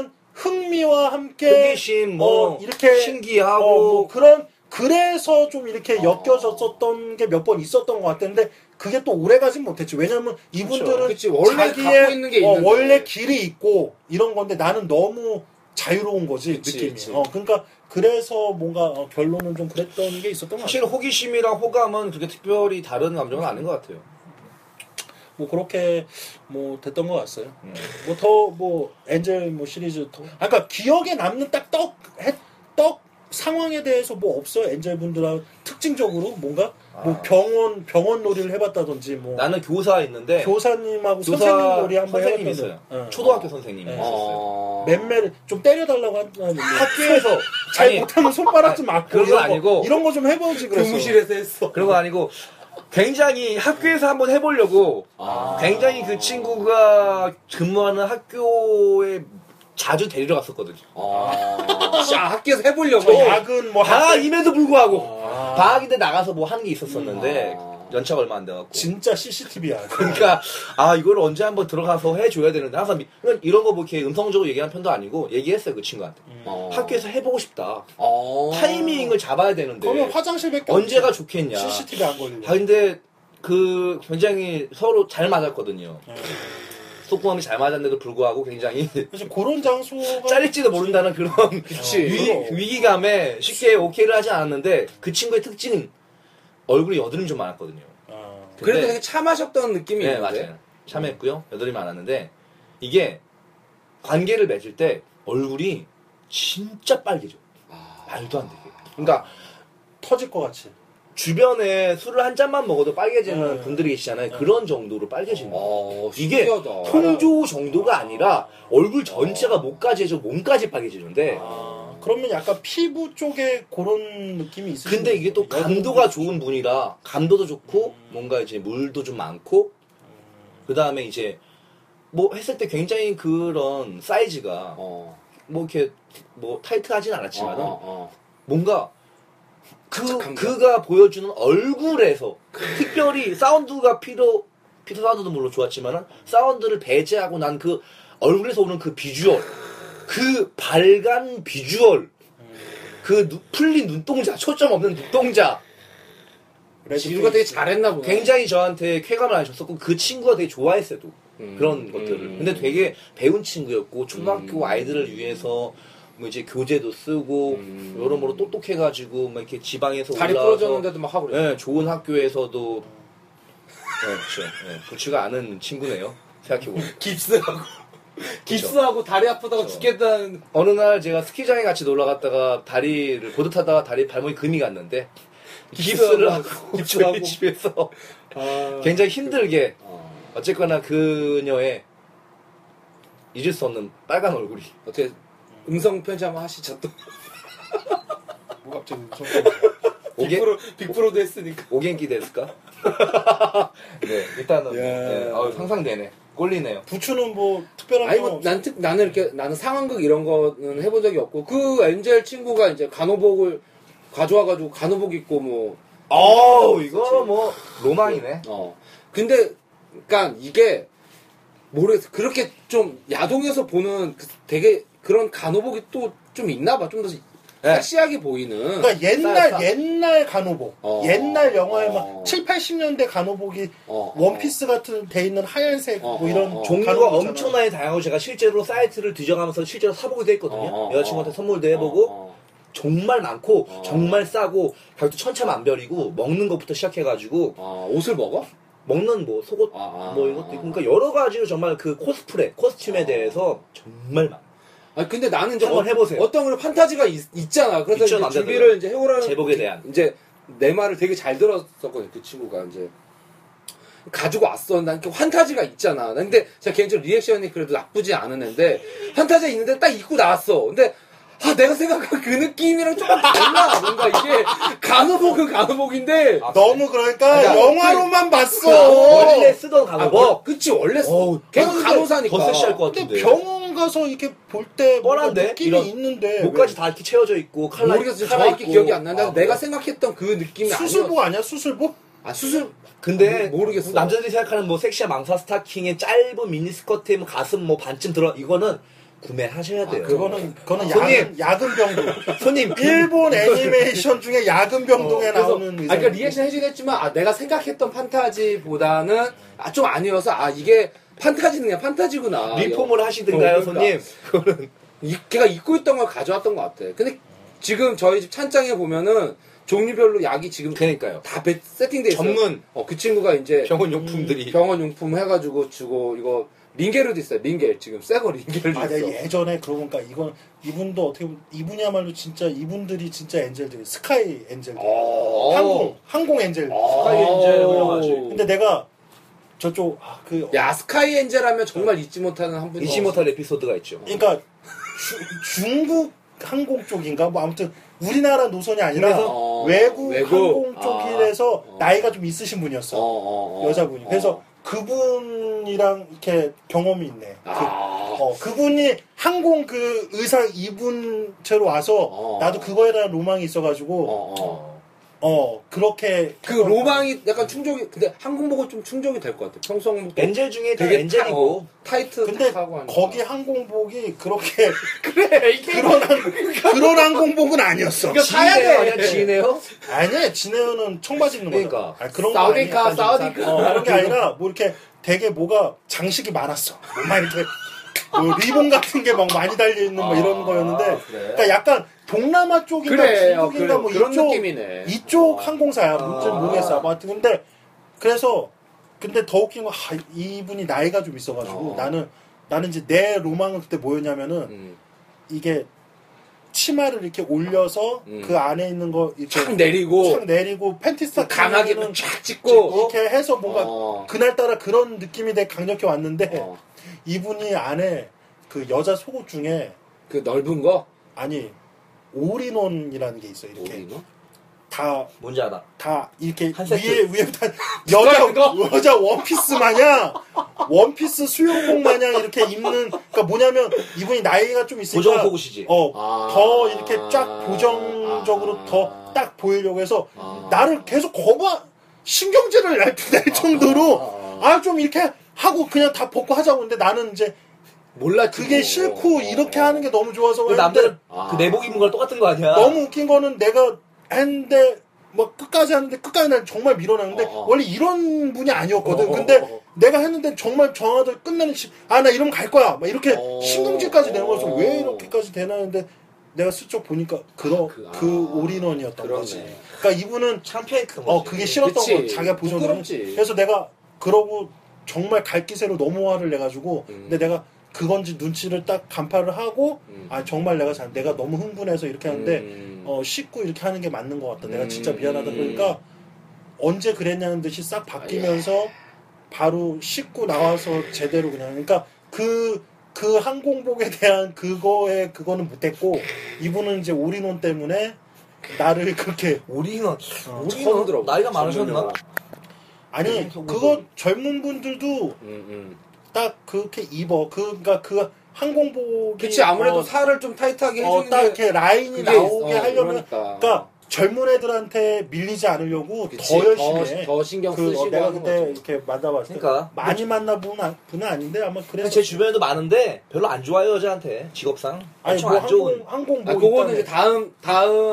흥미와 함께 호기심 뭐 이렇게 신기하고 뭐 그런 그래서 좀 이렇게 엮여졌었던 게 몇 번 있었던 것 같은데 그게 또 오래가진 못했지. 왜냐면 이분들은 그치. 원래 갖고 있는 게 있는데. 원래 길이 있고 이런 건데 나는 너무 자유로운 거지 느낌이. 그치. 그러니까 그래서 뭔가 결론은 좀 그랬던 게 있었던 것 사실 같아요. 호기심이랑 호감은 그렇게 특별히 다른 감정은 아닌 것 같아요. 뭐 그렇게 뭐 됐던 것 같아요. 뭐 더 뭐 엔젤 뭐 시리즈 더. 그러니까 기억에 남는 딱 떡 상황에 대해서 뭐 없어요. 엔젤 분들하고 특징적으로 뭔가 뭐 병원 놀이를 해봤다든지 뭐 나는 교사 있는데 교사님하고 선생님 놀이 한번 선생님 해봤다든지. 있어요. 초등학교 선생님이 네. 있었어요. 맴매를 좀 때려달라고 한다는 학교에서 잘 아니, 못하면 손바닥 좀 맞고 그런 건 아니고 이런 거 좀 해보지 그래서 교무실에서 했어. 그런 건 아니고 굉장히 학교에서 한번 해보려고 굉장히 그 친구가 근무하는 학교에 자주 데리러 갔었거든요. 학교에서 해보려고. 저 야근 뭐 방학임에도 불구하고 방학인데 나가서 뭐 하는 게 있었었는데 연차가 얼마 안 돼갖고 진짜 CCTV야. 그러니까 이걸 언제 한번 들어가서 해줘야 되는데 항상 이런 거 뭐 이렇게 음성적으로 얘기한 편도 아니고 얘기했어요 그 친구한테. 학교에서 해보고 싶다. 타이밍을 잡아야 되는데 그러면 화장실밖에 언제가 없지. 좋겠냐. CCTV 안 걸리려. 근데 그 굉장히 서로 잘 맞았거든요. 속궁합이 잘 맞았는데도 불구하고 굉장히 그래서 그런 장소가 짜릴지도 모른다는 그런 그치. 위기감에 쉽게 오케이를 하지 않았는데 그 친구의 특징은 얼굴이 여드름이 좀 많았거든요. 그래도 근데- 되게 참하셨던 느낌이 네, 있는데. 맞아요. 참했고요. 여드름이 많았는데 이게 관계를 맺을 때 얼굴이 진짜 빨개져. 말도 안 되게. 그러니까 터질 것 같이. 주변에 술을 한 잔만 먹어도 빨개지는 분들이 계시잖아요. 그런 정도로 빨개지는 거예요. 이게 신기하다. 통조 정도가 아니라 얼굴 전체가 목까지 해서 몸까지 빨개지는데 그러면 약간 피부 쪽에 그런 느낌이 있으요 근데 이게 또 감도가 좋은 분이라 감도도 좋고 뭔가 이제 물도 좀 많고 그 다음에 이제 뭐 했을 때 굉장히 그런 사이즈가 뭐 이렇게 뭐 타이트하진 않았지만 뭔가 그가 보여주는 얼굴에서 특별히 사운드가 피터 사운드도 물론 좋았지만 사운드를 배제하고 난 그 얼굴에서 오는 그 비주얼 그 발간 비주얼 그 풀린 눈동자 초점 없는 눈동자 지루가 되게 잘했나 보네. 굉장히 저한테 쾌감을 많이 줬었고 그 친구가 되게 좋아했어요 또 그런 것들을 근데 되게 배운 친구였고 초등학교 아이들을 위해서 뭐 이제 교재도 쓰고 여러모로 똑똑해가지고 막 이렇게 지방에서 다리 올라와서 부러졌는데도 막 하고 그래. 네, 좋은 학교에서도 그렇죠. 네, 좋지가 않은 친구네요. 생각해보면. 깁스하고 다리 아프다고 죽겠다는. 어느 날 제가 스키장에 같이 놀러 갔다가 다리를 보드 타다가 다리 발목이 금이 갔는데 깁스를 하고 저희 집에서 굉장히 힘들게 어쨌거나 그녀의 잊을 수 없는 빨간 얼굴이 어떻게 음성 편지 한번 하시죠 또. 뭐 갑자기 빅프로도 했으니까. 오겐키 됐을까? 네, 일단은 네, 상상되네. 꼴리네요. 부추는 뭐 특별한 아니 거 뭐 나는 이렇게 나는 상황극 이런 거는 해본 적이 없고 그 엔젤 친구가 이제 간호복을 가져와가지고 간호복 입고 뭐. 이거 뭐 로망이네. 근데 그러니까 이게 모르겠어. 그렇게 좀 야동에서 보는 되게 그런 간호복이 또 좀 있나 봐. 좀 더 섹시하게 보이는. 그러니까 옛날 간호복. 옛날 영화에 막 7, 80년대 간호복이 원피스 같은 돼 있는 하얀색 뭐 이런 종류가 간호복 있잖아. 엄청나게 다양하고 제가 실제로 사이트를 뒤져가면서 실제로 사보기도 했거든요. 여자친구한테 선물도 해보고 정말 많고 정말 싸고 가격도 천차만별이고 먹는 것부터 시작해가지고 옷을 먹어? 먹는 뭐 속옷 뭐 이것도 있고 그러니까 여러 가지로 정말 그 코스튬에 대해서 정말 많아. 아니 근데 나는 이제 한번 해보세요. 어떤 그런 판타지가 있잖아. 그래서 있죠, 이제 남자들은. 준비를 이제 해오라는 제복에 대한. 이제 내 말을 되게 잘 들었었거든 그 친구가 이제 가지고 왔어. 난 그 판타지가 있잖아. 난 근데 제가 개인적으로 리액션이 그래도 나쁘지 않은 애인데 판타지가 있는데 딱 입고 나왔어. 근데 내가 생각한 그 느낌이랑 조금 달라. 뭔가 이게 간호복은 간호복인데 너무 그러니까 영화로만 봤어. 원래 쓰던 간호복. 그치 원래 걔는 간호사니까. 더 섹시할 것 근데 같은데. 병원 가서 이렇게 볼 때 뻔한데? 느낌이 이런 있는데 목까지 다 이렇게 채워져 있고 칼라 모르겠어. 정확히 기억이 안 나는데 내가 생각했던 그 느낌이 수술복 아니야 수술복? 수술 근데 모르겠어. 남자들이 생각하는 뭐 섹시한 망사 스타킹에 짧은 미니스커트에 뭐 가슴 뭐 반쯤 들어 이거는 구매하셔야 돼요. 그거는 손님! 야근 병동. 손님 일본 애니메이션 중에 야근 병동에 나오는 의사. 그러니까 리액션 해주긴 했지만 내가 생각했던 판타지보다는 좀 아니어서 이게 판타지는 그냥 판타지구나. 리폼을 하시든가요, 그러니까. 손님. 그거는 걔가 입고 있던 걸 가져왔던 것 같아. 근데 지금 저희 집 찬장에 보면은 종류별로 약이 지금 그러니까요. 다 세팅돼 있어요. 전문 그 친구가 이제 병원 용품들이 병원 용품 해가지고 주고 이거 링겔도 있어요. 링겔 지금 새거 링겔도 있어. 내가 예전에 그러고 보니까 이분도 어떻게 보면 이분이야말로 진짜 이분들이 진짜 엔젤들이 스카이 엔젤들. 항공 엔젤. 스카이 엔젤 훌륭하지. 근데 내가 저쪽 스카이 엔젤 하면 정말 잊지 못하는 한 분이 잊지 못할 에피소드가 있죠. 그러니까 중국 항공 쪽인가 뭐 아무튼 우리나라 노선이 아니라 외국 항공 쪽이라서 나이가 좀 있으신 분이었어. 여자분이. 그래서 그분이랑 이렇게 경험이 있네. 그분이 항공 그 의상 입은 채로 와서 나도 그거에 대한 로망이 있어가지고 그렇게 그 로망이 약간 충족이 근데 항공 보고 좀 충족이 될 것 같아. 평소항공 엔젤 중에 되게 엔젤이고 타이트 근데 하고 하니까. 거기 항공복이 그렇게 그래 이게 그런 항공복은 아니었어. 이거 사야 돼. 아니야 지네요? 아니야 진해연은 청바지 입는 거야. 그러니까. 그런 거 사우디카 아니야. 사우디카 그런 게 아니라 뭐 이렇게 되게 뭐가 장식이 많았어. 막 이렇게 뭐 리본 같은 게 막 많이 달려 있는 뭐 이런 거였는데, 그래. 그러니까 약간 동남아 쪽인가 그래, 중국인가 뭐 그런 이쪽 느낌이네. 이쪽 항공사야. 뭔지 모르겠어. 뭐 하여튼 근데 더 웃긴 건 이분이 나이가 좀 있어가지고 나는 이제 내 로망은 그때 뭐였냐면은 이게 치마를 이렇게 올려서 그 안에 있는 거 이렇게 착 내리고 팬티 스타트 강하게 쫙 찍고 이렇게 해서 뭔가 그날따라 그런 느낌이 되게 강력히 왔는데 이분이 안에 그 여자 속옷 중에 그 넓은 거 아니 올인원이라는 게 있어. 이렇게 올인원? 다 뭔지 알아? 다 이렇게 한 세트. 위에 다 여자 원피스 마냥 원피스 수영복 마냥 이렇게 입는 그러니까 뭐냐면 이분이 나이가 좀 있으니까 고정 속옷이지. 더 이렇게 쫙 보정적으로 더 딱 보이려고 해서 나를 계속 신경질을 낼 정도로 좀 이렇게 하고 그냥 다 벗고 하자고 근데 나는 이제 몰랐지. 그게 싫고 이렇게 하는 게 너무 좋아서 남들은 그 내복 입은 거랑 똑같은 거 아니야? 너무 웃긴 거는 내가 했는데 뭐 끝까지 하는데 끝까지 날 정말 밀어내는데 원래 이런 분이 아니었거든. 근데 내가 했는데 정말 정하도 끝내는 나 이러면 갈 거야. 막 이렇게 신경질까지 내는 거라서 왜 이렇게까지 되나는데 내가 슬쩍 보니까 그 올인원이었던 거지. 그러니까 이분은 창피해 그게 싫었던 거 자기가 보존을. 그래서 내가 그러고 정말 갈기세로 너무 화를 내가지고 근데 내가 그건지 눈치를 딱 간파를 하고 정말 내가 너무 흥분해서 이렇게 하는데 씻고 이렇게 하는 게 맞는 것 같다. 내가 진짜 미안하다. 그러니까 언제 그랬냐는 듯이 싹 바뀌면서 바로 씻고 나와서 제대로 그냥 그러니까 그 항공복에 대한 그거는 못했고 이분은 이제 올인원 때문에 나를 그렇게 올인원 처음 들어. 나이가 많으셨나? 아니 그거 젊은 분들도 딱 그렇게 입어. 그러니까 그 항공복이 그치 아무래도 살을 좀 타이트하게 해주는 딱 이렇게 라인이 나오게 하려면 그러니까. 그러니까 젊은 애들한테 밀리지 않으려고 그치, 더 열심히 해. 더 신경 쓰시고 내가 하는 그때 거죠. 이렇게 만나봤을 때 그러니까. 많이 만나본 분은 아닌데 아마 그래서 제 주변에도 많은데 별로 안 좋아요 여자한테 직업상. 아니 엄청 뭐 안 좋은. 항공복 그거는 이제 다음 때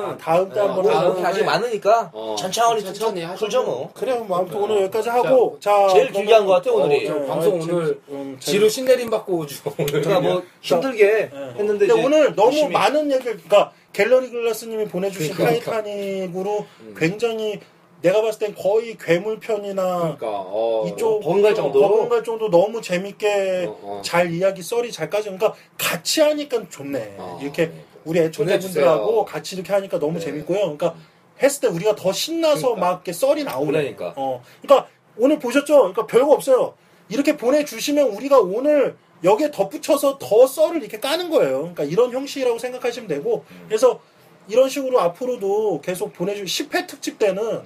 한번 뭐 하고 그렇게 아직 많으니까 천천히 하죠. 풀죠 뭐. 그래 뭐 아무튼 오늘 여기까지 하고 자 제일 길게 한 것 같아 오늘이. 방송 오늘 지루 신내림 받고 오죠. 그러니까 뭐 힘들게 했는데 근데 이제 오늘 너무 열심히. 많은 얘기를 그러니까 갤러리 글라스님이 보내주신 그러니까. 타이타닉으로 굉장히 내가 봤을 땐 거의 괴물편이나 그러니까 이쪽 버금갈 정도로? 버금갈 정도 너무 재밌게 잘 이야기 썰이 잘 까지 그러니까 같이 하니까 좋네. 이렇게 우리 애청자분들하고 보내주세요. 같이 이렇게 하니까 너무 재밌고요. 그러니까 했을 때 우리가 더 신나서 막 이렇게 썰이 나오네. 그러니까. 그러니까 오늘 보셨죠? 그러니까 별거 없어요. 이렇게 보내주시면 우리가 오늘 여기에 덧붙여서 더 썰을 이렇게 까는 거예요. 그러니까 이런 형식이라고 생각하시면 되고 그래서 이런 식으로 앞으로도 계속 10회 특집 때는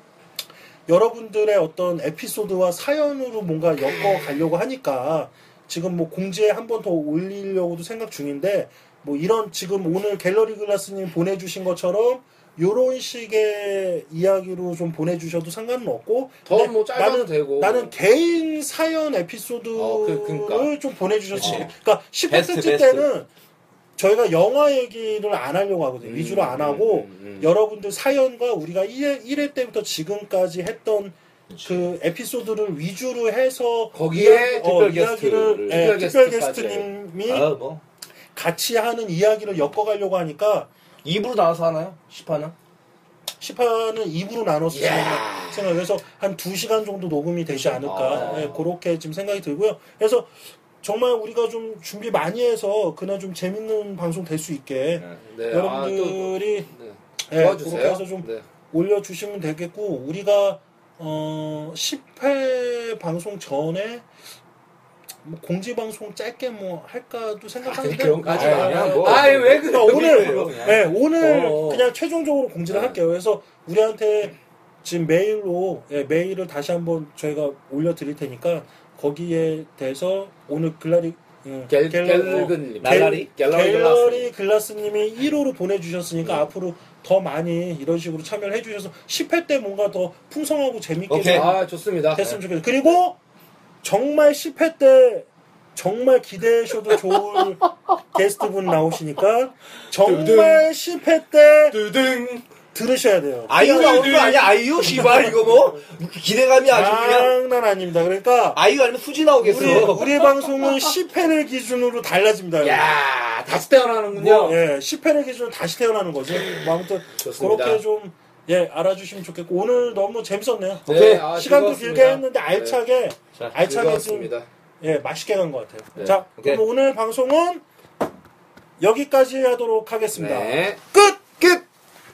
여러분들의 어떤 에피소드와 사연으로 뭔가 엮어 가려고 하니까 지금 뭐 공지에 한 번 더 올리려고도 생각 중인데 뭐 이런 지금 오늘 갤러리 글라스님 보내주신 것처럼 요런 식의 이야기로 좀 보내주셔도 상관은 없고 더 뭐 짧아도 되고 나는 개인 사연 에피소드를 그러니까. 좀 보내주셨어요. 그러니까 10회째 때는 저희가 영화 얘기를 안 하려고 하거든요. 위주로 안 하고 여러분들 사연과 우리가 1회 때부터 지금까지 했던 그 에피소드를 위주로 해서 거기에 특별 이야기를 특별 게스트까지. 게스트님이 뭐 같이 하는 이야기를 엮어가려고 하니까 2부로 나눠서 하나요? 10화는? 10화는 2부로 나눠서 생각해서 한 2시간 정도 녹음이 되지 않을까 그렇게 지금 생각이 들고요. 그래서 정말 우리가 좀 준비 많이 해서 그날 좀 재밌는 방송 될 수 있게 여러분들이 도와주세요. 그렇게 해서 좀 올려주시면 되겠고 우리가 10회 방송 전에 뭐 공지 방송 짧게 뭐 할까도 생각하는데 그런 거 하지 마. 왜 그래? 오늘 그냥 최종적으로 공지를 할게요. 그래서 우리한테 지금 메일을 다시 한번 저희가 올려드릴 테니까 거기에 대해서 오늘 갤러리 글라스님이 1호로 보내주셨으니까 앞으로 더 많이 이런 식으로 참여를 해주셔서 10회 때 뭔가 더 풍성하고 재밌게 좋습니다. 됐으면 좋겠어요. 그리고 정말 10회 때 정말 기대하셔도 좋을 게스트분 나오시니까 정말 10회 때 들으셔야 돼요. 아이유 나오는 거 아니야? 아이유? 씨발 이거 뭐 기대감이 아주 그냥 장난 아닙니다. 그러니까 아이유 아니면 수지 나오겠어. 우리 방송은 10회를 기준으로 달라집니다. 야 다시 태어나는군요. 10회를 기준으로 다시 태어나는 거죠. 뭐 아무튼 좋습니다. 그렇게 좀 알아주시면 좋겠고 오늘 너무 재밌었네요. 시간도 즐거웠습니다. 길게 했는데 알차게 즐거웠습니다. 좀 맛있게 간 것 같아요. 자, 그럼 오늘 방송은 여기까지 하도록 하겠습니다. 끝!